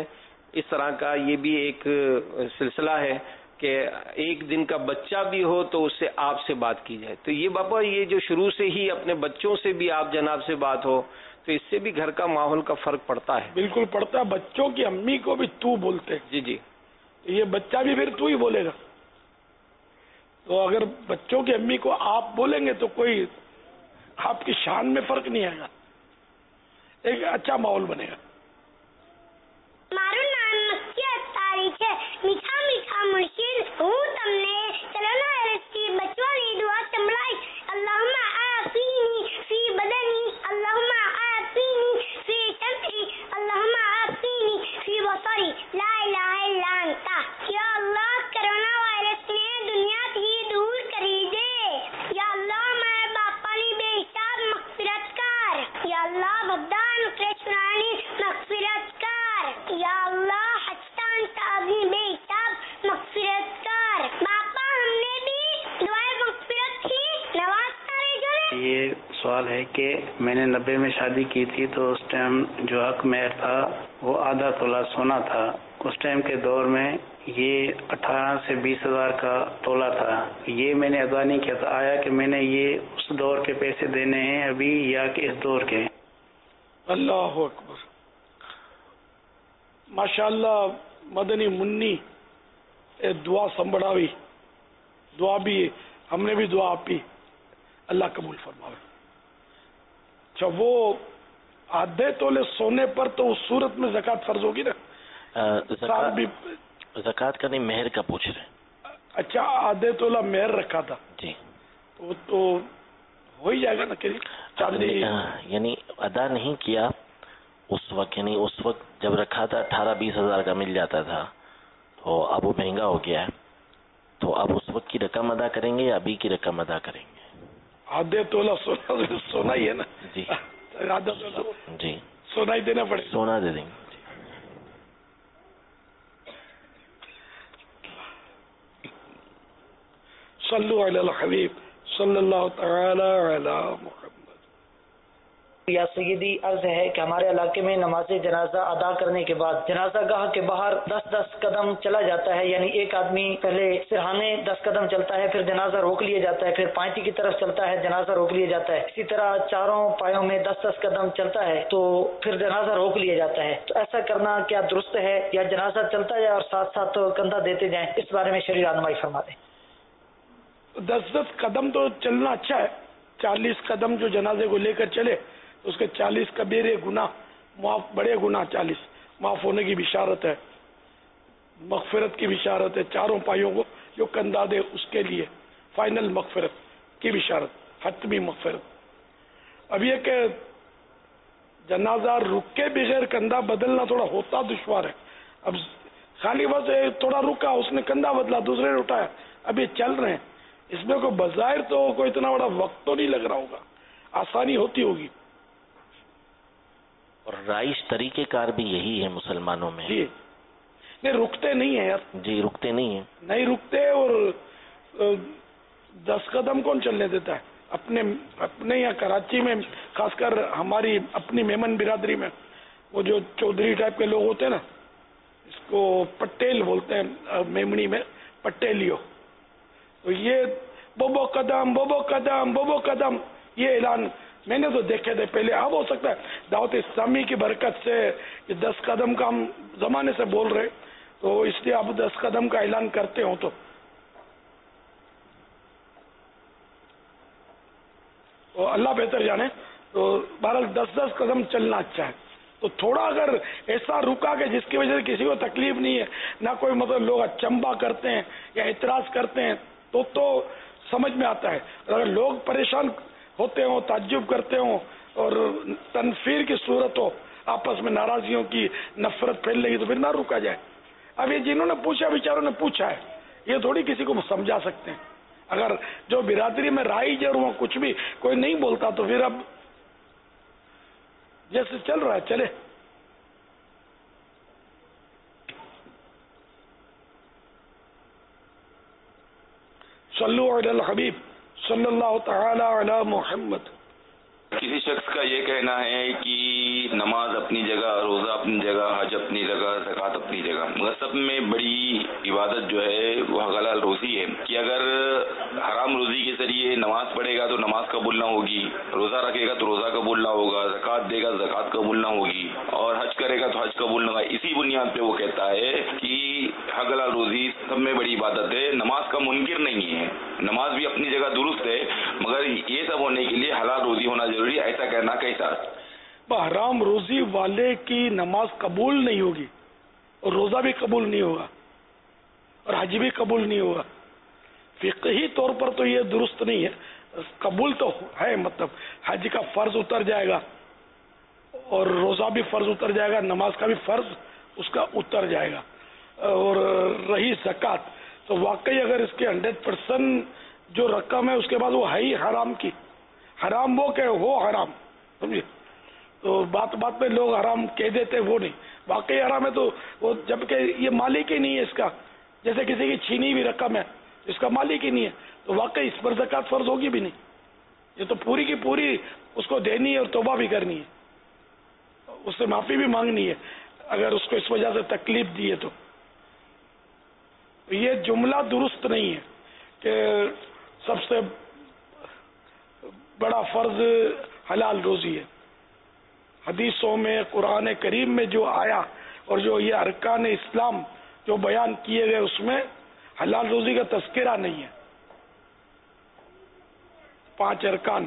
اس طرح کا یہ بھی ایک سلسلہ ہے کہ ایک دن کا بچہ بھی ہو تو اس سے آپ سے بات کی جائے. تو یہ باپا یہ جو شروع سے ہی اپنے بچوں سے بھی آپ جناب سے بات ہو تو اس سے بھی گھر کا ماحول کا فرق پڑتا ہے. بالکل پڑتا ہے. بچوں کی امی کو بھی تو بولتے. جی جی. یہ بچہ بھی پھر تو ہی بولے گا. تو اگر بچوں کی امی کو آپ بولیں گے تو کوئی آپ کی شان میں فرق نہیں آئے گا, ایک اچھا ماحول بنے گا. મારું નામ મક્કી અતારી છે. મીઠા મીઠા મુર્શિદ હું તમને કોરોના વાયરસથી બચવાની દુઆ સંભળાઈ. અલ્લાહુમ્મા આફીની ફી બદની, અલ્લાહુમ્મા આફીની ફી સમઈ, અલ્લાહુમ્મા આફીની ફી બસરી, લા ઇલાહા ઇલ્લા અંતા. या अल्लाह कोरोना वायरस ने दुनिया થી दूर કરી દે. या अल्लाह મારા બાપાની બેહિસાબ મગફિરત કર. या अल्लाह ભગવાન કૃષ્ણની મગફિરત કર. या अल्लाह हस्तान ताबी बेहिसाब मगफिरत कर. बापा हमने भी दुआए मगफिरत की नवाजता रहे. ये सवाल है कि मैंने 90 में शादी की थी तो उस टाइम जो हक मेहर था वो आधा तोला सोना था. उस टाइम के दौर में ये 18 से 20 हजार का तोला था. ये मैंने अदा नहीं किया था. आया कि मैंने ये उस दौर के पैसे देने हैं अभी या कि इस दौर के? अल्लाह अकबर. माशाअल्लाह मदनी मुन्नी दुआ संभड़ावी. दुआ भी हमने भी दुआ आपी, अल्लाह कबूल फरमावे. अच्छा, वो आधे तोले सोने पर तो उस सूरत में ज़कात फर्ज होगी ना? ज़कात का नहीं, मेहर का पूछ रहे. अच्छा, आधे तोला मेहर रखा था जी, तो हो ही जाएगा ना. चांदी यानी अदा नहीं किया उस वक्त, यानी उस वक्त जब रखा था 18-20 हजार का मिल जाता था, तो अब वो महंगा हो गया है. तो अब उस वक्त की रकम अदा करेंगे या अभी की रकम अदा करेंगे? आधे तोला सोना ही है ना जी. आधा तोला जी सोना ही देना पड़ेगा. सोना दे देंगे. सल्लु अलल हबीब सल्लल्लाहु तआला अला मुहम्मद. या सय्यदी अर्ज है कि हमारे इलाके में नमाज जनाजा अदा करने के बाद जनाजा गाह के बाहर 10-10 कदम चला जाता है. यानी एक आदमी पहले सिरहाने 10 कदम चलता है, फिर जनाजा रोक लिया जाता है, फिर पांची की तरफ चलता है, जनाजा रोक लिया जाता है. इसी तरह चारों पायों में 10-10 कदम चलता है तो फिर जनाजा रोक लिया जाता है. तो ऐसा करना क्या दुरुस्त है या जनाजा चलता जाए और साथ साथ कंधा देते जाए? इस बारे में शरई रहनुमाई फरमा दें. 10-10 कदम तो चलना अच्छा है. 40 कदम जो जनाजे को लेकर चले उसके 40 कबीरे गुनाह माफ, बड़े गुनाह 40 माफ होने की बिशारत है, मगफिरत की बिशारत है. चारों पाइयों को जो कंधा दे उसके लिए फाइनल मगफिरत की बिशारत, हतमी मगफिरत. अब ये कि जनाजा रुक के बगैर कंधा बदलना थोड़ा होता दुश्वार है. अब खाली बस थोड़ा रुका, उसने कंधा बदला, दूसरे ने उठाया, अब ये चल रहे हैं. इसमें कोई बज़ाहिर तो कोई इतना बड़ा वक्त तो नहीं लग रहा होगा, आसानी होती होगी. और राइश तरीकेकार भी यही है मुसलमानों में. जी नहीं, रुकते नहीं है यार. जी रुकते नहीं है, नहीं रुकते. और 10 कदम कौन चलने देता है? अपने यहाँ कराची में खासकर हमारी अपनी मेमन बिरादरी में वो जो चौधरी टाइप के लोग होते हैं ना, इसको पटेल बोलते हैं, मेमनी में पटेलियो. तो ये बोबो कदम बोबो कदम बोबो कदम ये ऐलान मैंने तो देखे थे पहले. अब हो सकता है दावत इस्लामी की बरकत से ये 10 कदम का हम जमाने से बोल रहे, तो इसलिए अब 10 कदम का ऐलान करते हो तो अल्लाह बेहतर जाने. तो बहरहाल 10-10 कदम चलना अच्छा है. तो थोड़ा अगर ऐसा रुका कि जिसकी वजह से किसी को तकलीफ नहीं है, ना कोई मतलब लोग अचंबा करते हैं या इतराज करते हैं, तो समझ में आता है. अगर लोग परेशान होते हो, ताज्जुब करते हो और तनफीर की सूरत हो, आपस में नाराजियों की नफरत फैल रही, तो फिर ना रुका जाए. अब ये जिन्होंने पूछा, बेचारों ने पूछा है, ये थोड़ी किसी को समझा सकते हैं. अगर जो बिरादरी में राइज और वहाँ कुछ भी कोई नहीं बोलता तो फिर अब जैसे चल रहा है चले. सल्लु अलल हबीब सल्लल्लाहु तआला अला मुहम्मद. کسی شخص کا یہ کہنا ہے کہ نماز اپنی جگہ، روزہ اپنی جگہ، حج اپنی جگہ، زکوٰۃ اپنی جگہ، مگر سب میں بڑی عبادت جو ہے وہ حلال روزی ہے، کہ اگر حرام روزی کے ذریعے نماز پڑھے گا تو نماز قبول نہ ہوگی، روزہ رکھے گا تو روزہ قبول نہ ہوگا، زکوٰۃ دے گا زکوٰۃ قبول نہ ہوگی، اور حج کرے گا تو حج قبول نہ ہوگا۔ اسی بنیاد پہ وہ کہتا ہے کہ حلال روزی سب میں بڑی عبادت ہے، نماز کا منکر نہیں ہے، نماز بھی اپنی جگہ درست ہے، مگر یہ سب ہونے کے لیے حلال روزی ہونا ضروری ہے، ایسا کہنا کیسا؟ حرام روزی والے کی نماز قبول نہیں ہوگی اور روزہ بھی قبول نہیں ہوگا اور حج بھی قبول نہیں ہوگا۔ فقہی طور پر تو یہ درست نہیں ہے، قبول تو ہے، مطلب حج کا فرض اتر جائے گا اور روزہ بھی فرض اتر جائے گا، نماز کا بھی فرض اس کا اتر جائے گا۔ اور رہی زکوٰۃ تو واقعی اگر اس کے 100% جو رقم ہے اس کے بعد وہ ہے ہی حرام کی، حرام وہ کہ ہو حرام، سمجھے؟ تو بات بات پہ لوگ حرام کہہ دیتے، وہ نہیں، واقعی حرام ہے تو وہ، جبکہ یہ مالک ہی نہیں ہے اس کا، جیسے کسی کی چھینی بھی رقم ہے اس کا مالک ہی نہیں ہے تو واقعی اس پر زکوٰۃ فرض ہوگی بھی نہیں، یہ تو پوری کی پوری اس کو دینی ہے اور توبہ بھی کرنی ہے، اس سے معافی بھی مانگنی ہے اگر اس کو اس وجہ سے تکلیف دی ہے تو۔ یہ جملہ درست نہیں ہے کہ سب سے بڑا فرض حلال روزی ہے۔ حدیثوں میں، قرآن کریم میں جو آیا اور جو یہ ارکان اسلام جو بیان کیے گئے اس میں حلال روزی کا تذکرہ نہیں ہے۔ 5 ارکان،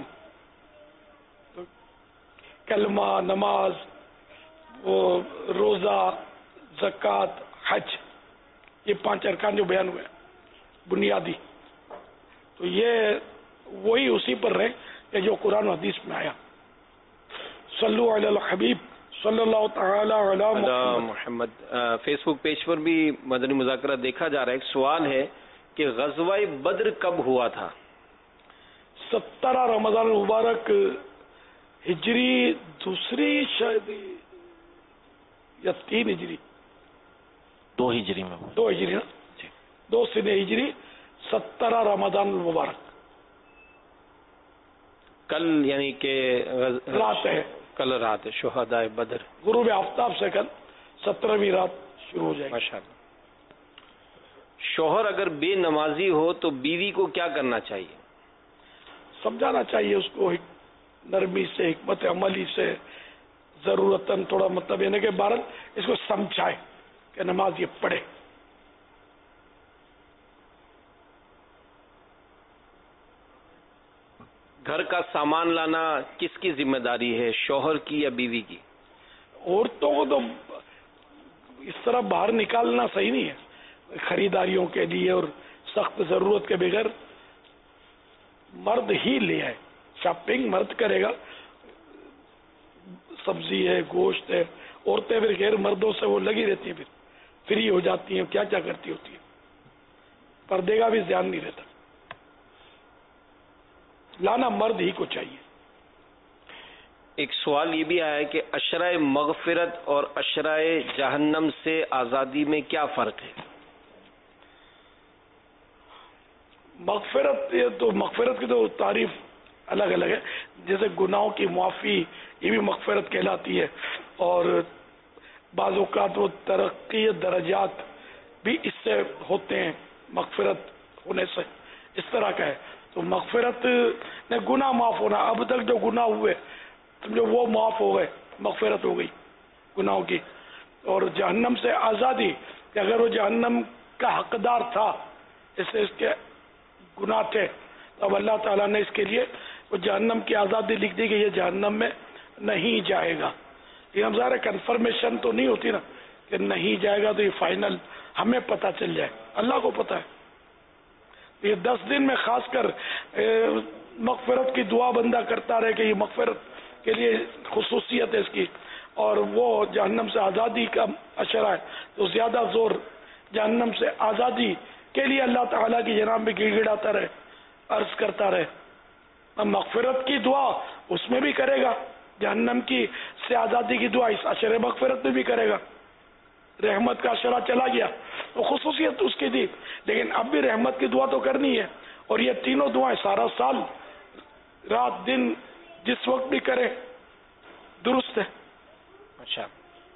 کلمہ، نماز، وہ روزہ، زکوٰۃ، حج، یہ 5 ارکان جو بیان ہوئے بنیادی، تو یہ وہی اسی پر رہے کہ جو قرآن و حدیث میں آیا۔ صلو علی الحبیب صلی اللہ تعالی علی محمد۔ فیس بک پیج پر بھی مدنی مذاکرہ دیکھا جا رہا ہے، ایک سوال ہے کہ غزوہ بدر کب ہوا تھا؟ 17 رمضان المبارک ہجری دوسری شاید یا 3 ہجری، 2 ہجری میں، 2 ہجری نا، 2 سن ہجری، 17 رمضان المبارک، کل یعنی کہ رات ہے، کل رات ہے، شہداء بدر، غروب آفتاب سے کل 17ویں رات شروع ہو جائے گی۔ ماشاءاللہ۔ شوہر اگر بے نمازی ہو تو بیوی کو کیا کرنا چاہیے؟ سمجھانا چاہیے اس کو نرمی سے، حکمت عملی سے، ضرورتاً تھوڑا مطلب یعنی کہ بہرحال اس کو سمجھائے کہ نماز یہ پڑھے۔ گھر کا سامان لانا کس کی ذمہ داری ہے، شوہر کی یا بیوی کی؟ عورتوں کو تو اس طرح باہر نکالنا صحیح نہیں ہے خریداریوں کے لیے، اور سخت ضرورت کے بغیر مرد ہی لے آئے، شاپنگ مرد کرے گا، سبزی ہے، گوشت ہے، عورتیں پھر غیر مردوں سے وہ لگی رہتی ہیں، پھر فری ہو جاتی ہیں، کیا کیا کرتی ہوتی ہیں، پردے کا بھی دھیان نہیں رہتا، لانا مرد ہی کو چاہیے۔ ایک سوال یہ بھی آیا ہے کہ عشرۂ مغفرت اور عشرۂ جہنم سے آزادی میں کیا فرق ہے؟ مغفرت، یہ تو مغفرت کی تو تعریف الگ الگ ہے، جیسے گناہوں کی معافی یہ بھی مغفرت کہلاتی ہے، اور بعض اوقات وہ ترقی درجات بھی اس سے ہوتے ہیں، مغفرت ہونے سے اس طرح کا ہے۔ تو مغفرت نے گناہ معاف ہونا، اب تک جو گناہ ہوئے سمجھو وہ معاف ہو گئے، مغفرت ہو گئی گناہوں کی۔ اور جہنم سے آزادی، کہ اگر وہ جہنم کا حقدار تھا، اس سے اس کے گناہ تھے، تو اب اللہ تعالیٰ نے اس کے لیے وہ جہنم کی آزادی لکھ دی کہ یہ جہنم میں نہیں جائے گا۔ یہ ہم ظاہر کنفرمیشن تو نہیں ہوتی نا کہ نہیں جائے گا، تو یہ فائنل ہمیں پتہ چل جائے، اللہ کو پتہ ہے۔ یہ 10 دن میں خاص کر مغفرت کی دعا بندہ کرتا رہے کہ یہ مغفرت کے لیے خصوصیت ہے اس کی، اور وہ جہنم سے آزادی کا اشرہ ہے، تو زیادہ زور جہنم سے آزادی کے لیے اللہ تعالیٰ کی جناب میں گڑ گڑاتا رہے، عرض کرتا رہے۔ مغفرت کی دعا اس میں بھی کرے گا، جہنم کی سے آزادی کی دعا اس عشرۂ مغفرت میں بھی کرے گا۔ رحمت کا اشرہ چلا گیا تو خصوصیت اس کی دی، لیکن اب بھی رحمت کی دعا تو کرنی ہے، اور یہ تینوں دعائیں سارا سال رات دن जिस वक्त भी करे दुरुस्त है। अच्छा,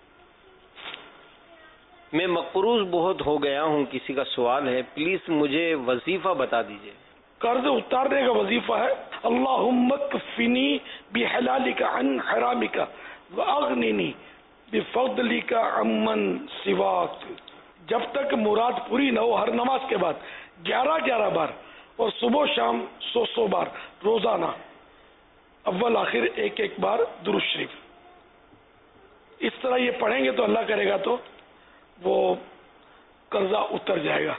मैं मकरूज बहुत हो गया हूँ, किसी का सवाल है, प्लीज मुझे वजीफा बता दीजिए। कर्ज उतारने का वजीफा है अल्लाहुम्मा कफिनी बिहलालिका अन हरामिका व अगनिनी बिफदलिका अम्मन सिवाक। जब तक मुराद पूरी न हो, हर नमाज के बाद 11-11 बार और सुबह शाम 100 बार रोजाना, अव्वल आखिर 1-1 बार दुरूद शरीफ। इस तरह ये पढ़ेंगे तो अल्लाह करेगा तो वो कर्जा उतर जाएगा।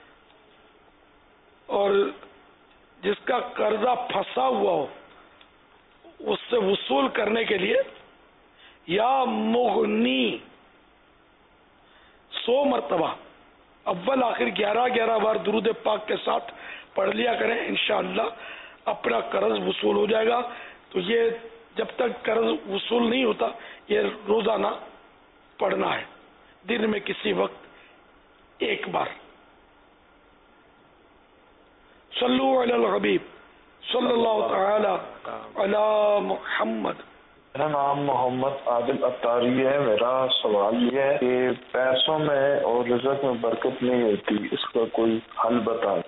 और जिसका कर्जा फंसा हुआ हो उससे वसूल करने के लिए या मुगनी 100 मरतबा अव्वल आखिर 11-11 बार दुरूद पाक के साथ पढ़ लिया करें, इंशाअल्लाह अपना कर्ज वसूल हो जाएगा। तो ये जब तक कर्ज वसूल नहीं होता ये रोजाना पढ़ना है, दिन में किसी वक्त 1 बार। सल्लु अलल हबीब सल्लल्लाहु तआला अला मुहम्मद। मेरा नाम मोहम्मद आदिल अत्तारी है। मेरा सवाल ये है कि पैसों में और रिज़्क में बरकत नहीं होती, इसका कोई हल बताएं।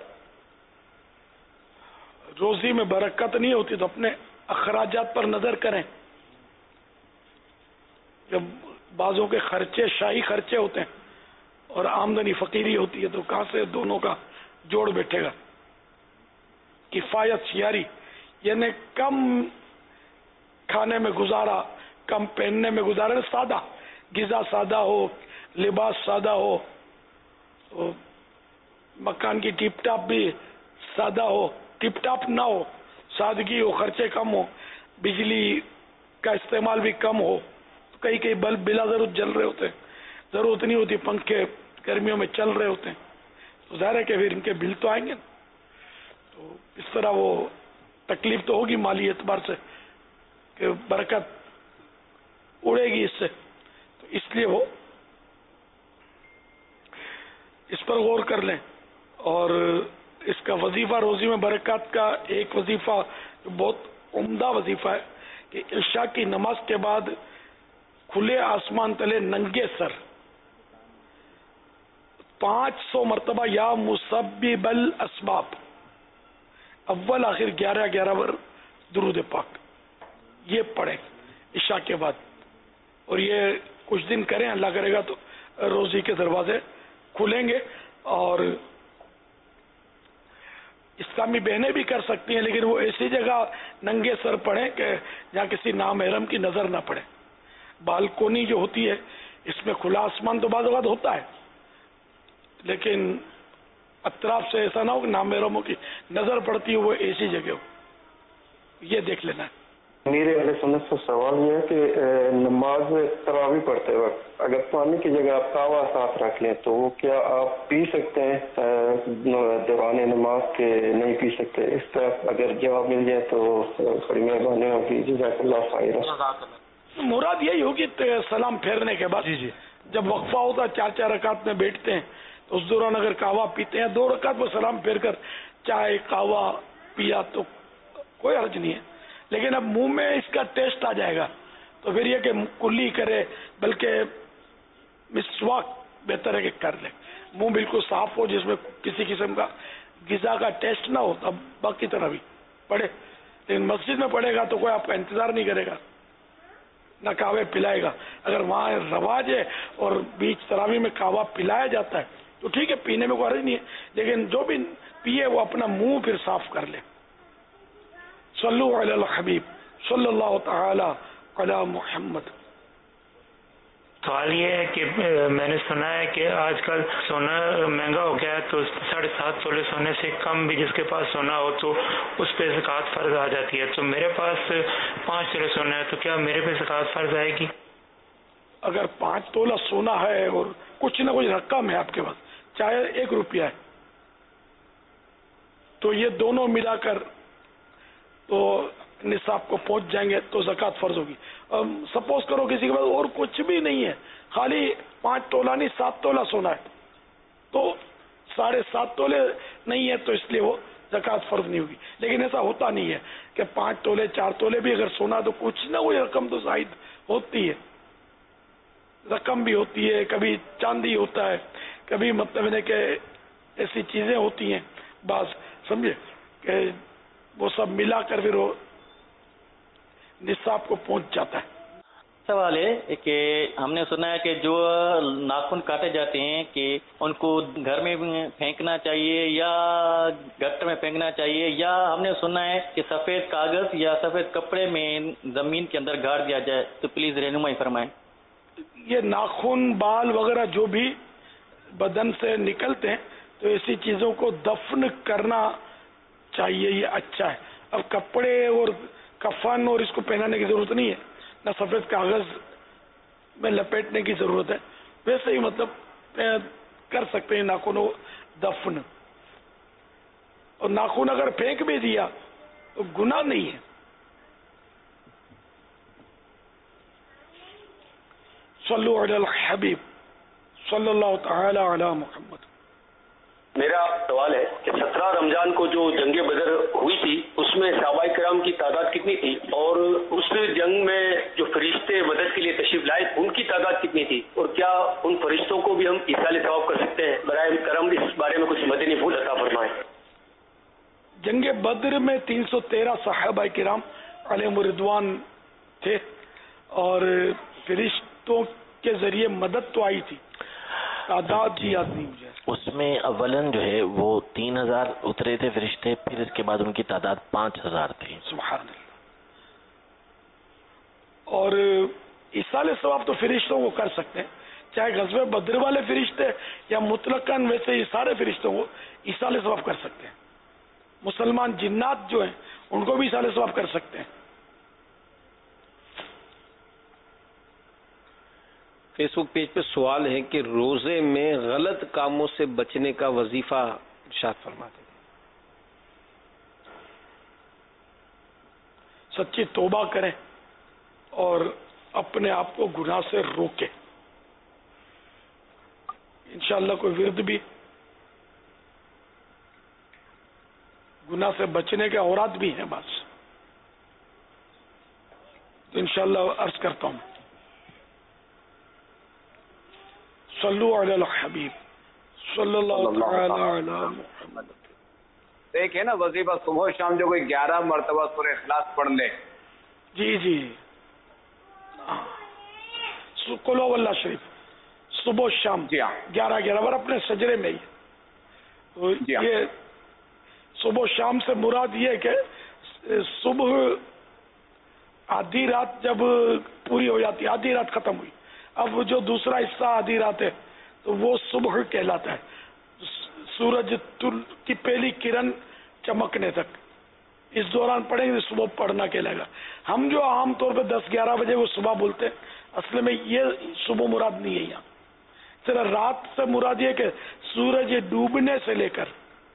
रोजी में बरकत नहीं होती तो अपने अखराजात पर नजर करें। जब बाजों के खर्चे शाही खर्चे होते हैं और आमदनी फकीरी होती है तो कहां से दोनों का जोड़ बैठेगा। किफायत शियारी यानी कम खाने में गुजारा, कम पहनने में गुजारा, सादा गिजा सादा हो, लिबास सादा हो, तो मकान की टिप टाप भी सादा हो, टिप टाप ना हो, सादगी हो, खर्चे कम हो, बिजली का इस्तेमाल भी कम हो। तो कई कई बल्ब बिला जरूरत जल रहे होते हैं, जरूरत नहीं होती, पंखे गर्मियों में चल रहे होते हैं, तो जाहिर है कि फिर इनके बिल तो आएंगे। तो इस तरह वो तकलीफ तो होगी माली एतबार से कि बरकत उड़ेगी इससे। तो इसलिए वो इस पर गौर कर लें। और इसका वजीफा रोजी में बरकत का एक वजीफा बहुत उम्दा वजीफा है कि इशा की नमाज के बाद खुले आसमान तले नंगे सर 500 मरतबा या मुसब्बिबल अस्बाब अव्वल आखिर 11-11 बार दुरूद पाक ये पढ़े इशा के बाद। और ये कुछ दिन करें, अल्लाह करेगा तो रोजी के दरवाजे खुलेंगे। और इस्लामी बहनें भी कर सकती हैं, लेकिन वो ऐसी जगह नंगे सर पढ़ें कि जहाँ किसी नामहरम की नजर ना पड़े। बालकोनी जो होती है इसमें खुला आसमान तो बाद होता है, लेकिन अतराफ से ऐसा ना हो कि नामहरमों की नजर पड़ती है, वो ऐसी जगह हो, ये देख लेना है। मेरे अहले सुन्नत से सवाल ये है कि नमाज तरावी पढ़ते वक्त अगर पानी की जगह आप कावा साथ रख लें तो वो क्या आप पी सकते हैं दौरान नमाज के नहीं पी सकते? इस तरह अगर जवाब मिल जाए तो बड़ी मेहरबानी होगी। जज़ाकल्लाह खैर। मुराद यही होगी सलाम फेरने के बाद जब वक्फा होता है 4-4 रकात में बैठते हैं तो उस दौरान अगर कावा पीते हैं 2 रकात में सलाम फेर कर चाय कावा पिया तो कोई हर्ज नहीं है। लेकिन अब मुंह में इसका टेस्ट आ जाएगा तो फिर ये कि कुल्ली करे, बल्कि मिसवाक बेहतर है कि कर ले। मुंह बिल्कुल साफ हो जिसमें किसी किस्म का गिजा का टेस्ट ना हो, तब बाकी तरह भी पढ़े। लेकिन मस्जिद में पढ़ेगा तो कोई आपका इंतजार नहीं करेगा, ना कावे पिलाएगा। अगर वहाँ रवाज है और बीच तरावी में कावा पिलाया जाता है तो ठीक है, पीने में कोई हर्ज नहीं है, लेकिन जो भी पिए वो अपना मुंह फिर साफ कर ले। सल्लु अलल हबीब सल्लल्लाहु तआला अला मुहम्मद। सवाल ये है कि मैंने सुना है कि आजकल सोना महंगा हो गया है तो 7.5 तोले सोने से कम भी जिसके पास सोना हो तो उस पे ज़कात फर्ज आ जाती है। तो मेरे पास 5 तोले सोना है तो क्या मेरे पे ज़कात फर्ज आएगी? अगर 5 तोला सोना है और कुछ न कुछ रकम है आपके पास, चाहे 1 रुपया है, तो ये दोनों मिलाकर तो निसाब को पहुंच जाएंगे तो ज़कात फर्ज होगी। सपोज करो किसी के पास और कुछ भी नहीं है, खाली 5 तोला नहीं 7 तोला सोना है, तो 7.5 तोले नहीं है तो इसलिए वो ज़कात फर्ज नहीं होगी। लेकिन ऐसा होता नहीं है, کہ 5 तोले 4 तोले भी अगर सोना तो कुछ ना कोई रकम तो जाहिद होती है, रकम भी होती है, कभी चांदी होता है, कभी मतलब है कि ऐसी चीजें होती हैं बास, समझे कि वो सब मिलाकर फिर वो निसाब को पहुंच जाता है। सवाल है कि हमने सुना है कि जो नाखून काटे जाते हैं कि उनको घर में फेंकना चाहिए या गट्टे में फेंकना चाहिए, या हमने सुना है कि सफेद कागज या सफेद कपड़े में जमीन के अंदर गाड़ दिया जाए, तो प्लीज रहनुमाई फरमाएं। ये नाखून बाल वगैरह जो भी बदन से निकलते हैं तो ऐसी चीजों को दफन करना चाहिए, ये अच्छा है। अब कपड़े और कफन और इसको पहनाने की जरूरत नहीं है, ना सफेद कागज में लपेटने की जरूरत है, वैसे ही मतलब कर सकते हैं नाखूनों दफन। और नाखून अगर फेंक भी दिया तो गुनाह नहीं है। सल्लु अलल हबीब सल्लल्लाहु तआला अला मुहम्मद। मेरा सवाल है कि 17 रमजान को जो जंग बदर हुई थी उसमें सहाबाए किराम की तादाद कितनी थी, और उस जंग में जो फरिश्ते मदद के लिए तशरीफ लाए उनकी तादाद कितनी थी, और क्या उन फरिश्तों को भी हम इसाले सवाब कर सकते हैं? बराए करम इस बारे में कुछ मदनी फूल अता फरमाएं। जंग बद्र में 313 सहाबाए किराम अलैहिम रिदवान थे और फरिश्तों के जरिए मदद तो आई थी, तादाद जी याद नहीं मुझे। उसमें अव्वलन जो है वो 3000 उतरे थे फरिश्ते, फिर इसके बाद उनकी तादाद 5000 थी। सुभान अल्लाह। और इसाले सवाब तो फरिश्तों को कर सकते हैं, चाहे गज़वे बद्र वाले फरिश्ते या मुतलकन वैसे ही सारे फरिश्तों को इसाले सवाब कर सकते हैं। मुसलमान जिन्नात जो हैं उनको भी इसाले सवाब कर सकते हैं। फेसबुक पेज पे सवाल है कि रोजे में गलत कामों से बचने का वजीफा इरशाद फरमाते हैं। सच्ची तौबा करें और अपने आप को गुनाह से रोकें। इंशाअल्लाह कोई विर्द भी गुनाह से बचने के औरात भी हैं बस, तो इंशाअल्लाह अर्ज करता हूं। सल्लु अलल हबीब सल्लल्लाहु तआला अला मुहम्मद। एक है ना वजीफा सुबह शाम जो कोई 11 मरतबा सूरह इखलास पढ़ ले। जी जी, कुल हुवल्लाह शरीफ सुबह शाम 11 बार अपने सजरे में ही। तो ये सुबह शाम से मुराद ये है कि सुबह आधी रात जब पूरी हो जाती है, आधी रात खत्म हुई, अब जो दूसरा हिस्सा आधी रात है तो वो सुबह कहलाता है, सूरज की पहली किरण चमकने तक। इस दौरान पढ़ेंगे सुबह पढ़ना कहलाएगा। हम जो आमतौर पर 10-11 बजे वो सुबह बोलते हैं, असल में ये सुबह मुराद नहीं है। यहाँ सिर्फ रात से मुराद ये कि सूरज डूबने से लेकर,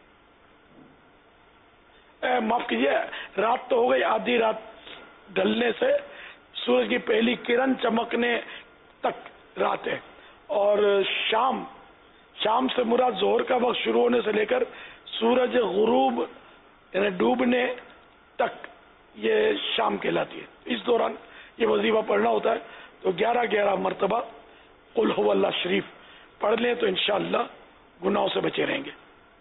माफ कीजिए, रात तो हो गई, आधी रात ढलने से सूरज की पहली किरण चमकने तक रात है। और शाम से मुराद जोहर का वक्त शुरू होने से लेकर सूरज गुरूब यानी डूबने तक ये शाम कहलाती है। इस दौरान ये वजीफा पढ़ना होता है। तो 11 मरतबा कुल हुवल्लाह शरीफ पढ़ लें तो इंशाअल्लाह गुनाहों से बचे रहेंगे।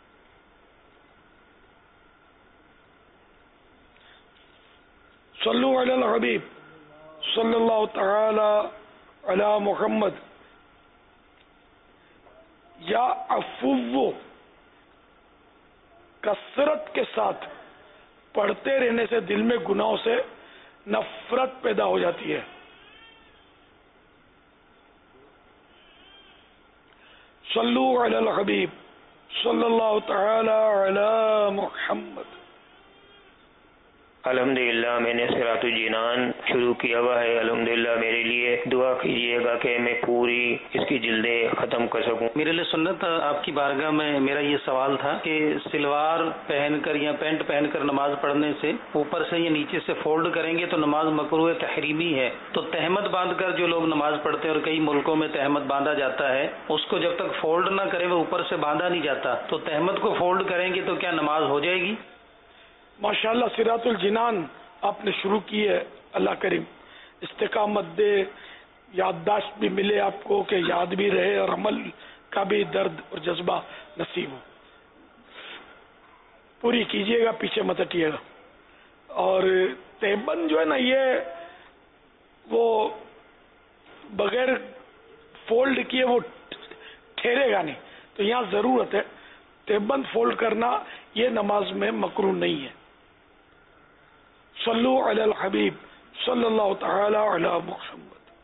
सल्लु अलल हबीब सल्लल्लाहु तआला अला मुहम्मद। या अफुव्वो कसरत के साथ पढ़ते रहने से दिल में गुनाहों से नफरत पैदा हो जाती है। सल्लु अलल हबीब सल्लल्लाहु तआला अला मुहम्मद। अल्हम्दुलिल्लाह मैंने सिरातुल जिनान शुरू किया हुआ है। अल्हम्दुलिल्लाह मेरे लिए दुआ कीजिएगा कि मैं पूरी इसकी जिल्दें खत्म कर सकूं। मेरे लिए सुन्नत आपकी बारगाह में मेरा ये सवाल था कि सलवार पहनकर या पैंट पहनकर नमाज पढ़ने से ऊपर से या नीचे से फोल्ड करेंगे तो नमाज मकरूह तहरीमी है। तो तहमद बांधकर जो लोग नमाज पढ़ते हैं और कई मुल्कों में तहमद बांधा जाता है, उसको जब तक फोल्ड ना करें वो ऊपर से बांधा नहीं जाता, तो तहमद को फोल्ड करेंगे तो क्या नमाज हो जाएगी? माशाअल्लाह सिरातुल जिनान आपने शुरू की है, अल्लाह करीम इस्तिकामत दे, याददाश्त भी मिले आपको कि याद भी रहे और अमल का भी दर्द और जज्बा नसीब हो। पूरी कीजिएगा, पीछे मत हटिएगा। और तहबंद जो है ना, ये वो बगैर फोल्ड किए वो ठहरेगा नहीं, तो यहाँ जरूरत है तहबंद फोल्ड करना, ये नमाज में मकरूह नहीं है। सल्लु अलल हबीब सल्लल्लाहु तआला अला मुहम्मद।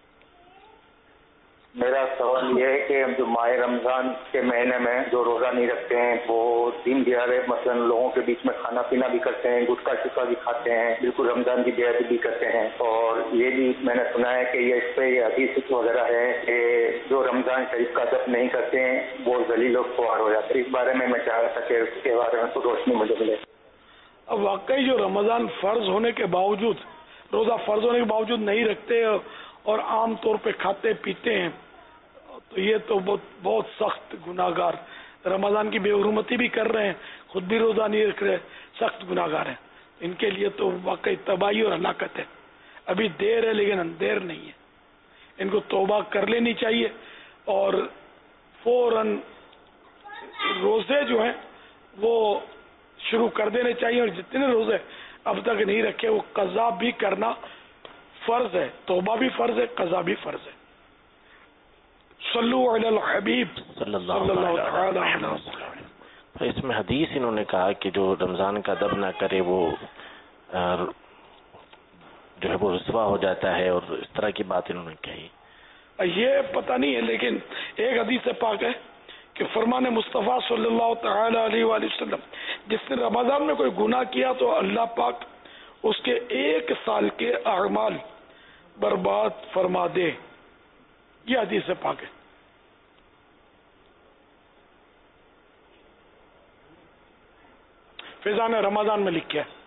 मेरा सवाल यह है कि हम जो माह रमजान के महीने में जो रोजा नहीं रखते हैं, वो दिन दिहाड़े मसलन लोगों के बीच में खाना पीना भी करते हैं, गुटखा शिका भी खाते हैं, बिल्कुल रमजान की बेअदबी भी करते हैं। और ये भी मैंने सुना है कि ये इस पे हदीस वगैरह है कि जो रमजान शरीफ का अदब नहीं करते हैं वो जलील और ख्वार हो जाते हैं। इस बारे में मैं चाह रहा था कि उसके बारे में कुछ रोशनी मुझे मिले। अब वाकई जो रमजान फर्ज होने के बावजूद, रोजा फर्ज होने के बावजूद नहीं रखते और आम तौर पे खाते पीते हैं, तो ये तो बहुत सख्त गुनाहगार, रमजान की बेहुरमती भी कर रहे हैं, खुद भी रोजा नहीं रख रहे, सख्त गुनाहगार हैं। इनके लिए तो वाकई तबाही और हलाकत है। अभी देर है लेकिन अंधेर नहीं है। इनको तौबा कर लेनी चाहिए और फौरन रोजे जो हैं वो शुरू कर देने चाहिए, और जितने रोजे अब तक नहीं रखे वो कज़ा भी करना फर्ज है। तौबा भी फर्ज है, कज़ा भी फर्ज है। सल्लु अलल हबीब सल्लल्लाहु अलैहि वसल्लम। तो इसमें हदीस इन्होंने कहा कि जो रमजान का अदब ना करे वो जो है वो रुसवा हो जाता है, और इस तरह की बात इन्होंने कही। ये पता नहीं है, लेकिन एक हदीस पाक है कि फरमान मुस्तफ़ा सल्लल्लाहु तआला अलैहि वसल्लम, जिसने रमजान में कोई गुनाह किया तो अल्लाह पाक उसके 1 साल के अमाल बर्बाद फरमा दे। ये हदीस पाक है। फैजान रमजान में लिखा है।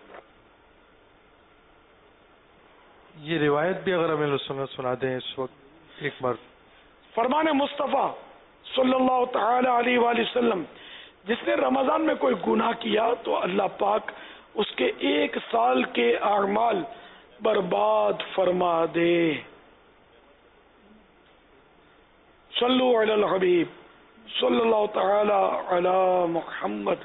ये रिवायत भी अगर हमें सुना दें इस वक्त एक बार। फरमान मुस्तफ़ा सल्लल्लाहु तआला अलैहि वसल्लम, जिसने रमजान में कोई गुनाह किया तो अल्लाह पाक उसके 1 साल के अमाल बर्बाद फरमा दे। सल्लु अलल हबीब सल्लल्लाहु तआला अला मुहम्मद।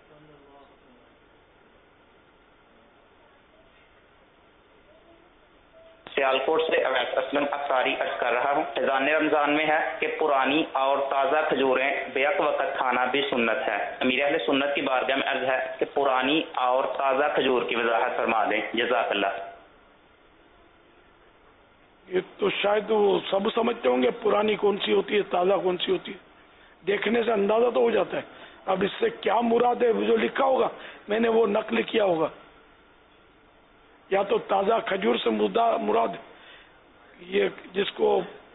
सियालकोट से अवैस असलम अफ्तारी अर्ज कर रहा हूँ। फैजान रमजान में है कि पुरानी और ताज़ा खजूरें बेक वक्त खाना भी सुन्नत है। अमीर अहले सुन्नत की बारगाह में अर्ज है कि पुरानी और ताज़ा खजूर की वजाहत फरमा दें। जज़ाकल्लाह। ये तो शायद वो सब समझते होंगे पुरानी कौन सी होती है, ताज़ा कौन सी होती है, देखने से अंदाजा तो हो जाता है। अब इससे क्या मुराद है, जो लिखा होगा मैंने वो नकल किया होगा, या तो ताज़ा खजूर से मुराद ये जिसको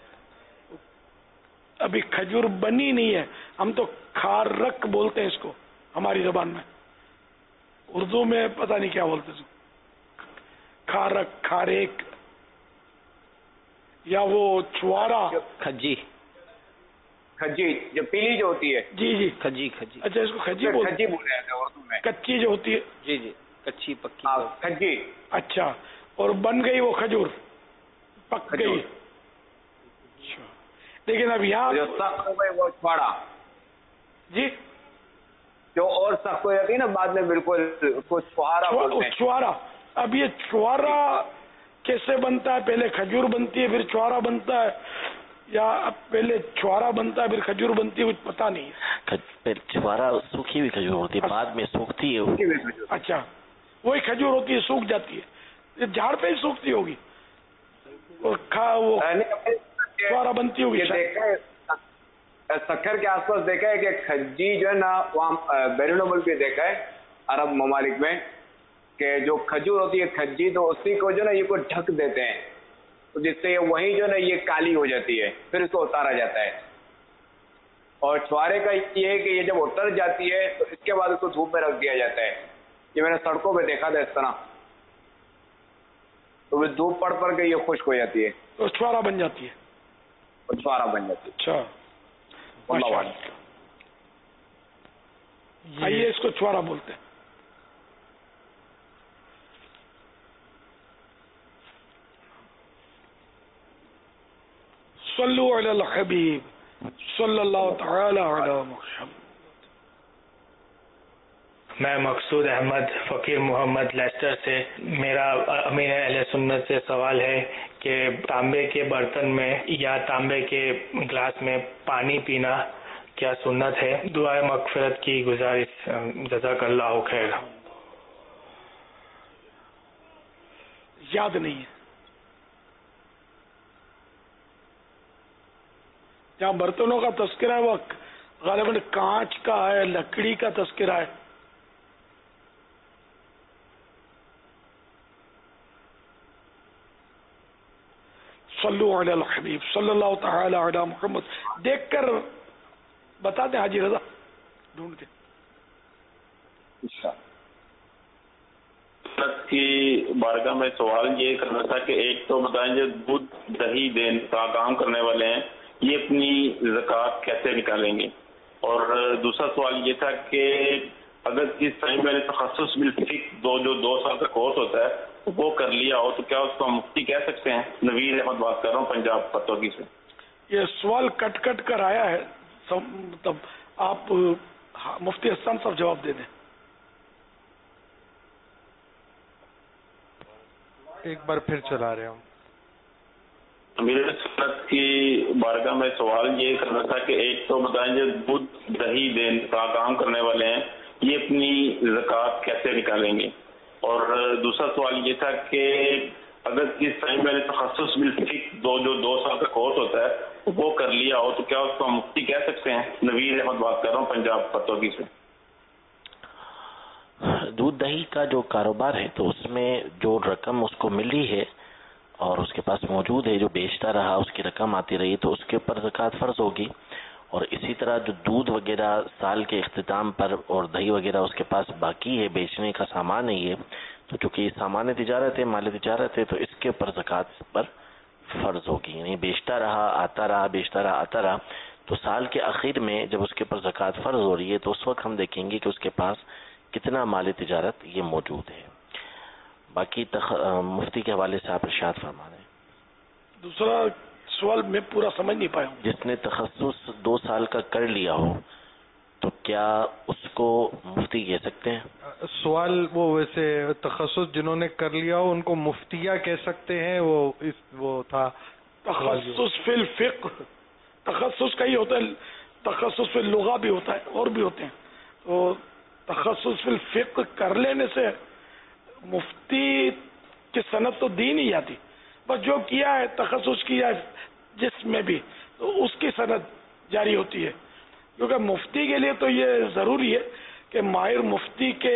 अभी खजूर बनी नहीं है, हम तो खारक बोलते हैं इसको हमारी जबान में, उर्दू में पता नहीं क्या बोलते हैं, खारक, खारेक, या वो छुआरा, खज्जी, खज्जी जो पीली जो होती है। जी जी खज्जी। खज्जी, अच्छा इसको खज्जी बोलते हैं। खज्जी बोल रहे हैं उर्दू में। कच्ची जो होती है। जी जी, कच्ची पक्की खज्जी। अच्छा, और बन गई वो खजूर, पक गई। अच्छा, लेकिन अब यहाँ जो सख्त हो गई वो छुआरा जी, जो और सख्त हो जाती है ना बाद में, बिल्कुल उसको छुआरा बोलते हैं। छुआरा। अब ये छुआरा कैसे बनता है? पहले खजूर बनती है फिर छुआरा बनता है, या अब पहले छुआरा बनता है फिर खजूर बनती है, कुछ पता नहीं है। छुआरा सूखी हुई खजूर होती है, बाद में सूखती है। अच्छा, वही खजूर होती है, सूख जाती है, ये झाड़ पे ही सूखती होगी, वो छुआरा बनती होगी। सक्कर के आसपास देखा है कि खज्जी जो है ना, वहाँ बैरून मुल्क भी देखा है अरब ममालिक में, कि जो खजूर होती है खज्जी, तो उसी को जो ना ये को ढक देते हैं, तो जिससे वही जो ना ये काली हो जाती है, फिर इसको उतारा जाता है। और छुआरे का ये है कि ये जब उतर जाती है तो इसके बाद उसको धूप में रख दिया जाता है। ये मैंने सड़कों पे देखा था इस तरह, तो वो धूप पड़ के ये खुश्क हो जाती है, तो छुआरा बन जाती है। छुआरा बन जाती है। अच्छा, आइए इसको छुआरा बोलते हैं। صلو علی الحبیب صلی اللہ تعالی علی محمد. میں مقصود احمد فقیر محمد لیسٹر سے. میرا امیر اہل سنت سے سوال ہے کہ تانبے کے برتن میں یا تانبے کے گلاس میں پانی پینا کیا سنت ہے؟ دعائے مغفرت کی گزارش. جزاک اللہ خیر. یاد نہیں ہے. جہاں برتنوں کا تذکرہ ہے وہ غالباً کانچ کا ہے، لکڑی کا تذکرہ ہے. صلو علی الحبیب صلی اللہ تعالی علی محمد. دیکھ کر بتا دیں حاجی رضا ڈھونڈ کے. کی بارگاہ میں سوال یہ کرنا تھا کہ ایک تو بتائیں جو دودھ دہی دین کا کام کرنے والے ہیں یہ اپنی زکوٰۃ کیسے نکالیں گے؟ اور دوسرا سوال یہ تھا کہ اگر کس ٹائم میں نے تخصص بالفقہ جو 2 سال کا کورس ہوتا ہے وہ کر لیا ہو تو کیا اس کو مفتی کہہ سکتے ہیں؟ نویر احمد بات کر رہا ہوں پنجاب فتوی سے. یہ سوال کٹ کٹ کر آیا ہے، مطلب آپ مفتی حسن صاحب جواب دے دیں. ایک بار پھر چلا رہے ہوں. امیر سنت کی بارگاہ میں سوال یہ کرنا تھا کہ ایک تو بتائیں جو دودھ دہی دین کا کام کرنے والے ہیں یہ اپنی زکوٰۃ کیسے نکالیں گے؟ اور دوسرا سوال یہ تھا کہ اگر کس ٹائم میں نے تخصص بالفقہ جو 2 سال کا کورس ہوتا ہے وہ کر لیا ہو تو کیا اس کو مفتی کہہ سکتے ہیں؟ نویر احمد بات کر رہا ہوں پنجاب فتوی سے. دودھ دہی کا جو کاروبار ہے تو اس میں جو رقم اس کو ملی ہے اور اس کے پاس موجود ہے، جو بیچتا رہا اس کی رقم آتی رہی تو اس کے اوپر زکوٰۃ فرض ہوگی. اور اسی طرح جو دودھ وغیرہ سال کے اختتام پر اور دہی وغیرہ اس کے پاس باقی ہے، بیچنے کا سامان ہے یہ، تو چونکہ یہ سامان تجارت ہے، مال تجارت ہے، تو اس کے اوپر زکوٰۃ پر فرض ہوگی. یعنی بیچتا رہا آتا رہا، بیچتا رہا آتا رہا، تو سال کے آخر میں جب اس کے اوپر زکوٰۃ فرض ہو رہی ہے تو اس وقت ہم دیکھیں گے کہ اس کے پاس کتنا مال تجارت یہ موجود ہے. باقی مفتی کے حوالے سے آپ ارشاد فرما رہے ہیں. دوسرا سوال میں پورا سمجھ نہیں پایا ہوں. جس نے تخصص 2 سال کا کر لیا ہو تو کیا اس کو مفتی کہہ سکتے ہیں؟ سوال وہ ویسے تخصص جنہوں نے کر لیا ہو ان کو مفتیہ کہہ سکتے ہیں؟ وہ تھا تخصص فی الفقہ. تخصص کا ہی ہوتا ہے، تخصص فی اللغہ بھی ہوتا ہے اور بھی ہوتے ہیں. تو تخصص فی الفقہ کر لینے سے مفتی کی سند تو دی نہیں جاتی، بس جو کیا ہے تخصص کیا ہے جس میں بھی تو اس کی سند جاری ہوتی ہے. کیونکہ مفتی کے لیے تو یہ ضروری ہے کہ ماہر مفتی کے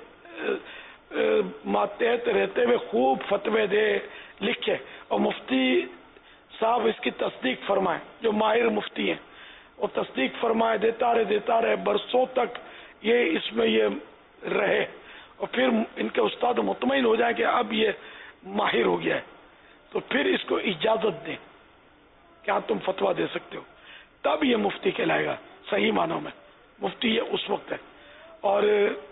ماتحت رہتے ہوئے خوب فتوے دے، لکھے، اور مفتی صاحب اس کی تصدیق فرمائے. جو ماہر مفتی ہیں وہ تصدیق فرمائے، دیتا رہے برسوں تک یہ اس میں یہ رہے، اور پھر ان کے استاد مطمئن ہو جائیں کہ اب یہ ماہر ہو گیا ہے تو پھر اس کو اجازت دیں کہ ہاں تم فتویٰ دے سکتے ہو، تب یہ مفتی کہلائے گا. صحیح معنوں میں مفتی یہ اس وقت ہے. اور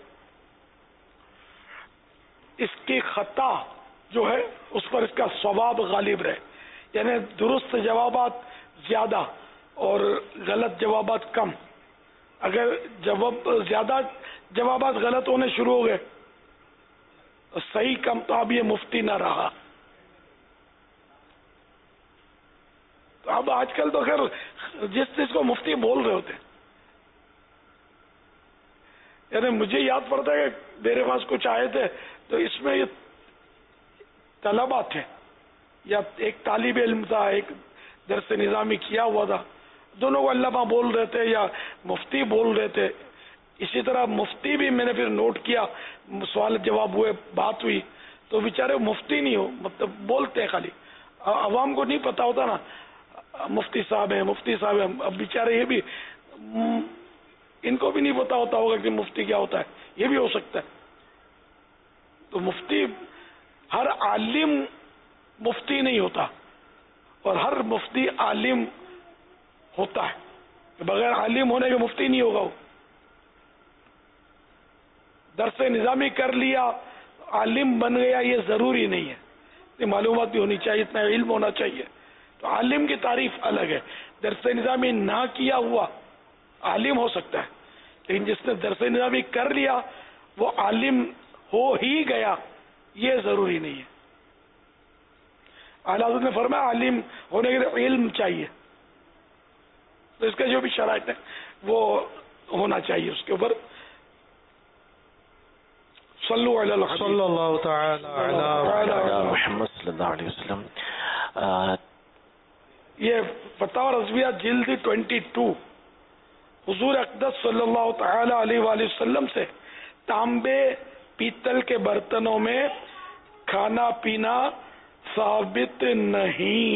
اس کی خطا جو ہے اس پر اس کا ثواب غالب رہے، یعنی درست جوابات زیادہ اور غلط جوابات کم. اگر زیادہ جوابات غلط ہونے شروع ہو گئے صحیح کم تو اب یہ مفتی نہ رہا. تو اب آج کل تو خیر جس کو مفتی بول رہے ہوتے، یعنی مجھے یاد پڑتا ہے کہ میرے پاس کچھ آئے تھے تو اس میں یہ طلبہ تھے یا ایک طالب علم تھا، ایک درس نظامی کیا ہوا تھا، دونوں کو علامہ بول رہے تھے یا مفتی بول رہے تھے. اسی طرح مفتی بھی میں نے پھر نوٹ کیا، سوال جواب ہوئے، بات ہوئی تو بیچارے مفتی نہیں ہو، مطلب بولتے ہیں خالی، عوام کو نہیں پتا ہوتا نا مفتی صاحب ہیں مفتی صاحب ہیں. اب بیچارے یہ بھی ان کو بھی نہیں پتا ہوتا ہوگا کہ مفتی کیا ہوتا ہے، یہ بھی ہو سکتا ہے. تو مفتی، ہر عالم مفتی نہیں ہوتا اور ہر مفتی عالم ہوتا ہے، بغیر عالم ہونے کے مفتی نہیں ہوگا. وہ درس نظامی کر لیا عالم بن گیا یہ ضروری نہیں ہے. اتنی معلومات بھی ہونی چاہیے، اتنا علم ہونا چاہیے تو عالم کی تعریف الگ ہے. درس نظامی نہ کیا ہوا عالم ہو سکتا ہے، لیکن جس نے درس نظامی کر لیا وہ عالم ہو ہی گیا، یہ ضروری نہیں ہے. اعلیٰ حضرت نے فرمایا عالم ہونے کے لیے علم چاہیے، تو اس کا جو بھی شرائط ہے وہ ہونا چاہیے اس کے اوپر. صلو علی الحبیب صلی اللہ تعالی علی محمد صلی اللہ علیہ وسلم. یہ فتاوی رضویہ جلد 22 حضور اقدس صلی اللہ تعالی علیہ وآلہ وسلم سے تانبے پیتل کے برتنوں میں کھانا پینا ثابت نہیں.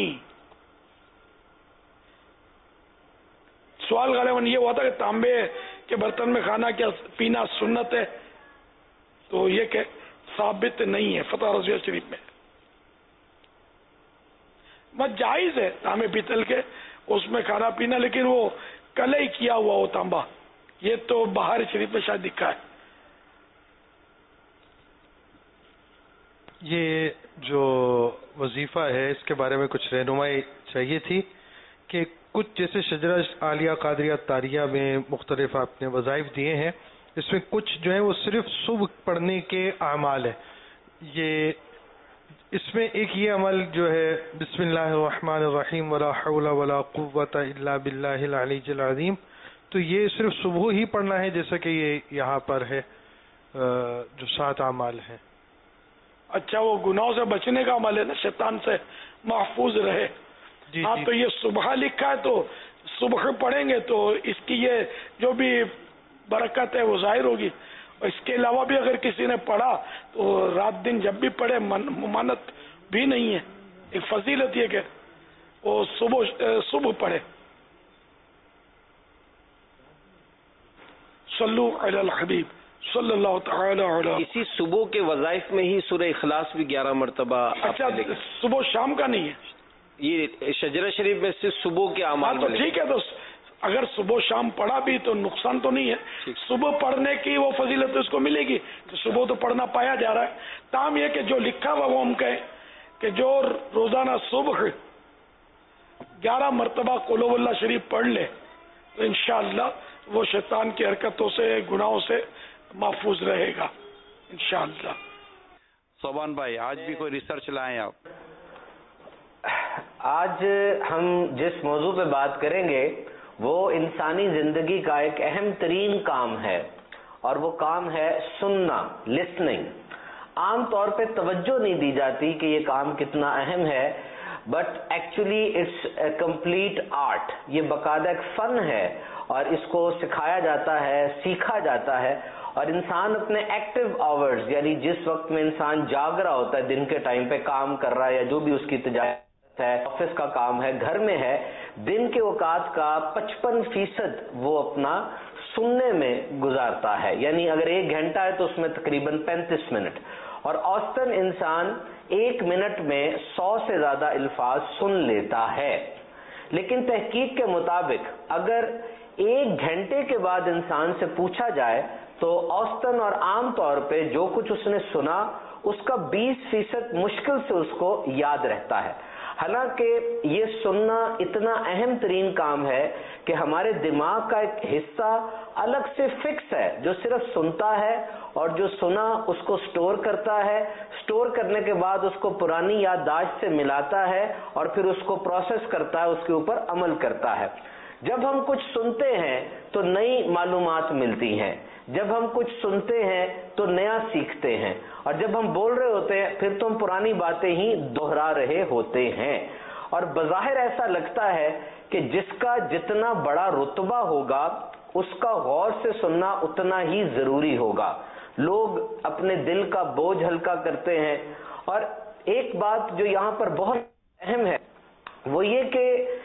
سوال غالباً یہ ہوا تھا کہ تانبے کے برتن میں کھانا کیا پینا سنت ہے، تو یہ کہ ثابت نہیں ہے فتح رضویہ شریف میں. بس جائز ہے تانبے پیتل کے اس میں کھانا پینا، لیکن وہ کلئی کیا ہوا ہو تانبا، یہ تو بہار شریف میں شاید دکھا ہے. یہ جو وظیفہ ہے اس کے بارے میں کچھ رہنمائی چاہیے تھی کہ کچھ جیسے شجرہ عالیہ قادریہ طاریہ میں مختلف آپ نے وظائف دیے ہیں، اس میں کچھ جو ہیں وہ صرف صبح پڑھنے کے اعمال ہیں. یہ اس میں ایک یہ عمل جو ہے بسم اللہ الرحمن الرحیم ولا حول ولا قوت الا باللہ العلی العظیم، تو یہ صرف صبح ہی پڑھنا ہے جیسا کہ یہ یہاں پر ہے جو 7 اعمال ہیں. اچھا، وہ گناہوں سے بچنے کا عمل ہے نا، شیطان سے محفوظ رہے. ہاں تو یہ صبح لکھا ہے تو صبح پڑھیں گے تو اس کی یہ جو بھی برکت ہے وہ ظاہر ہوگی. اور اس کے علاوہ بھی اگر کسی نے پڑھا تو رات دن جب بھی پڑھے ممانت بھی نہیں ہے. ایک فضیلت یہ کہ وہ صبح پڑھے. صلو علی الحبیب صلی اللہ تعالی علی. اسی صبح کے وظائف میں ہی سورہ اخلاص بھی 11 مرتبہ. اچھا، صبح شام کا نہیں ہے یہ شجرہ شریف میں صرف صبح کے اعمال. تو ٹھیک ہے، تو اگر صبح شام پڑھا بھی تو نقصان تو نہیں ہے. صبح پڑھنے کی وہ فضیلت اس کو ملے گی کہ صبح تو پڑھنا پایا جا رہا ہے. تاہم یہ کہ جو لکھا ہوا وہ ہم کہیں کہ جو روزانہ صبح 11 مرتبہ قل هو اللہ شریف پڑھ لے تو انشاءاللہ وہ شیطان کی حرکتوں سے گناہوں سے محفوظ رہے گا انشاءاللہ. صوبان بھائی، آج بھی کوئی ریسرچ لائیں آپ؟ آج ہم جس موضوع پہ بات کریں گے وہ انسانی زندگی کا ایک اہم ترین کام ہے، اور وہ کام ہے سننا، لسننگ. عام طور پہ توجہ نہیں دی جاتی کہ یہ کام کتنا اہم ہے، but actually it's a complete art. یہ باقاعدہ ایک فن ہے اور اس کو سکھایا جاتا ہے، سیکھا جاتا ہے. اور انسان اپنے ایکٹیو آورز، یعنی جس وقت میں انسان جاگ رہا ہوتا ہے، دن کے ٹائم پہ کام کر رہا ہے یا جو بھی اس کی تجارت ہے، آفس کا کام ہے، گھر میں ہے، دن کے اوقات کا 55% وہ اپنا سننے میں گزارتا ہے. یعنی اگر 1 گھنٹہ ہے تو اس میں تقریباً 35 منٹ، اور اوسطاً انسان 1 منٹ میں 100 سے زیادہ الفاظ سن لیتا ہے. لیکن تحقیق کے مطابق اگر 1 گھنٹے کے بعد انسان سے پوچھا جائے تو اوسطاً اور عام طور پہ جو کچھ اس نے سنا اس کا 20% مشکل سے اس کو یاد رہتا ہے. حالانکہ یہ سننا اتنا اہم ترین کام ہے کہ ہمارے دماغ کا ایک حصہ الگ سے فکس ہے جو صرف سنتا ہے، اور جو سنا اس کو سٹور کرتا ہے، سٹور کرنے کے بعد اس کو پرانی یادداشت سے ملاتا ہے اور پھر اس کو پروسیس کرتا ہے، اس کے اوپر عمل کرتا ہے. جب ہم کچھ سنتے ہیں تو نئی معلومات ملتی ہیں، جب ہم کچھ سنتے ہیں تو نیا سیکھتے ہیں، اور جب ہم بول رہے ہوتے ہیں پھر تو ہم پرانی باتیں ہی دہرا رہے ہوتے ہیں. اور بظاہر ایسا لگتا ہے کہ جس کا جتنا بڑا رتبہ ہوگا اس کا غور سے سننا اتنا ہی ضروری ہوگا. لوگ اپنے دل کا بوجھ ہلکا کرتے ہیں. اور ایک بات جو یہاں پر بہت اہم ہے وہ یہ کہ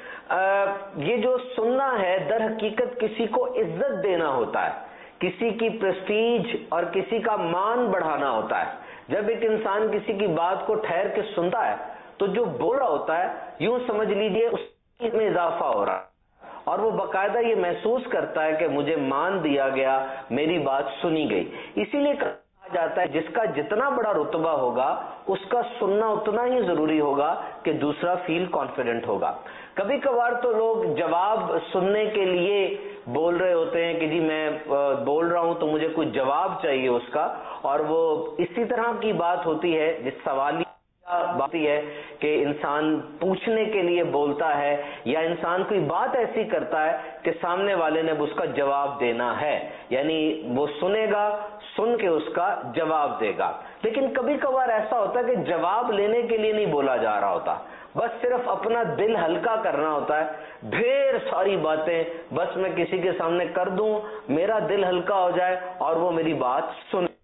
یہ جو سننا ہے در حقیقت کسی کو عزت دینا ہوتا ہے، کسی کی پریسٹیج اور کسی کا مان بڑھانا ہوتا ہے. جب ایک انسان کسی کی بات کو ٹھہر کے سنتا ہے تو جو بول رہا ہوتا ہے یوں سمجھ لیجئے اس میں اضافہ ہو رہا ہے، اور وہ باقاعدہ یہ محسوس کرتا ہے کہ مجھے مان دیا گیا، میری بات سنی گئی. اسی لیے کہا جاتا ہے جس کا جتنا بڑا رتبہ ہوگا اس کا سننا اتنا ہی ضروری ہوگا کہ دوسرا فیل کانفیڈنٹ ہوگا. کبھی کبھار تو لوگ جواب سننے کے لیے بول رہے ہوتے ہیں کہ جی میں بول رہا ہوں تو مجھے کچھ جواب چاہیے اس کا, اور وہ اسی طرح کی بات ہوتی ہے جس سوالی بات ہے کہ انسان پوچھنے کے لیے بولتا ہے یا انسان کوئی بات ایسی کرتا ہے کہ سامنے والے نے اس کا جواب دینا ہے, یعنی وہ سنے گا, سن کے اس کا جواب دے گا. لیکن کبھی کبھار ایسا ہوتا ہے کہ جواب لینے کے لیے نہیں بولا جا رہا ہوتا, بس صرف اپنا دل ہلکا کرنا ہوتا ہے. ڈھیر ساری باتیں بس میں کسی کے سامنے کر دوں, میرا دل ہلکا ہو جائے اور وہ میری بات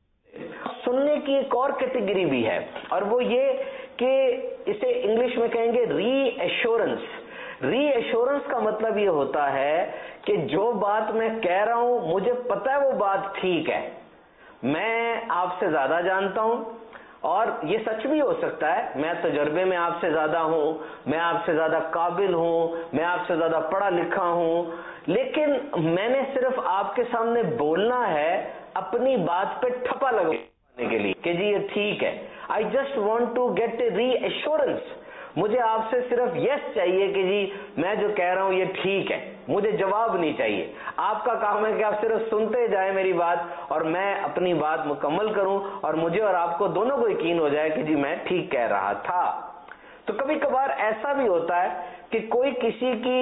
سننے کی ایک اور کیٹیگری بھی ہے, اور وہ یہ کہ اسے انگلش میں کہیں گے ری ایشورنس. ری ایشورنس کا مطلب یہ ہوتا ہے کہ جو بات میں کہہ رہا ہوں مجھے پتہ ہے وہ بات ٹھیک ہے, میں آپ سے زیادہ جانتا ہوں, اور یہ سچ بھی ہو سکتا ہے, میں تجربے میں آپ سے زیادہ ہوں, میں آپ سے زیادہ قابل ہوں, میں آپ سے زیادہ پڑھا لکھا ہوں, لیکن میں نے صرف آپ کے سامنے بولنا ہے اپنی بات پہ ٹھپا لگانے کے لیے کہ جی یہ ٹھیک ہے. I just want to get a reassurance. مجھے آپ سے صرف یس چاہیے کہ جی میں جو کہہ رہا ہوں یہ ٹھیک ہے, مجھے جواب نہیں چاہیے. آپ کا کام ہے کہ آپ صرف سنتے جائیں میری بات اور میں اپنی بات مکمل کروں اور مجھے اور آپ کو دونوں کو یقین ہو جائے کہ جی میں ٹھیک کہہ رہا تھا. تو کبھی کبھار ایسا بھی ہوتا ہے کہ کوئی کسی کی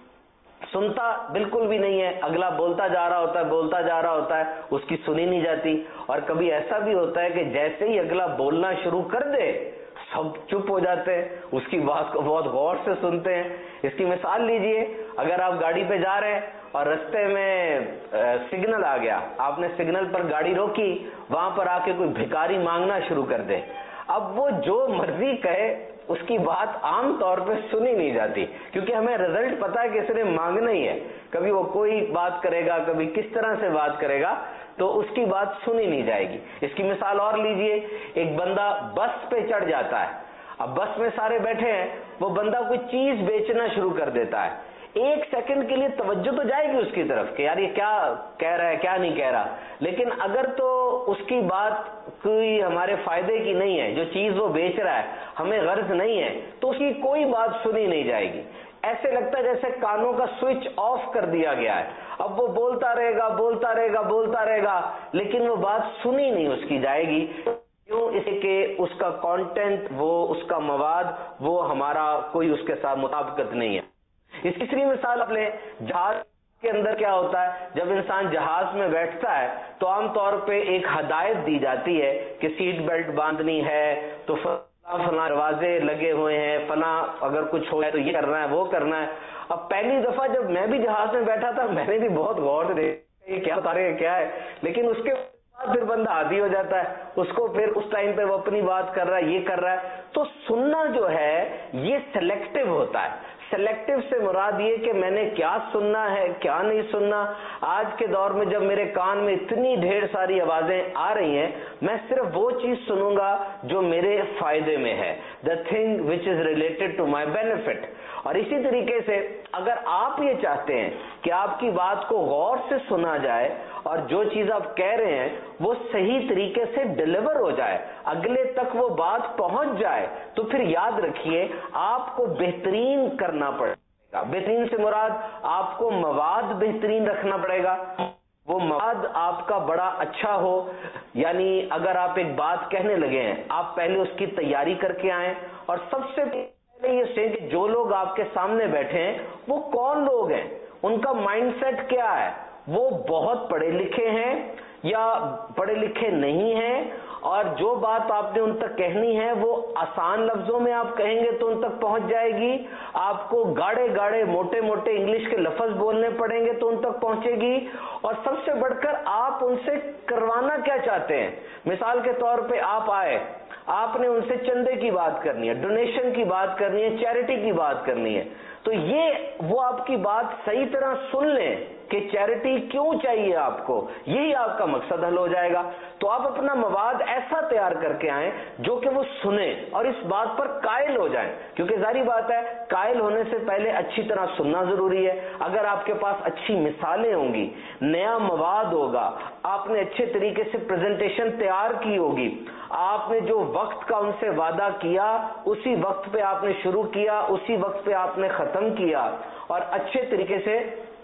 سنتا بالکل بھی نہیں ہے, اگلا بولتا جا رہا ہوتا ہے اس کی سنی نہیں جاتی. اور کبھی ایسا بھی ہوتا ہے کہ جیسے ہی اگلا بولنا شروع کر دے سب چپ ہو جاتے ہیں, اس کی بات کو بہت غور سے سنتے ہیں. اس کی مثال لیجئے, اگر آپ گاڑی پہ جا رہے ہیں اور رستے میں سگنل آ گیا, آپ نے سگنل پر گاڑی روکی, وہاں پر آ کے کوئی بھکاری مانگنا شروع کر دے. اب وہ جو مرضی کہے اس کی بات عام طور پہ سنی نہیں جاتی, کیونکہ ہمیں رزلٹ پتا ہے کہ اس نے مانگنا ہی ہے. کبھی وہ کوئی بات کرے گا, کبھی کس طرح سے بات کرے گا, تو اس کی بات سنی نہیں جائے گی. اس کی مثال اور لیجئے, ایک بندہ بس پہ چڑھ جاتا ہے, اب بس میں سارے بیٹھے ہیں, وہ بندہ کوئی چیز بیچنا شروع کر دیتا ہے. ایک سیکنڈ کے لیے توجہ تو جائے گی اس کی طرف کہ یار یہ کیا کہہ رہا ہے کیا نہیں کہہ رہا, لیکن اگر تو اس کی بات کوئی ہمارے فائدے کی نہیں ہے, جو چیز وہ بیچ رہا ہے ہمیں غرض نہیں ہے, تو اس کی کوئی بات سنی نہیں جائے گی. ایسے لگتا ہے جیسے کانوں کا سوئچ آف کر دیا گیا ہے. اب وہ بولتا رہے گا لیکن وہ بات سنی نہیں اس کی جائے گی. کیوں؟ اس کہ اس کا کانٹینٹ, وہ اس کا مواد, وہ ہمارا کوئی اس کے ساتھ مطابقت نہیں ہے. اس تیسری مثال اپنے جہاز کے اندر کیا ہوتا ہے, جب انسان جہاز میں بیٹھتا ہے تو عام طور پہ ایک ہدایت دی جاتی ہے کہ سیٹ بیلٹ باندھنی ہے, تو فلاں دروازے لگے ہوئے ہیں, فلاں اگر کچھ ہو جائے تو یہ کرنا ہے وہ کرنا ہے. اب پہلی دفعہ جب میں بھی جہاز میں بیٹھا تھا میں نے بھی بہت غور سے دیکھا یہ کیا بتا رہے ہیں کیا ہے, لیکن اس کے بعد پھر بندہ عادی ہو جاتا ہے, اس کو پھر اس ٹائم پہ وہ اپنی بات کر رہا ہے, یہ کر رہا ہے. تو سننا جو ہے یہ سلیکٹیو ہوتا ہے. سلیکٹیو سے مراد یہ کہ میں نے کیا سننا ہے کیا نہیں سننا. آج کے دور میں جب میرے کان میں اتنی ڈھیر ساری آوازیں آ رہی ہیں, میں صرف وہ چیز سنوں گا جو میرے فائدے میں ہے, the thing which is related to my benefit. اور اسی طریقے سے اگر آپ یہ چاہتے ہیں کہ آپ کی بات کو غور سے سنا جائے اور جو چیز آپ کہہ رہے ہیں وہ صحیح طریقے سے ڈیلیور ہو جائے, اگلے تک وہ بات پہنچ جائے, تو پھر یاد رکھیے آپ کو بہترین کرنا پڑے گا. بہترین سے مراد آپ کو مواد بہترین رکھنا پڑے گا, وہ مواد آپ کا بڑا اچھا ہو. یعنی اگر آپ ایک بات کہنے لگے ہیں, آپ پہلے اس کی تیاری کر کے آئیں, اور سب سے پہلے یہ سوچیں کہ جو لوگ آپ کے سامنے بیٹھے ہیں وہ کون لوگ ہیں, ان کا مائنڈ سیٹ کیا ہے, وہ بہت پڑھے لکھے ہیں یا پڑھے لکھے نہیں ہیں, اور جو بات آپ نے ان تک کہنی ہے وہ آسان لفظوں میں آپ کہیں گے تو ان تک پہنچ جائے گی, آپ کو گاڑے گاڑے موٹے موٹے انگلش کے لفظ بولنے پڑیں گے تو ان تک پہنچے گی. اور سب سے بڑھ کر آپ ان سے کروانا کیا چاہتے ہیں. مثال کے طور پہ آپ آئے, آپ نے ان سے چندے کی بات کرنی ہے, ڈونیشن کی بات کرنی ہے, چیریٹی کی بات کرنی ہے, تو یہ وہ آپ کی بات صحیح طرح سن لیں کہ चैरिटी क्यों चाहिए आपको, यही आपका मकसद हल हो जाएगा। तो आप अपना मवाद ऐसा तैयार करके आएं जो कि वो सुने और इस बात पर कायल हो जाएं, क्योंकि जारी बात है कायल होने से पहले अच्छी तरह सुनना जरूरी है। अगर आपके पास अच्छी मिसालें होंगी, नया मवाद होगा, आपने अच्छे तरीके से प्रेजेंटेशन तैयार की होगी, आपने जो वक्त का उनसे वादा किया उसी वक्त पे आपने शुरू किया, उसी वक्त पे आपने खत्म किया और अच्छे तरीके से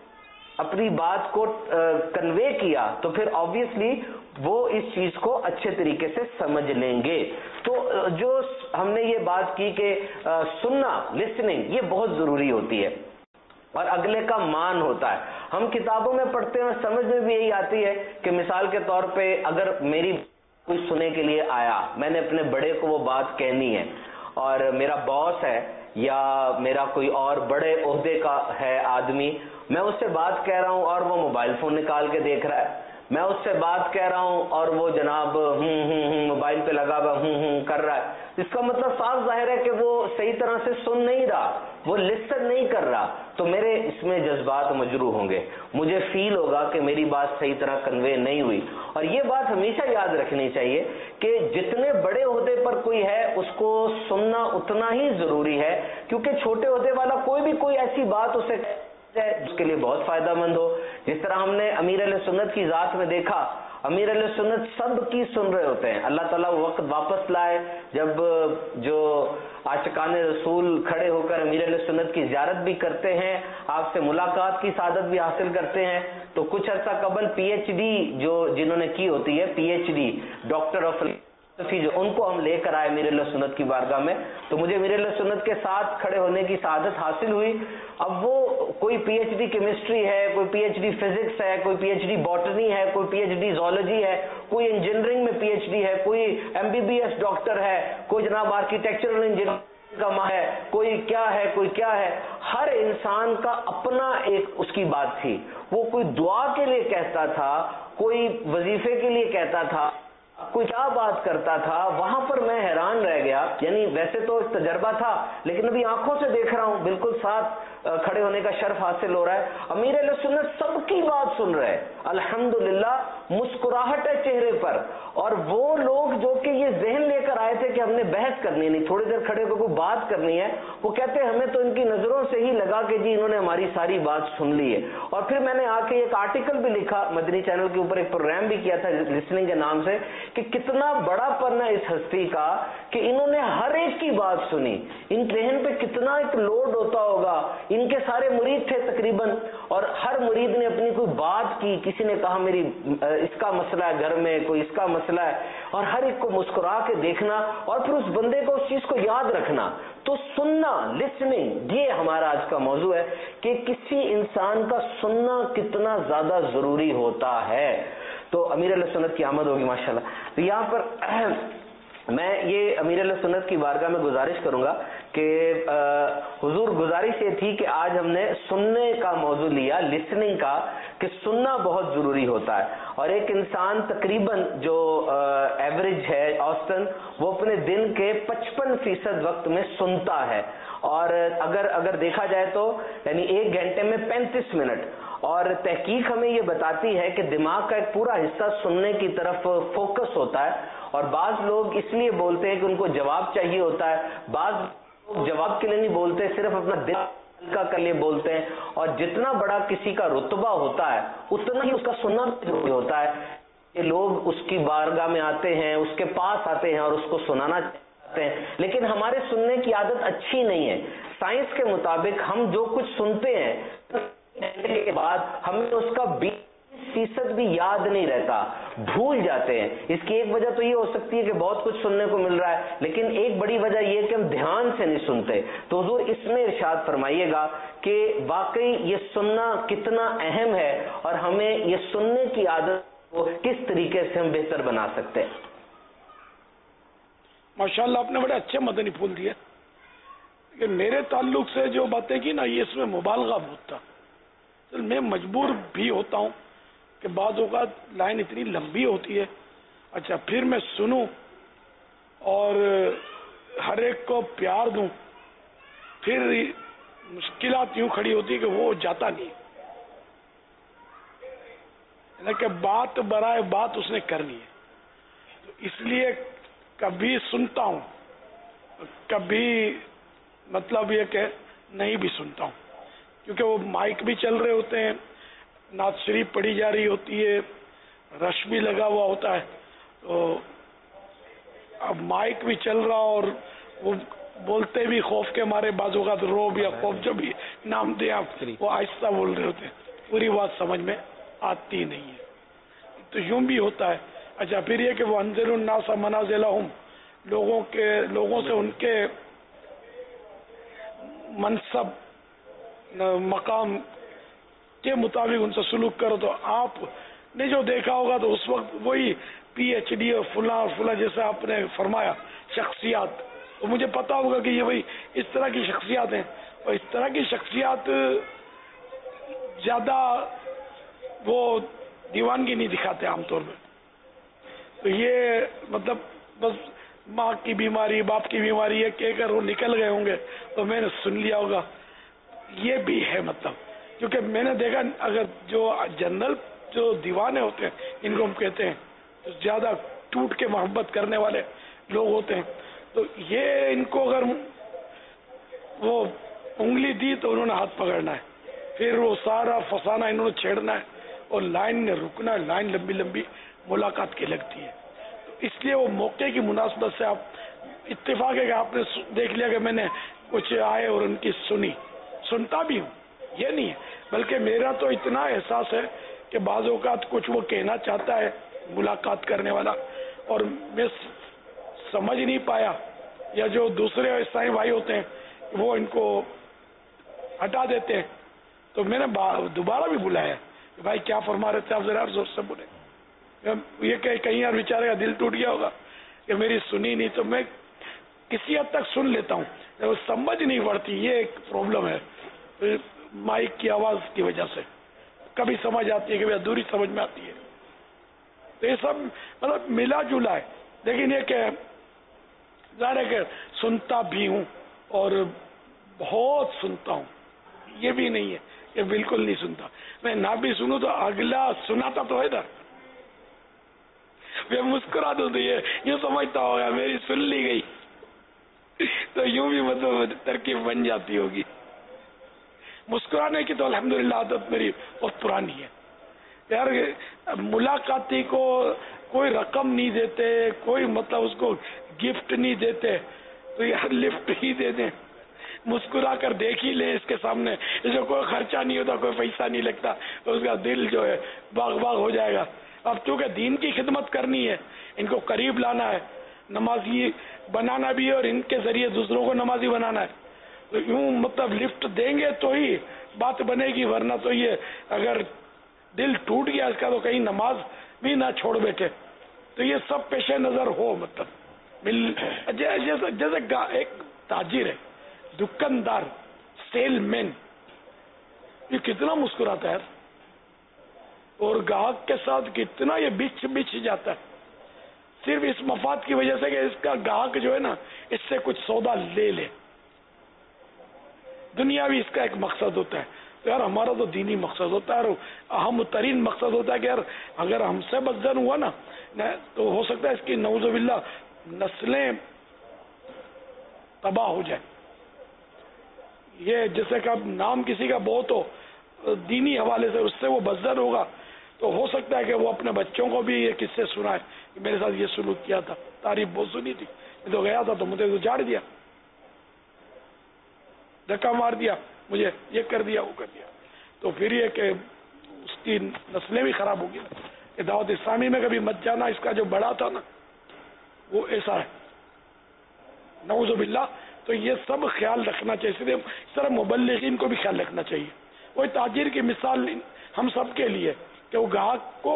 अपनी बात को कन्वे किया, तो फिर ऑब्वियसली वो इस चीज को अच्छे तरीके से समझ लेंगे। तो जो हमने ये बात की कि सुनना, लिसनिंग, ये बहुत जरूरी होती है और अगले का मान होता है। हम किताबों में पढ़ते हैं, समझ में भी यही आती है कि मिसाल के तौर पे अगर मेरी कोई सुनने के लिए आया, मैंने अपने बड़े को वो बात कहनी है और मेरा बॉस है या मेरा कोई और बड़े ओहदे का है आदमी, मैं उससे बात कह रहा हूं और वो मोबाइल फोन निकाल के देख रहा है, मैं उससे बात कह रहा हूं और वो जनाब मोबाइल पे लगा हुआ कर रहा है, इसका मतलब साफ जाहिर है कि वो सही तरह से सुन नहीं रहा, वो लिसन नहीं कर रहा। तो मेरे इसमें जज्बात मजरू होंगे, मुझे फील होगा कि मेरी बात सही तरह कन्वे नहीं हुई। और ये बात हमेशा याद रखनी चाहिए कि जितने बड़े ओहदे पर कोई है उसको सुनना उतना ही जरूरी है, क्योंकि छोटे ओहदे वाला कोई भी कोई ऐसी बात उसे उसके लिए बहुत फायदेमंद हो। जिस तरह हमने अमीर अहले सुन्नत की जात में देखा, अमीर अहले सुन्नत सब की सुन रहे होते हैं। अल्लाह ताला वो वक्त वापस लाए जब जो आशिकान रसूल खड़े होकर अमीर अहले सुन्नत की ज़ियारत भी करते हैं, आपसे मुलाकात की सादत भी हासिल करते हैं। तो कुछ अर्सा कबल पीएचडी जो जिन्होंने की होती है, पीएचडी डॉक्टर ऑफ जो उनको हम लेकर आए अमीर अहले सुन्नत की बारगाह में, तो मुझे अमीर अहले सुन्नत के साथ खड़े होने की सादत हासिल हुई। अब वो कोई पीएचडी केमिस्ट्री है, कोई पीएचडी फिजिक्स है, कोई पीएचडी बॉटनी है, कोई पीएचडी जोलॉजी है, कोई इंजीनियरिंग में पीएचडी है, कोई एमबीबीएस डॉक्टर है, कोई जनाब आर्किटेक्चरल इंजीनियर का है, कोई क्या है, कोई क्या है। हर इंसान का अपना एक उसकी बात थी। वो कोई दुआ के लिए कहता था, कोई वजीफे के लिए कहता था, कोई क्या बात करता था। वहां पर मैं हैरान रह गया। यानी वैसे तो इस तजर्बा था, लेकिन अभी आंखों से देख रहा हूं, बिल्कुल साथ खड़े होने का शर्फ हासिल हो रहा है। अमीर अहले सुन्नत सबकी बात सुन रहे हैं, अल्हम्दुलिल्लाह, मुस्कुराहट है चेहरे पर। और वो लोग जो कि ये जहन लेकर आए थे कि हमने बहस करनी नहीं, थोड़ी देर खड़े होकर कोई बात करनी है, वो कहते हैं हमें तो इनकी नजरों से ही लगा कि जी इन्होंने हमारी सारी बात सुन ली है। और फिर मैंने आके एक आर्टिकल भी लिखा, मदनी चैनल के ऊपर एक प्रोग्राम भी किया था लिसनिंग के नाम से, कि कितना बड़ापन है इस हस्ती का कि इन्होंने हर एक की बात सुनी। इन जहन पे कितना एक लोड होता होगा। इनके सारे मुरीद थे तकरीबन, और हर मुरीद ने अपनी कोई बात की, किसी ने कहा मेरी इसका मसला है घर में, कोई इसका मसला है, और हर एक को मुस्कुरा के देखना और फिर उस बंदे को उस चीज को याद रखना। तो सुनना, लिसनिंग, ये हमारा आज का मौजू है कि किसी इंसान का सुनना कितना ज्यादा जरूरी होता है। तो अमीर अहले सुन्नत की आमद होगी माशाल्लाह। तो यहाँ पर मैं ये अमीर अहले सुन्नत की बारगाह में गुजारिश करूंगा कि हुजूर गुजारिश ये थी कि आज हमने सुनने का मौजू लिया, लिसनिंग का, कि सुनना बहुत जरूरी होता है। और एक इंसान तकरीबन जो एवरेज है औसतन, वो अपने दिन के 55% वक्त में सुनता है। और अगर देखा जाए तो यानी 1 घंटे में 35 मिनट। और तहकीक हमें ये बताती है कि दिमाग का एक पूरा हिस्सा सुनने की तरफ फोकस होता है। और बाज लोग इसलिए बोलते हैं कि उनको जवाब चाहिए होता है, बाज लोग जवाब के लिए नहीं बोलते, सिर्फ अपना दिल हल्का कर लिए बोलते हैं। और जितना बड़ा किसी का रुतबा होता है उतना ही उसका सुनना जरूरी होता है। ये लोग उसकी बारगाह में आते हैं, उसके पास आते हैं और उसको सुनाना चाहते हैं, लेकिन हमारे सुनने की आदत अच्छी नहीं है। साइंस के मुताबिक हम जो कुछ सुनते हैं के बाद हमें उसका 20% भी याद नहीं रहता, भूल जाते हैं। इसकी एक वजह तो ये हो सकती है कि बहुत कुछ सुनने को मिल रहा है, लेकिन एक बड़ी वजह ये कि हम ध्यान से नहीं सुनते। तो हुजूर इसमें इरशाद फरमाइएगा कि वाकई ये सुनना कितना अहम है और हमें ये सुनने की आदत को किस तरीके से हम बेहतर बना सकते हैं। माशाल्लाह, आपने बड़े अच्छे मदनी फूल दिए। कि मेरे ताल्लुक से जो बातें की ना, ये इसमें मुबालगा बहुत था। तो मैं मजबूर भी होता हूँ कि बाज़ औक़ात लाइन इतनी लंबी होती है, अच्छा फिर मैं सुनूं और हर एक को प्यार दूं, फिर मुश्किलात यूं खड़ी होती है कि वो जाता नहीं। یعنی کہ بات برائے بات اس نے کرنی ہے. تو اس لیے کبھی سنتا ہوں، کبھی مطلب یہ کہ نہیں بھی سنتا ہوں، کیونکہ وہ مائک بھی چل رہے ہوتے ہیں، نعت شریف پڑھی جا رہی ہوتی ہے، رش بھی لگا ہوا ہوتا ہے. تو اب مائک بھی چل رہا اور وہ بولتے بھی خوف کے مارے، بعض اوقات روب یا خوف جو بھی نام دیں آپ، وہ آہستہ بول رہے ہوتے ہیں، پوری بات سمجھ میں آتی نہیں ہے. تو یوں بھی ہوتا ہے. اچھا پھر یہ کہ وہ انزل الناس منازلہم، لوگوں سے ان کے منصب مقام کے مطابق ان سے سلوک کرو. تو آپ نے جو دیکھا ہوگا تو اس وقت وہی پی ایچ ڈی اور فلاں جیسے آپ نے فرمایا شخصیات، تو مجھے پتا ہوگا کہ یہ وہی اس طرح کی شخصیات ہیں. اور اس طرح کی شخصیات زیادہ وہ دیوانگی نہیں دکھاتے عام طور پہ. تو یہ مطلب بس ماں کی بیماری باپ کی بیماری ہے کہہ کر وہ نکل گئے ہوں گے تو میں نے سن لیا ہوگا. یہ بھی ہے مطلب، کیونکہ میں نے دیکھا اگر جو جنرل جو دیوانے ہوتے ہیں ان کو ہم کہتے ہیں تو زیادہ ٹوٹ کے محبت کرنے والے لوگ ہوتے ہیں. تو یہ ان کو اگر وہ انگلی دی تو انہوں نے ہاتھ پکڑنا ہے، پھر وہ سارا فسانہ انہوں نے چھیڑنا ہے اور لائن نے رکنا ہے. لائن لمبی لمبی ملاقات کی لگتی ہے. تو اس لیے وہ موقع کی مناسبت سے آپ اتفاق ہے کہ آپ نے دیکھ لیا کہ میں نے کچھ آئے اور ان کی سنتا بھی ہوں، یہ نہیں ہے. بلکہ میرا تو اتنا احساس ہے کہ بعض اوقات کچھ وہ کہنا چاہتا ہے ملاقات کرنے والا اور میں سمجھ نہیں پایا، یا جو دوسرے عیسائی بھائی ہوتے ہیں وہ ان کو ہٹا دیتے ہیں. تو میں نے دوبارہ بھی بلایا کہ بھائی کیا فرما رہے تھے آپ، ذرا زور سے بولے. یہ کہ کہیں اور بیچارے کا دل ٹوٹ گیا ہوگا کہ میری سنی نہیں. تو میں کسی حد تک سن لیتا ہوں، سمجھ نہیں پڑتی، یہ ایک پرابلم ہے مائک کی آواز کی وجہ سے. کبھی سمجھ آتی ہے کبھی ادھوری سمجھ میں آتی ہے. تو یہ سب مطلب ملا جلا ہے. لیکن یہ کہ ظاہر ہے کہ سنتا بھی ہوں اور بہت سنتا ہوں، یہ بھی نہیں ہے کہ بالکل نہیں سنتا. میں نہ بھی سنوں تو اگلا سناتا تو ہے نا، میں مسکرا دوں تو یہ یوں سمجھتا ہوگا میری سن لی گئی، تو یوں بھی مطلب ترکیب بن جاتی ہوگی. مسکرانے کی تو الحمدللہ عادت میری بہت پرانی ہے. یار ملاقاتی کو کوئی رقم نہیں دیتے، کوئی مطلب اس کو گفٹ نہیں دیتے، تو یار لفٹ ہی دے دیں، مسکرا کر دیکھ ہی لے اس کے سامنے. جو کوئی خرچہ نہیں ہوتا، کوئی پیسہ نہیں لگتا، تو اس کا دل جو ہے باغ باغ ہو جائے گا. اب چونکہ دین کی خدمت کرنی ہے، ان کو قریب لانا ہے، نمازی بنانا بھی ہے اور ان کے ذریعے دوسروں کو نمازی بنانا ہے. تو یوں مطلب لفٹ دیں گے تو ہی بات بنے گی، ورنہ تو یہ اگر دل ٹوٹ گیا اس کا تو کہیں نماز بھی نہ چھوڑ بیٹھے. تو یہ سب پیش نظر ہو. مطلب جیسے ایک تاجر ہے، دکاندار، سیل مین، یہ کتنا مسکراتا ہے اور گاہک کے ساتھ کتنا یہ بچ جاتا ہے، صرف اس مفاد کی وجہ سے کہ اس کا گاہک جو ہے نا اس سے کچھ سودا لے لے. دنیا بھی اس کا ایک مقصد ہوتا ہے. تو یار ہمارا تو دینی مقصد ہوتا ہے اور اہم ترین مقصد ہوتا ہے کہ یار اگر ہم سے بدزن ہوا نا تو ہو سکتا ہے اس کی نعوذ باللہ نسلیں تباہ ہو جائیں. یہ جیسے کہ اب نام کسی کا بہت ہو دینی حوالے سے، اس سے وہ بدزن ہوگا تو ہو سکتا ہے کہ وہ اپنے بچوں کو بھی یہ قصے سنائے کہ میرے ساتھ یہ سلوک کیا تھا، تعریف بہت سنی تھی، میں تو گیا تھا تو مجھے تو جاڑ دیا، دھکا مار دیا، مجھے یہ کر دیا وہ کر دیا. تو پھر یہ کہ اس کی نسلیں بھی خراب ہوگی کہ دعوت اسلامی میں کبھی مت جانا. اس کا جو بڑا تھا نا وہ ایسا ہے، نعوذ باللہ. تو یہ سب خیال رکھنا چاہیے، اس طرح مبلغین کو بھی خیال رکھنا چاہیے. کوئی تاجر کی مثال ہم سب کے لیے کہ وہ گاہک کو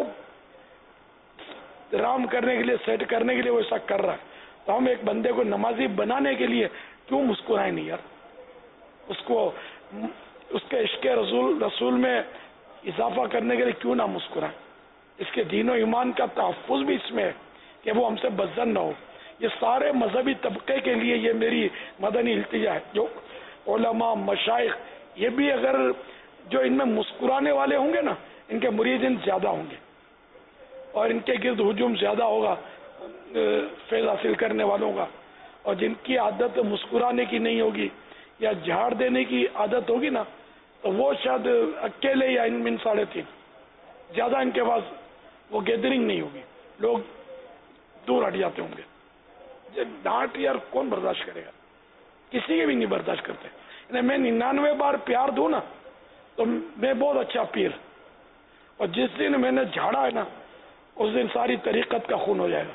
رام کرنے کے لیے، سیٹ کرنے کے لیے وہ ایسا کر رہا ہے، تو ہم ایک بندے کو نمازی بنانے کے لیے کیوں مسکرائیں نہیں یار؟ اس کو اس کے عشق رسول میں اضافہ کرنے کے لیے کیوں نہ مسکرائیں؟ اس کے دین و ایمان کا تحفظ بھی اس میں ہے کہ وہ ہم سے بدزن نہ ہو. یہ سارے مذہبی طبقے کے لیے یہ میری مدنی التجا ہے. جو علماء، مشائخ، یہ بھی اگر جو ان میں مسکرانے والے ہوں گے نا ان کے مریدین زیادہ ہوں گے. اور ان کے گرد ہجوم زیادہ ہوگا فیض حاصل کرنے والوں کا، اور جن کی عادت مسکرانے کی نہیں ہوگی یا جھاڑ دینے کی عادت ہوگی نا، تو وہ شاید اکیلے یا ان 3.5 زیادہ ان کے پاس وہ گیدرنگ نہیں ہوگی، لوگ دور ہٹ جاتے ہوں گے۔ ڈانٹ یار کون برداشت کرے گا؟ کسی کے بھی نہیں برداشت کرتے۔ میں 99 بار پیار دوں نا تو میں بہت اچھا پیر، اور جس دن میں نے جھاڑا ہے نا اس دن ساری طریقت کا خون ہو جائے گا۔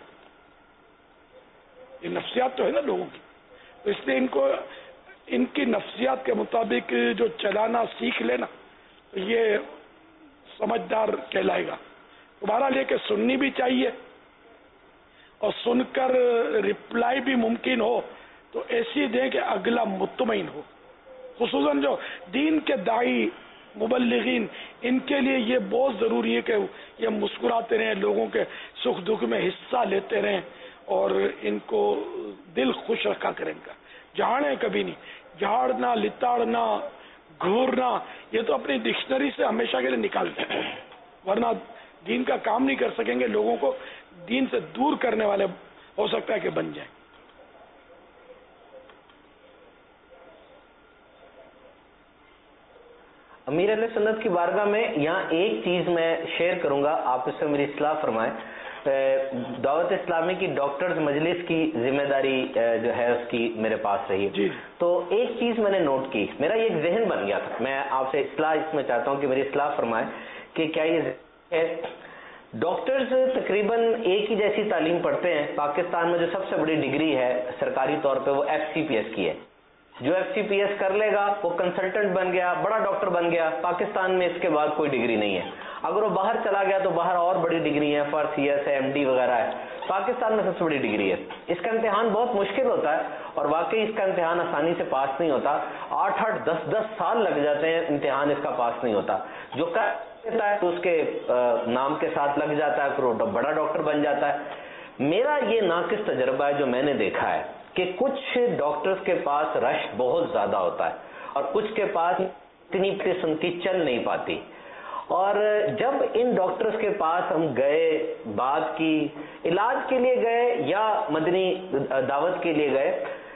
یہ نفسیات تو ہے نا لوگوں کی، تو اس لیے ان کو ان کی نفسیات کے مطابق جو چلانا سیکھ لینا تو یہ سمجھدار کہلائے گا۔ تمہارا لے کے سننی بھی چاہیے، اور سن کر رپلائی بھی ممکن ہو تو ایسی دیں کہ اگلا مطمئن ہو۔ خصوصاً جو دین کے داعی مبلغین، ان کے لیے یہ بہت ضروری ہے کہ یہ مسکراتے رہیں، لوگوں کے سکھ دکھ میں حصہ لیتے رہیں، اور ان کو دل خوش رکھا کریں۔ ان کا جھاڑیں کبھی نہیں، جھاڑنا، لتاڑنا، گھورنا یہ تو اپنی ڈکشنری سے ہمیشہ کے لیے نکال دیں، ورنہ دین کا کام نہیں کر سکیں گے، لوگوں کو دین سے دور کرنے والے ہو سکتا ہے کہ بن جائیں۔ امیر اہل سنت کی بارگاہ میں یہاں ایک چیز میں شیئر کروں گا، آپ اس سے میری اصلاح فرمائیں۔ دعوت اسلامی کی ڈاکٹرز مجلس کی ذمہ داری جو ہے اس کی میرے پاس رہی ہے، تو ایک چیز میں نے نوٹ کی، میرا یہ ایک ذہن بن گیا تھا، میں آپ سے اصلاح اس میں چاہتا ہوں کہ میری اصلاح فرمائیں کہ کیا یہ ہے ڈاکٹرز تقریباً ایک ہی جیسی تعلیم پڑھتے ہیں۔ پاکستان میں جو سب سے بڑی ڈگری ہے سرکاری طور پہ وہ FCPS کی ہے، جو FCPS کر لے گا وہ کنسلٹنٹ بن گیا، بڑا ڈاکٹر بن گیا۔ پاکستان میں اس کے بعد کوئی ڈگری نہیں ہے، اگر وہ باہر چلا گیا تو باہر اور بڑی ڈگری ہے، CS ہے، MD وغیرہ ہے۔ پاکستان میں سب سے بڑی ڈگری ہے، اس کا امتحان بہت مشکل ہوتا ہے، اور واقعی اس کا امتحان آسانی سے پاس نہیں ہوتا، 8-8 10-10 سال لگ جاتے ہیں امتحان اس کا پاس نہیں ہوتا۔ جو کہتا ہے تو اس کے نام کے ساتھ لگ جاتا ہے، پھر وہ بڑا ڈاکٹر بن جاتا ہے۔ میرا یہ ناقص تجربہ ہے جو میں نے دیکھا ہے کہ کچھ ڈاکٹرز کے پاس رش بہت زیادہ ہوتا ہے، اور کچھ کے پاس اتنی قسم کی چل نہیں پاتی، اور جب ان ڈاکٹرز کے پاس ہم گئے، بات کی، علاج کے لیے گئے یا مدنی دعوت کے لیے گئے،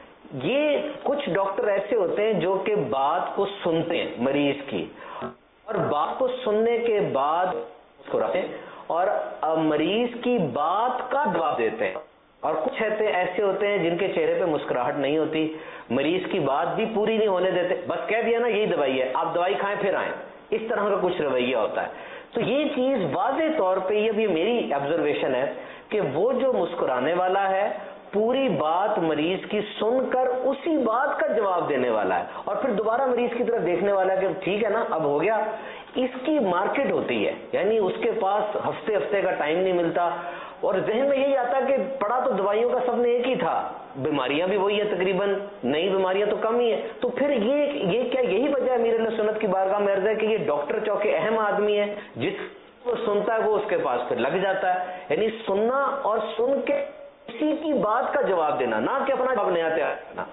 یہ کچھ ڈاکٹر ایسے ہوتے ہیں جو کہ بات کو سنتے ہیں مریض کی، اور بات کو سننے کے بعد مسکراتے ہیں اور مریض کی بات کا جواب دیتے ہیں، اور کچھ ایسے ہوتے ہیں جن کے چہرے پہ مسکراہٹ نہیں ہوتی، مریض کی بات بھی پوری نہیں ہونے دیتے، بس کہہ دیا نا یہی دوائی ہے، آپ دوائی کھائیں پھر آئیں، اس طرح کا کچھ رویہ ہوتا ہے۔ تو یہ چیز واضح طور پہ یہ بھی میری آبزرویشن ہے کہ وہ جو مسکرانے والا ہے پوری بات مریض کی سن کر اسی بات کا جواب دینے والا ہے، اور پھر دوبارہ مریض کی طرف دیکھنے والا ہے کہ ٹھیک ہے نا اب ہو گیا، اس کی مارکیٹ ہوتی ہے، یعنی اس کے پاس ہفتے کا ٹائم نہیں ملتا، اور ذہن میں یہی آتا کہ پڑھا تو دوائیوں کا سب نے ایک ہی تھا، بیماریاں بھی وہی ہیں تقریباً، نئی بیماریاں تو کم ہی ہیں، تو پھر یہ کیا یہی وجہ ہے امیر اہل سنت کی بارگاہ میں عرض ہے کہ یہ ڈاکٹر چونکہ اہم آدمی ہے، جس کو سنتا ہے وہ اس کے پاس پھر لگ جاتا ہے، یعنی سننا اور سن کے کسی کی بات کا جواب دینا، نہ کہ اپنا جواب نیا تیار کرنا۔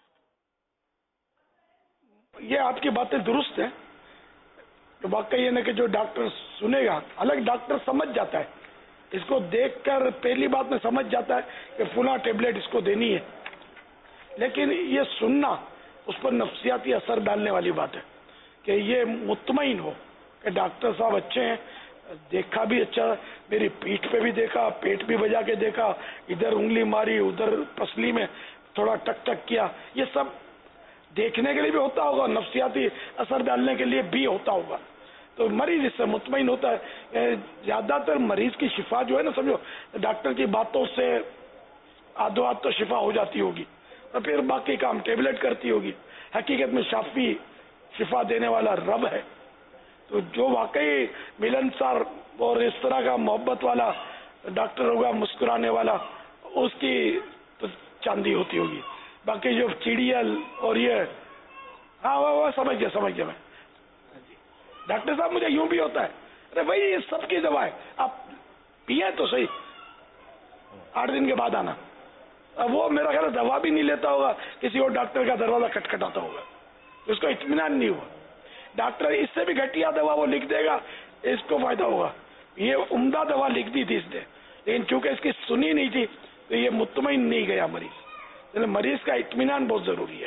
یہ آپ کی باتیں درست ہیں، تو واقعی یہ نا کہ جو ڈاکٹر سنے گا، الگ ڈاکٹر سمجھ جاتا ہے، اس کو دیکھ کر پہلی بات میں سمجھ جاتا ہے کہ فلاں ٹیبلٹ اس کو دینی ہے، لیکن یہ سننا اس پر نفسیاتی اثر ڈالنے والی بات ہے کہ یہ مطمئن ہو کہ ڈاکٹر صاحب اچھے ہیں، دیکھا بھی اچھا، میری پیٹھ پہ بھی دیکھا، پیٹ بھی بجا کے دیکھا، ادھر انگلی ماری، ادھر پسلی میں تھوڑا ٹک ٹک کیا، یہ سب دیکھنے کے لیے بھی ہوتا ہوگا، نفسیاتی اثر ڈالنے کے لیے بھی ہوتا ہوگا، تو مریض اس سے مطمئن ہوتا ہے۔ زیادہ تر مریض کی شفا جو ہے نا، سمجھو ڈاکٹر کی باتوں سے آدھو آدھ تو شفا ہو جاتی ہوگی، اور پھر باقی کام ٹیبلٹ کرتی ہوگی۔ حقیقت میں شافی شفا دینے والا رب ہے، تو جو واقعی ملنسار اور اس طرح کا محبت والا ڈاکٹر ہوگا، مسکرانے والا، اس کی تو چاندی ہوتی ہوگی۔ باقی جو چڑیل اور یہ ہاں وہ سمجھ گیا میں، ڈاکٹر صاحب مجھے یوں بھی ہوتا ہے، ارے بھائی یہ سب کی دوا ہے، آپ پیے تو صحیح، 8 دن کے بعد آنا۔ اب وہ میرا خیال دوا بھی نہیں لیتا ہوگا، کسی اور ڈاکٹر کا دروازہ کھٹکھٹاتا ہوگا، اس کو اطمینان نہیں ہوا۔ ڈاکٹر اس سے بھی گھٹیا دوا وہ لکھ دے گا، اس کو فائدہ ہوگا، یہ عمدہ دوا لکھ دی تھی اس نے، لیکن چونکہ اس کی سنی نہیں تھی تو یہ مطمئن نہیں گیا مریض. مریض کا اطمینان بہت ضروری ہے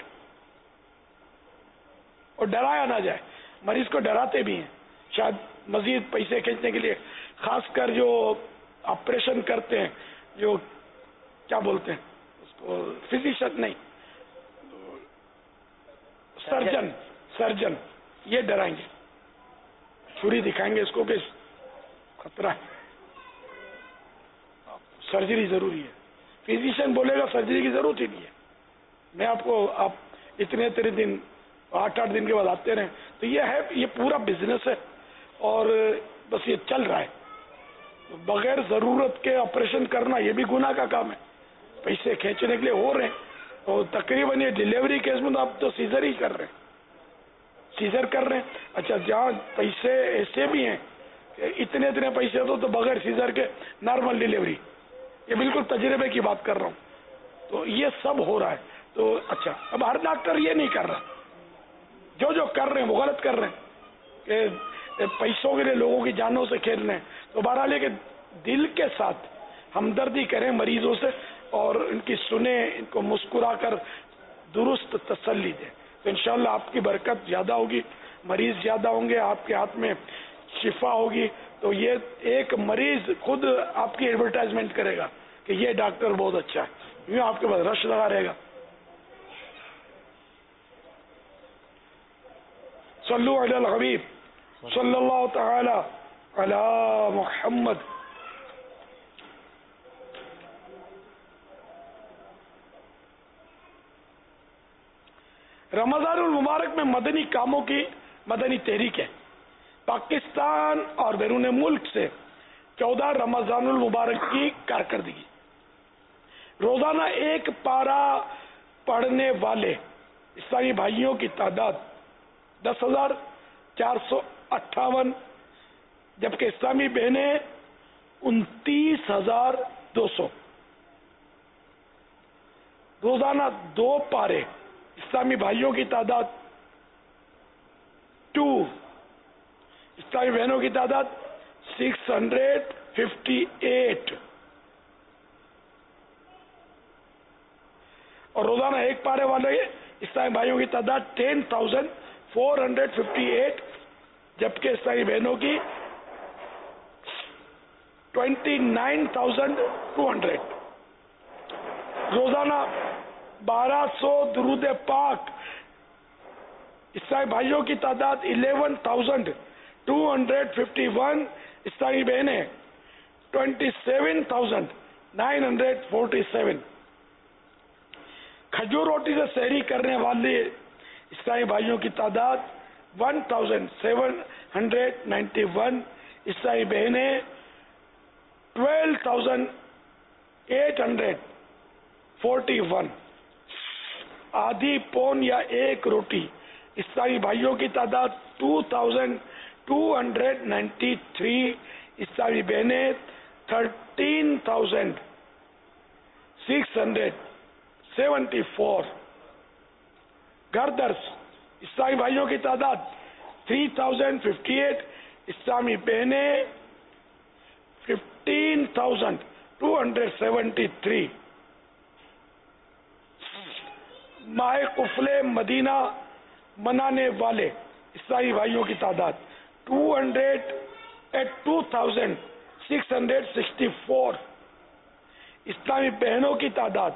اور ڈرایا نہ جائے. مریض کو ڈراتے بھی ہیں شاید مزید پیسے کھینچنے کے لیے، خاص کر جو آپریشن کرتے ہیں، جو کیا بولتے ہیں اس کو، فزیشین نہیں، سرجن یہ ڈرائیں گے، چھری دکھائیں گے اس کو کہ خطرہ ہے، سرجری ضروری ہے. فزیشین بولے گا سرجری کی ضرورت ہی نہیں ہے، میں آپ کو آپ اتنے دن 8 دن کے بعد آتے رہیں. تو یہ ہے، یہ پورا بزنس ہے اور بس یہ چل رہا ہے. بغیر ضرورت کے آپریشن کرنا یہ بھی گناہ کا کام ہے، پیسے کھینچنے کے لیے ہو رہے ہیں. اور تقریباً یہ ڈیلیوری کیس میں تو آپ تو سیزر ہی کر رہے ہیں، سیزر کر رہے ہیں. اچھا جہاں پیسے ایسے بھی ہیں کہ اتنے پیسے تو بغیر سیزر کے نارمل ڈیلیوری، یہ بالکل تجربے کی بات کر رہا ہوں. تو یہ سب ہو رہا ہے. تو اچھا اب ہر ڈاکٹر یہ نہیں کر رہا، جو کر رہے ہیں وہ غلط کر رہے ہیں کہ پیسوں کے لیے لوگوں کی جانوں سے کھیل رہے ہیں. تو بہرحال کہ دل کے ساتھ ہمدردی کریں مریضوں سے اور ان کی سنیں، ان کو مسکرا کر درست تسلی دیں. تو انشاءاللہ آپ کی برکت زیادہ ہوگی، مریض زیادہ ہوں گے، آپ کے ہاتھ میں شفا ہوگی. تو یہ ایک مریض خود آپ کی ایڈورٹائزمنٹ کرے گا کہ یہ ڈاکٹر بہت اچھا ہے، یوں آپ کے پاس رش لگا رہے گا. صلو علی الحبیب صلی اللہ تعالی علی محمد. رمضان المبارک میں مدنی کاموں کی مدنی تحریک ہے. پاکستان اور بیرون ملک سے 14 رمضان المبارک کی کارکردگی. روزانہ ایک پارہ پڑھنے والے اسلامی بھائیوں کی تعداد 10,458، جبکہ اسلامی بہنیں 29,200. روزانہ 2 پارے اسلامی بھائیوں کی تعداد 2، اسلامی بہنوں کی تعداد 658. اور روزانہ ایک پارے والے اسلامی بھائیوں کی تعداد 10,458، جبکہ اسلامی بہنوں کی 29,200. روزانہ 1200 درود پاک اسلامی بھائیوں کی تعداد 11,251، اسلامی بہنیں 27,947. کھجور روٹی سے سحری کرنے والے اسلامی بھائیوں کی تعداد 1,791، اسلامی بہنیں 12,841. آدھی پون یا ایک روٹی اسلامی بھائیوں کی تعداد 2,293، اسلامی بہنیں 13,674. گردرس اسلامی بھائیوں کی تعداد 3,058، اسلامی بہنیں 15,273. ماہ قفل مدینہ منانے والے اسلامی بھائیوں کی تعداد 2,664، اسلامی بہنوں کی تعداد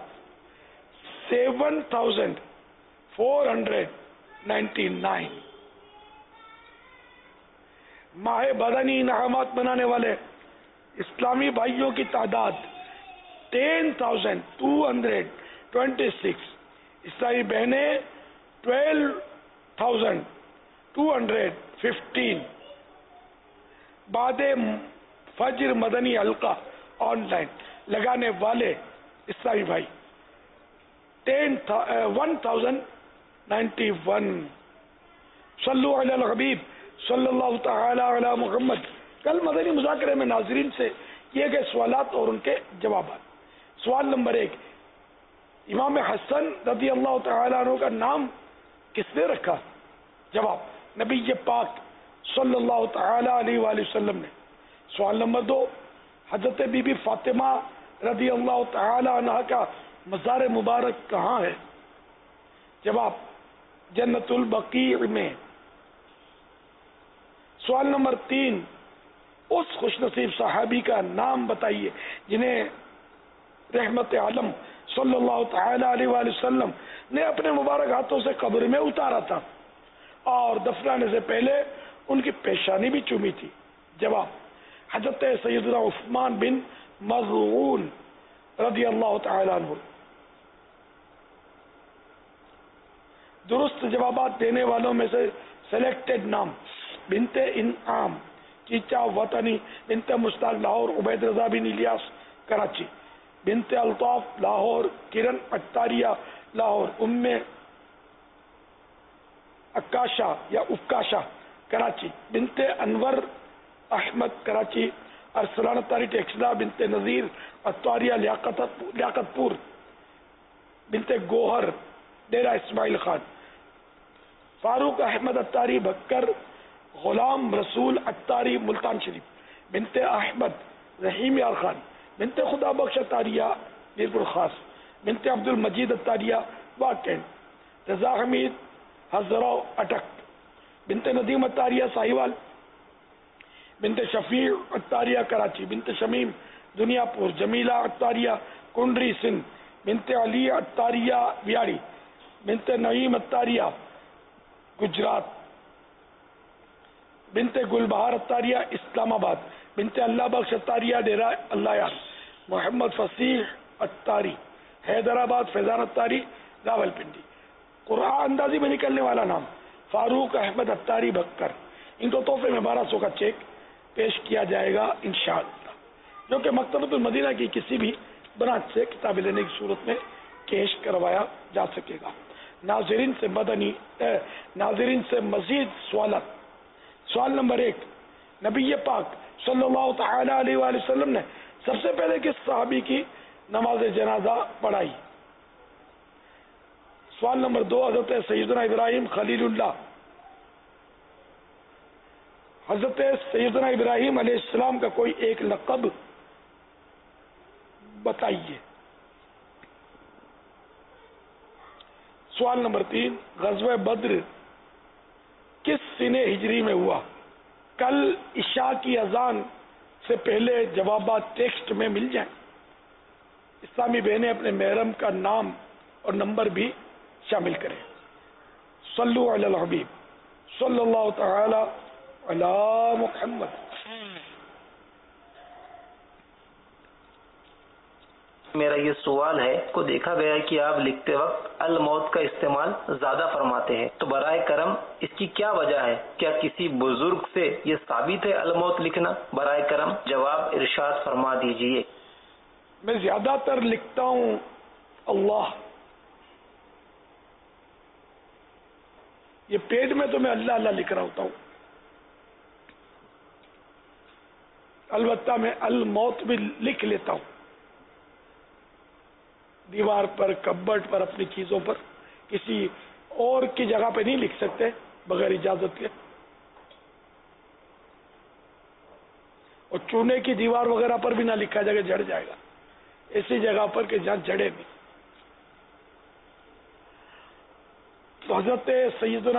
7,499. ماہ بدنی انعامات منانے والے اسلامی بھائیوں کی تعداد 10,226، اسلامی بہنیں 12,215. بعد فجر مدنی حلقہ آن لائن لگانے والے اسلامی بھائی 1,091. صلو علی الحبیب صلی اللہ تعالی علی محمد. کل مدنی مذاکرے میں ناظرین سے کیے گئے سوالات اور ان کے جوابات. سوال نمبر 1، امام حسن رضی اللہ تعالیٰ عنہ کا نام کس نے رکھا؟ جواب، نبی پاک صلی اللہ تعالی علیہ وآلہ وسلم نے. سوال نمبر 2، حضرت بی بی فاطمہ رضی اللہ تعالی عنہ کا مزار مبارک کہاں ہے؟ جواب، جنت البقیع میں۔ سوال نمبر 3، اس خوش نصیب صحابی کا نام بتائیے جنہیں رحمت عالم صلی اللہ تعالی علیہ وآلہ وسلم نے اپنے مبارک ہاتھوں سے قبر میں اتارا تھا اور دفنانے سے پہلے ان کی پیشانی بھی چومی تھی۔ جواب، حضرت سیدنا عثمان بن مظعون رضی اللہ تعالی عنہ۔ درست جوابات دینے والوں میں سے سلیکٹڈ نام: بنت انعام چیچا وطنی، بنت مشتاق لاہور، عبید رضا بن الیاس کراچی، بنت الطاف لاہور، کرن اختاریہ لاہور، ام عکاشہ یا عکاشہ کراچی، بنت انور احمد کراچی، ارسلان اتاری ٹیکسلا، بنت نذیر اتاریہ لیاقت پور، بنت گوہر ڈیرہ اسماعیل خان، فاروق احمد اتاری بکر، غلام رسول اتاری ملتان شریف، بنت احمد رحیم یار خان، بنت خدا بخش اتاریہ میرپور خاص، بنت عبد المجید اتاریہ واکینڈ، رضا حمید ہزراؤ اٹک، بنت ندیم اتاریہ ساہیوال، بنت شفیع اتاریہ کراچی، بنت شمیم دنیا پور، جمیلہ اتاریہ کنڈری سندھ، بنت علی اتاریہ ویاڑی، بنت نعیم اتاریہ گجرات، بنت گلبہار اتاریہ اسلام آباد، بنت اللہ بخش اتاریہ ڈیرہ اللہ یار، محمد فصیح اتاری حیدرآباد، فیضان اتاری راول پنڈی۔ قرآن اندازی میں نکلنے والا نام: فاروق احمد اتاری بکر۔ ان کو تحفے میں 1200 کا چیک پیش کیا جائے گا انشاءاللہ، جو کہ مکتبۃ المدینہ کی کسی بھی برانچ سے کتابیں لینے کی صورت میں کیش کروایا جا سکے گا۔ ناظرین سے مزید سوالات۔ سوال نمبر 1، نبی پاک صلی اللہ تعالی علیہ وآلہ وسلم نے سب سے پہلے کس صحابی کی نماز جنازہ پڑھائی؟ سوال نمبر 2، حضرت سیدنا ابراہیم خلیل اللہ، حضرت سیدنا ابراہیم علیہ السلام کا کوئی ایک لقب بتائیے۔ سوال نمبر 3، غزوہ بدر کس سنہ ہجری میں ہوا؟ کل عشاء کی اذان سے پہلے جوابات ٹیکسٹ میں مل جائیں۔ اسلامی بہنیں اپنے محرم کا نام اور نمبر بھی شامل کریں۔ صلو علی الحبیب صلی اللہ تعالی علی محمد۔ میرا یہ سوال ہے کو دیکھا گیا ہے کہ آپ لکھتے وقت الموت کا استعمال زیادہ فرماتے ہیں، تو برائے کرم اس کی کیا وجہ ہے؟ کیا کسی بزرگ سے یہ ثابت ہے الموت لکھنا؟ برائے کرم جواب ارشاد فرما دیجئے۔ میں زیادہ تر لکھتا ہوں اللہ، یہ پیج میں تو میں اللہ اللہ لکھ رہا ہوتا ہوں، البتہ میں الموت بھی لکھ لیتا ہوں دیوار پر، کبٹ پر، اپنی چیزوں پر، کسی اور کی جگہ پہ نہیں لکھ سکتے بغیر اجازت کے، اور چونے کی دیوار وغیرہ پر بھی نہ لکھا جائے گا، جڑ جائے گا، ایسی جگہ پر کہ جہاں جڑے نہیں۔ تو حضرت سیدنا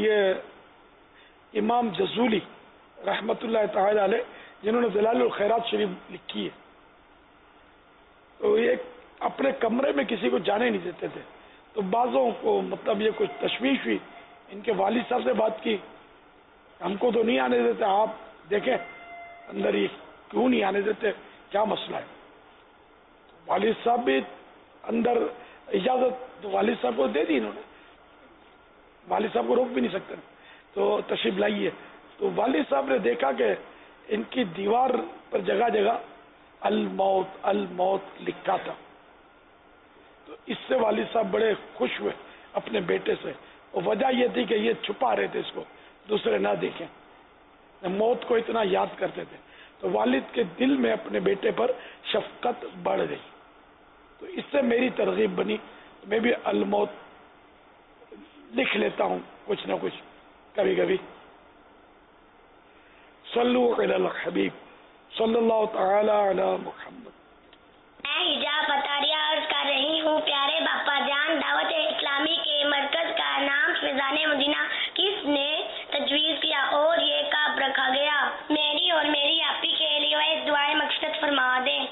یہ امام جزولی رحمت اللہ تعالی علیہ، جنہوں نے ظلال الخیرات شریف لکھی ہے، تو یہ اپنے کمرے میں کسی کو جانے نہیں دیتے تھے، تو بعضوں کو مطلب یہ کچھ تشویش ہوئی، ان کے والد صاحب سے بات کی، ہم کو تو نہیں آنے دیتے، آپ دیکھیں اندر ہی کیوں نہیں آنے دیتے، کیا مسئلہ ہے؟ والد صاحب بھی اندر اجازت تو والد صاحب کو دے دی انہوں نے، والد صاحب کو روک بھی نہیں سکتے، تو تشریف لائیے۔ تو والد صاحب نے دیکھا کہ ان کی دیوار پر جگہ جگہ الموت الموت لکھا تھا، تو اس سے والد صاحب بڑے خوش ہوئے اپنے بیٹے سے، اور وجہ یہ تھی کہ یہ چھپا رہے تھے اس کو، دوسرے نہ دیکھیں، موت کو اتنا یاد کرتے تھے، تو والد کے دل میں اپنے بیٹے پر شفقت بڑھ گئی، تو اس سے میری ترغیب بنی، میں بھی الموت لکھ لیتا ہوں کچھ نہ کچھ کبھی کبھی۔ صلو علی الحبیب صلی اللہ تعالی علی محمد. میں حجاب عطاریہ عرض کر رہی ہوں. پیارے باپا جان، دعوت اسلامی کے مرکز کا نام فیضان مدینہ کس نے تجویز کیا اور یہ کب رکھا گیا؟ میری اور میری آپی کے لیے دعائیں مغفرت فرما دیں.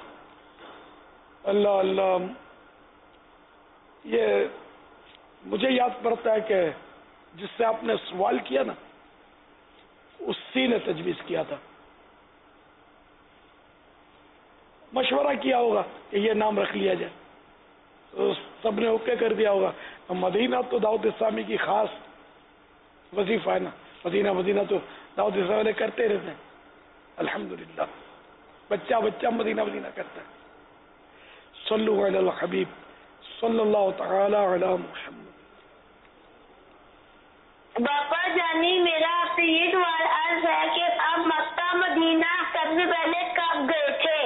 اللہ اللہ، یہ مجھے یاد پڑتا ہے کہ جس سے آپ نے سوال کیا نا، اسی نے تجویز کیا تھا. مشورہ کیا ہوگا کہ یہ نام رکھ لیا جائے، تو سب نے اوکے کر دیا ہوگا. مدینہ تو دعوت اسلامی کی خاص وظیفہ ہے نا. مدینہ تو دعوت اسلامی کرتے رہتے ہیں الحمدللہ. بچہ مدینہ کرتا ہے. صلو علی الحبیب صلی اللہ تعالی علی محمد. باپا جانی، میرا آپ سے یہ سوال عرض ہے کہ آپ مکہ مدینہ سب سے پہلے کب گئے تھے؟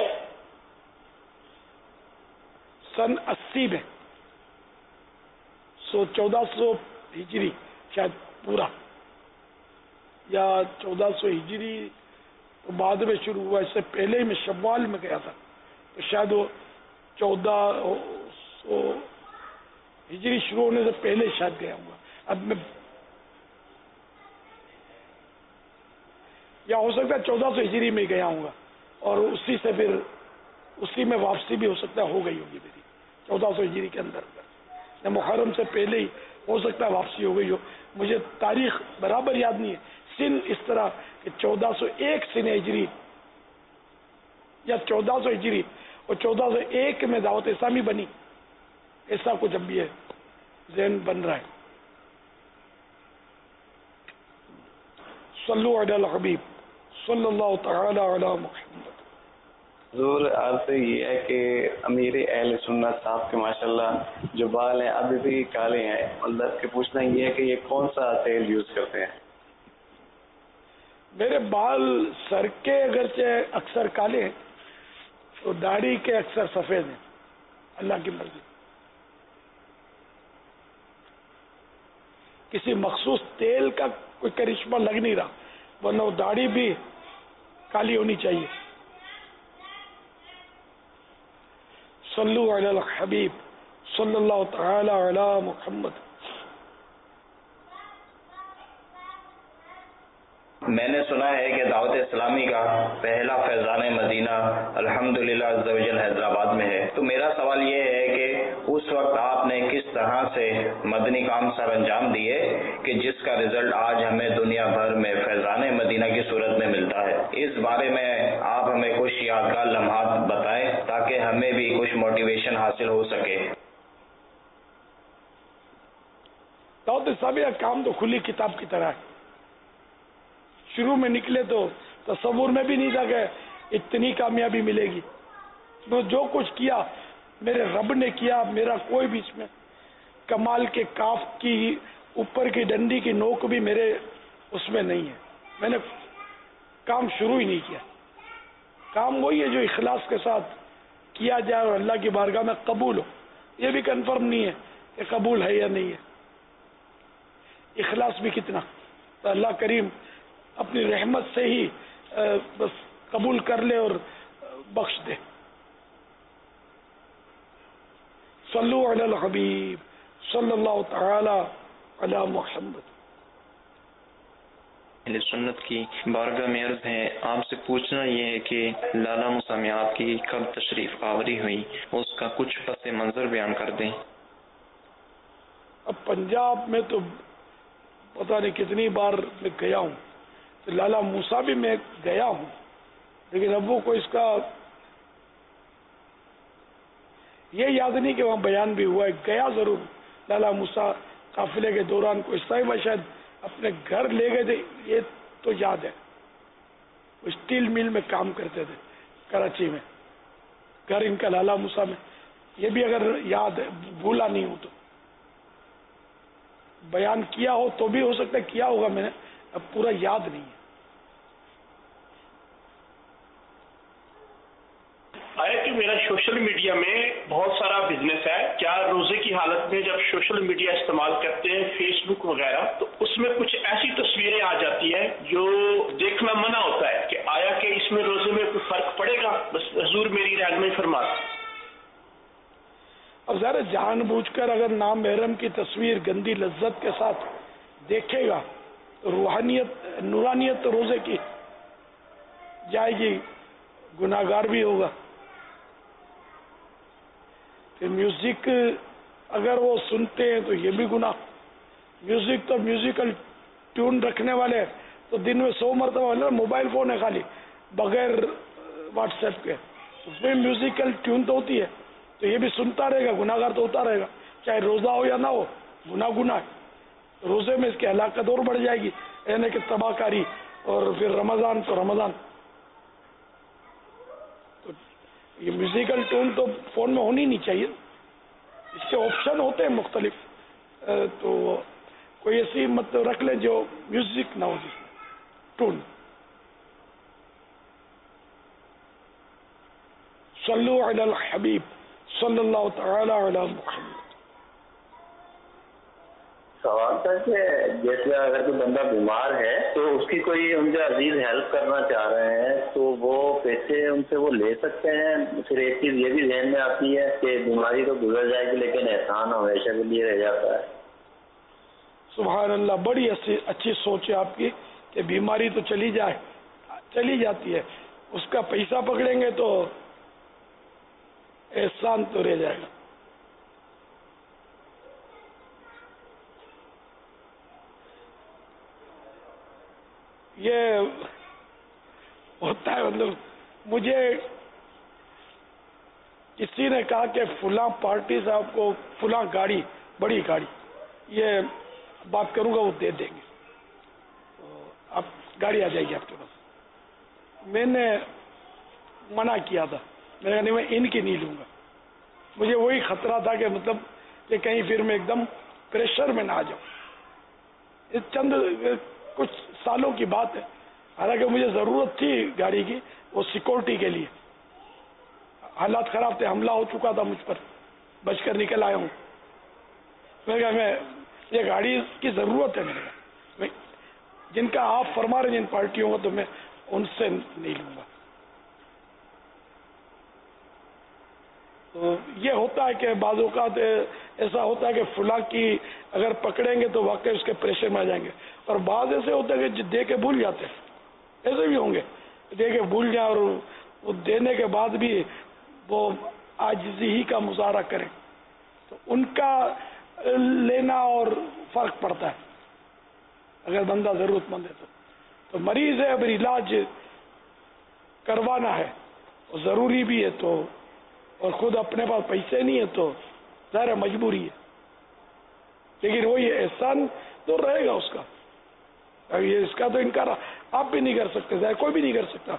سن 80 میں، 1400 ہجری شاید پورا، یا 1400 ہجری تو بعد میں شروع ہوا. اس سے پہلے ہی میں شوال میں گیا تھا، تو شاید وہ 1400 ہجری شروع ہونے سے پہلے شاید گیا ہوا. اب میں یا ہو سکتا ہے 1400 ہجری میں گیا ہوں گا، اور اسی سے پھر اسی میں واپسی بھی ہو سکتا ہے ہو گئی ہوگی میری 1400 ہجری کے اندر. یا محرم سے پہلے ہی ہو سکتا ہے واپسی ہو گئی ہو. مجھے تاریخ برابر یاد نہیں ہے. سن اس طرح کہ 1401 سن ہجری یا 1400 ہجری اور 1401 میں دعوت اسلامی بنی، ایسا کچھ اب بھی ہے، ذہن بن رہا ہے. صلو علی الحبیب صلی اللہ تعالی علی محمد. حضور، عرض سے یہ ہے کہ امیر اہل سنت صاحب کے ماشاءاللہ جو بال ہیں ابھی بھی کالے ہیں. مطلب کہ پوچھنا یہ ہے کہ یہ کون سا تیل یوز کرتے ہیں؟ میرے بال سر کے اگرچہ اکثر کالے ہیں تو داڑھی کے اکثر سفید ہیں، اللہ کی مرضی. کسی مخصوص تیل کا کوئی کرشمہ لگ نہیں رہا، ورنہ وہ داڑھی بھی کالی ہونی چاہیے. صلو علی الحبیب صلی اللہ تعالی علی محمد. میں نے سنا ہے کہ دعوت اسلامی کا پہلا فیضان مدینہ الحمدللہ عز و جل حیدرآباد میں ہے. تو میرا سوال یہ ہے کہ اس وقت آپ نے کس طرح سے مدنی کام سر انجام دیے کہ جس کا رزلٹ آج ہمیں دنیا بھر میں فیضان مدینہ کی صورت میں ملتا ہے. اس بارے میں آپ ہمیں کچھ یادگار لمحات بتائیں تاکہ ہمیں بھی کچھ موٹیویشن حاصل ہو سکے. دعوت اسلامی کا کام تو کھلی کتاب کی طرح ہے. شروع میں نکلے تو تصور میں بھی نہیں تھا کہ اتنی کامیابی ملے گی. تو جو کچھ کیا میرے رب نے کیا. میرا کوئی بھی اس میں کمال کے کاف کی اوپر کی ڈنڈی کی نوک بھی میرے اس میں نہیں ہے. میں نے کام شروع ہی نہیں کیا. کام وہی ہے جو اخلاص کے ساتھ کیا جائے اور اللہ کی بارگاہ میں قبول ہو. یہ بھی کنفرم نہیں ہے کہ قبول ہے یا نہیں ہے. اخلاص بھی کتنا، تو اللہ کریم اپنی رحمت سے ہی بس قبول کر لے اور بخش دے. صلو علی الحبیب صلی اللہ تعالی علی محمد. اہل سنت کی بارگاہ میں عرض ہے، آپ سے پوچھنا یہ ہے کہ لالا مسامی آپ کی کب تشریف آوری ہوئی، اس کا کچھ پس منظر بیان کر دیں. اب پنجاب میں تو پتہ نہیں کتنی بار میں گیا ہوں. لالا موسیٰ بھی میں گیا ہوں، لیکن اب وہ کو اس کا یہ یاد نہیں کہ وہاں بیان بھی ہوا ہے. گیا ضرور لالا موسیٰ قافلے کے دوران کو اسٹائبہ شاید اپنے گھر لے گئے تھے، یہ تو یاد ہے. وہ اسٹیل مل میں کام کرتے تھے کراچی میں، گھر ان کا لالا موسیٰ میں. یہ بھی اگر یاد ہے، بھولا نہیں ہوں تو بیان کیا ہو تو بھی ہو سکتا ہے کیا ہوگا میں نے، اب پورا یاد نہیں ہے. ہے کہ میرا سوشل میڈیا میں بہت سارا بزنس ہے، کیا روزے کی حالت میں جب سوشل میڈیا استعمال کرتے ہیں فیس بک وغیرہ تو اس میں کچھ ایسی تصویریں آ جاتی ہیں جو دیکھنا منع ہوتا ہے، کہ آیا کہ اس میں روزے میں کوئی فرق پڑے گا؟ بس حضور میری رہنمائی فرمائیں۔ اب ذرا جان بوجھ کر اگر نام محرم کی تصویر گندی لذت کے ساتھ دیکھے گا تو روحانیت نورانیت تو روزے کی جائے گی، گناہگار بھی ہوگا۔ پھر میوزک اگر وہ سنتے ہیں تو یہ بھی گناہ۔ میوزک تو میوزیکل ٹیون رکھنے والے تو دن میں 100 مرتبہ موبائل فون ہے خالی بغیر واٹس ایپ کے، اس میں میوزیکل ٹیون تو ہوتی ہے، تو یہ بھی سنتا رہے گا، گناہگار تو ہوتا رہے گا، چاہے روزہ ہو یا نہ ہو، گناہ ہے۔ روزے میں اس کی ہلاکت اور بڑھ جائے گی، یعنی کہ تباہ کاری، اور پھر رمضان تو رمضان۔ تو یہ میوزیکل ٹون تو فون میں ہونی نہیں چاہیے، اس کے آپشن ہوتے ہیں مختلف، تو کوئی ایسی مطلب رکھ لیں جو میوزک نہ ہو جس میں ٹون۔ صلو علی الحبیب صلی اللہ تعالی علی محمد۔ سوال تھا کہ جیسے اگر کوئی بندہ بیمار ہے تو اس کی کوئی ان کے عزیز ہیلپ کرنا چاہ رہے ہیں تو وہ پیسے ان سے وہ لے سکتے ہیں؟ پھر ایک چیز یہ بھی ذہن میں آتی ہے کہ بیماری تو گزر جائے گی لیکن احسان ہمیشہ کے لیے رہ جاتا ہے۔ سبحان اللہ، بڑی اچھی سوچ ہے آپ کی کہ بیماری تو چلی جاتی ہے، اس کا پیسہ پکڑیں گے تو احسان تو رہ جائے گا۔ یہ ہوتا ہے، مطلب مجھے کسی نے کہا کہ فلاں پارٹی صاحب کو فلاں گاڑی، بڑی گاڑی، یہ بات کروں گا وہ دے دیں گے، اب گاڑی آ جائے گی آپ کے پاس۔ میں نے منع کیا تھا، میں نے کہا نہیں میں ان کی نہیں لوں گا، مجھے وہی خطرہ تھا کہ مطلب کہ کہیں پھر میں ایک دم پریشر میں نہ آ جاؤں۔ یہ چند کچھ سالوں کی بات ہے، حالانکہ مجھے ضرورت تھی گاڑی کی، وہ سیکورٹی کے لیے، حالات خراب تھے، حملہ ہو چکا تھا مجھ پر، بچ کر نکل آیا ہوں۔ میں نے کہا میں یہ گاڑی کی ضرورت ہے، میرے کو جن کا آپ فرما رہے ہیں جن پارٹیوں کا، تو میں ان سے نہیں لوں گا۔ تو یہ ہوتا ہے کہ بعض اوقات ایسا ہوتا ہے کہ فلاں کی اگر پکڑیں گے تو واقعی اس کے پریشر میں آ جائیں گے، اور بعض ایسے ہوتے ہیں کہ دے کے بھول جاتے ہیں، ایسے بھی ہوں گے دے کے بھول جائیں اور وہ دینے کے بعد بھی وہ عاجزی ہی کا مظاہرہ کریں، تو ان کا لینا اور فرق پڑتا ہے اگر بندہ ضرورت مند ہے تو مریض ہے، اگر علاج کروانا ہے اور ضروری بھی ہے تو، اور خود اپنے پاس پیسے نہیں ہے تو ظاہر مجبوری ہے، لیکن وہی احسان تو رہے گا اس کا، یہ اس کا تو انکار آپ بھی نہیں کر سکتے، ظاہر کوئی بھی نہیں کر سکتا۔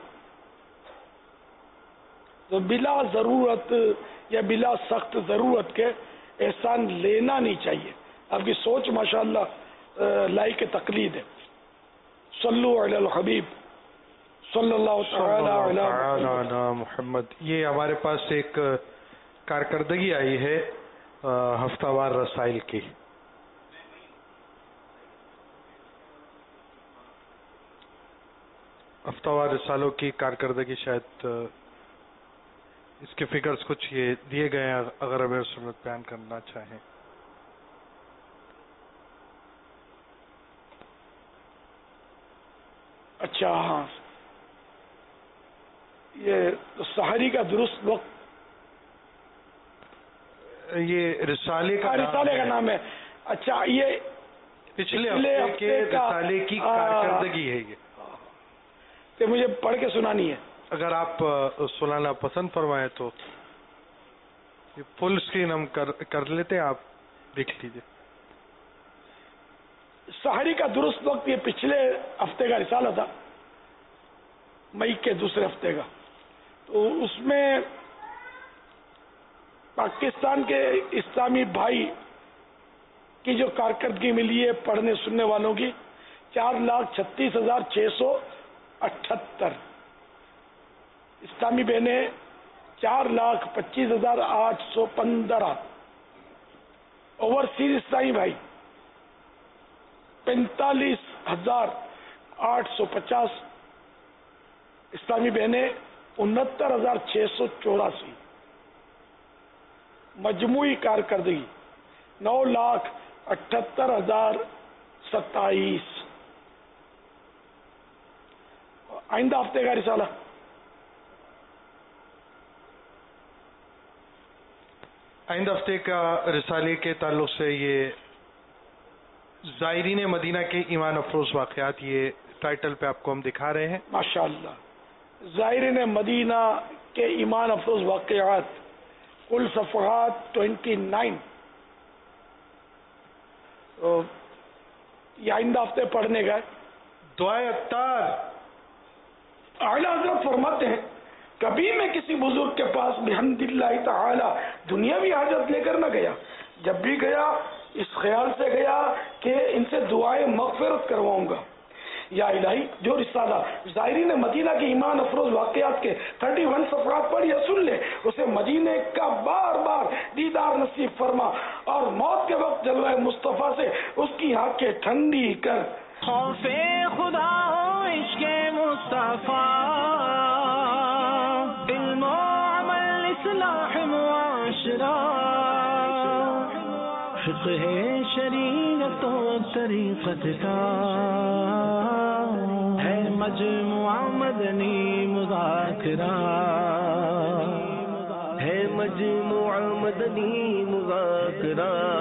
تو بلا ضرورت یا بلا سخت ضرورت کے احسان لینا نہیں چاہیے۔ آپ کی سوچ ماشاءاللہ لائق تقلید ہے۔ صلو علی الحبیب صلی اللہ تعالی علی محمد۔ یہ ہمارے پاس ایک کارکردگی آئی ہے ہفتہ وار رسائل کی۔ ہفتہ وار رسالوں کی کارکردگی، شاید اس کے فگرز کچھ یہ دیے گئے ہیں، اگر ہمیں اس میں بیان کرنا چاہیں۔ اچھا ہاں، یہ سحری کا درست وقت، یہ رسالے کا نام ہے۔ اچھا، یہ پچھلے ہفتے کے رسالے کی کارکردگی ہے، یہ تو مجھے پڑھ کے سنانی ہے۔ اگر آپ سنانا پسند فرمائیں تو یہ فل اسکرین ہم کر لیتے ہیں، آپ دیکھ لیجیے۔ سحری کا درست وقت یہ پچھلے ہفتے کا رسالہ تھا، مئی کے دوسرے ہفتے کا، تو اس میں پاکستان کے اسلامی بھائی کی جو کارکردگی ملی ہے پڑھنے سننے والوں کی 4,36,678 اسلامی بہنیں 4,25,815 اوورسیز اسلامی بھائی 45,850 اسلامی بہنیں 69,684 مجموعی کارکردگی 9,78,027 آئندہ ہفتے کا رسالہ آئندہ ہفتے کا رسالے کے تعلق سے یہ زائرین مدینہ کے ایمان افروز واقعات، یہ ٹائٹل پہ آپ کو ہم دکھا رہے ہیں. ماشاءاللہ، زائرین مدینہ کے ایمان افروز واقعات، کل صفحات 29. یہ آئندہ ہفتے پڑھنے گئے. دعائے اتار اعلیٰ حضرت فرماتے ہیں کبھی میں کسی بزرگ کے پاس بحمد اللہ تعالی دنیاوی حاجت لے کر نہ گیا، جب بھی گیا اس خیال سے گیا کہ ان سے دعائیں مغفرت کرواؤں گا. یا الہی جو رسالہ زائرین مدینہ کے ایمان افروز واقعات کے 31 صفحات پڑھ یا سن لے اسے مدینے کا بار بار دیدار نصیب فرما اور موت کے وقت جلوہ مصطفیٰ سے اس کی آنکھیں ٹھنڈی کر. خوف خدا عشق مصطفیٰ علم و عمل اصلاح معاشرہ فقہ شریعت و طریقت کا ہے مجموعہ مدنی مذاکرہ، ہے مجموعہ مدنی مذاکرہ.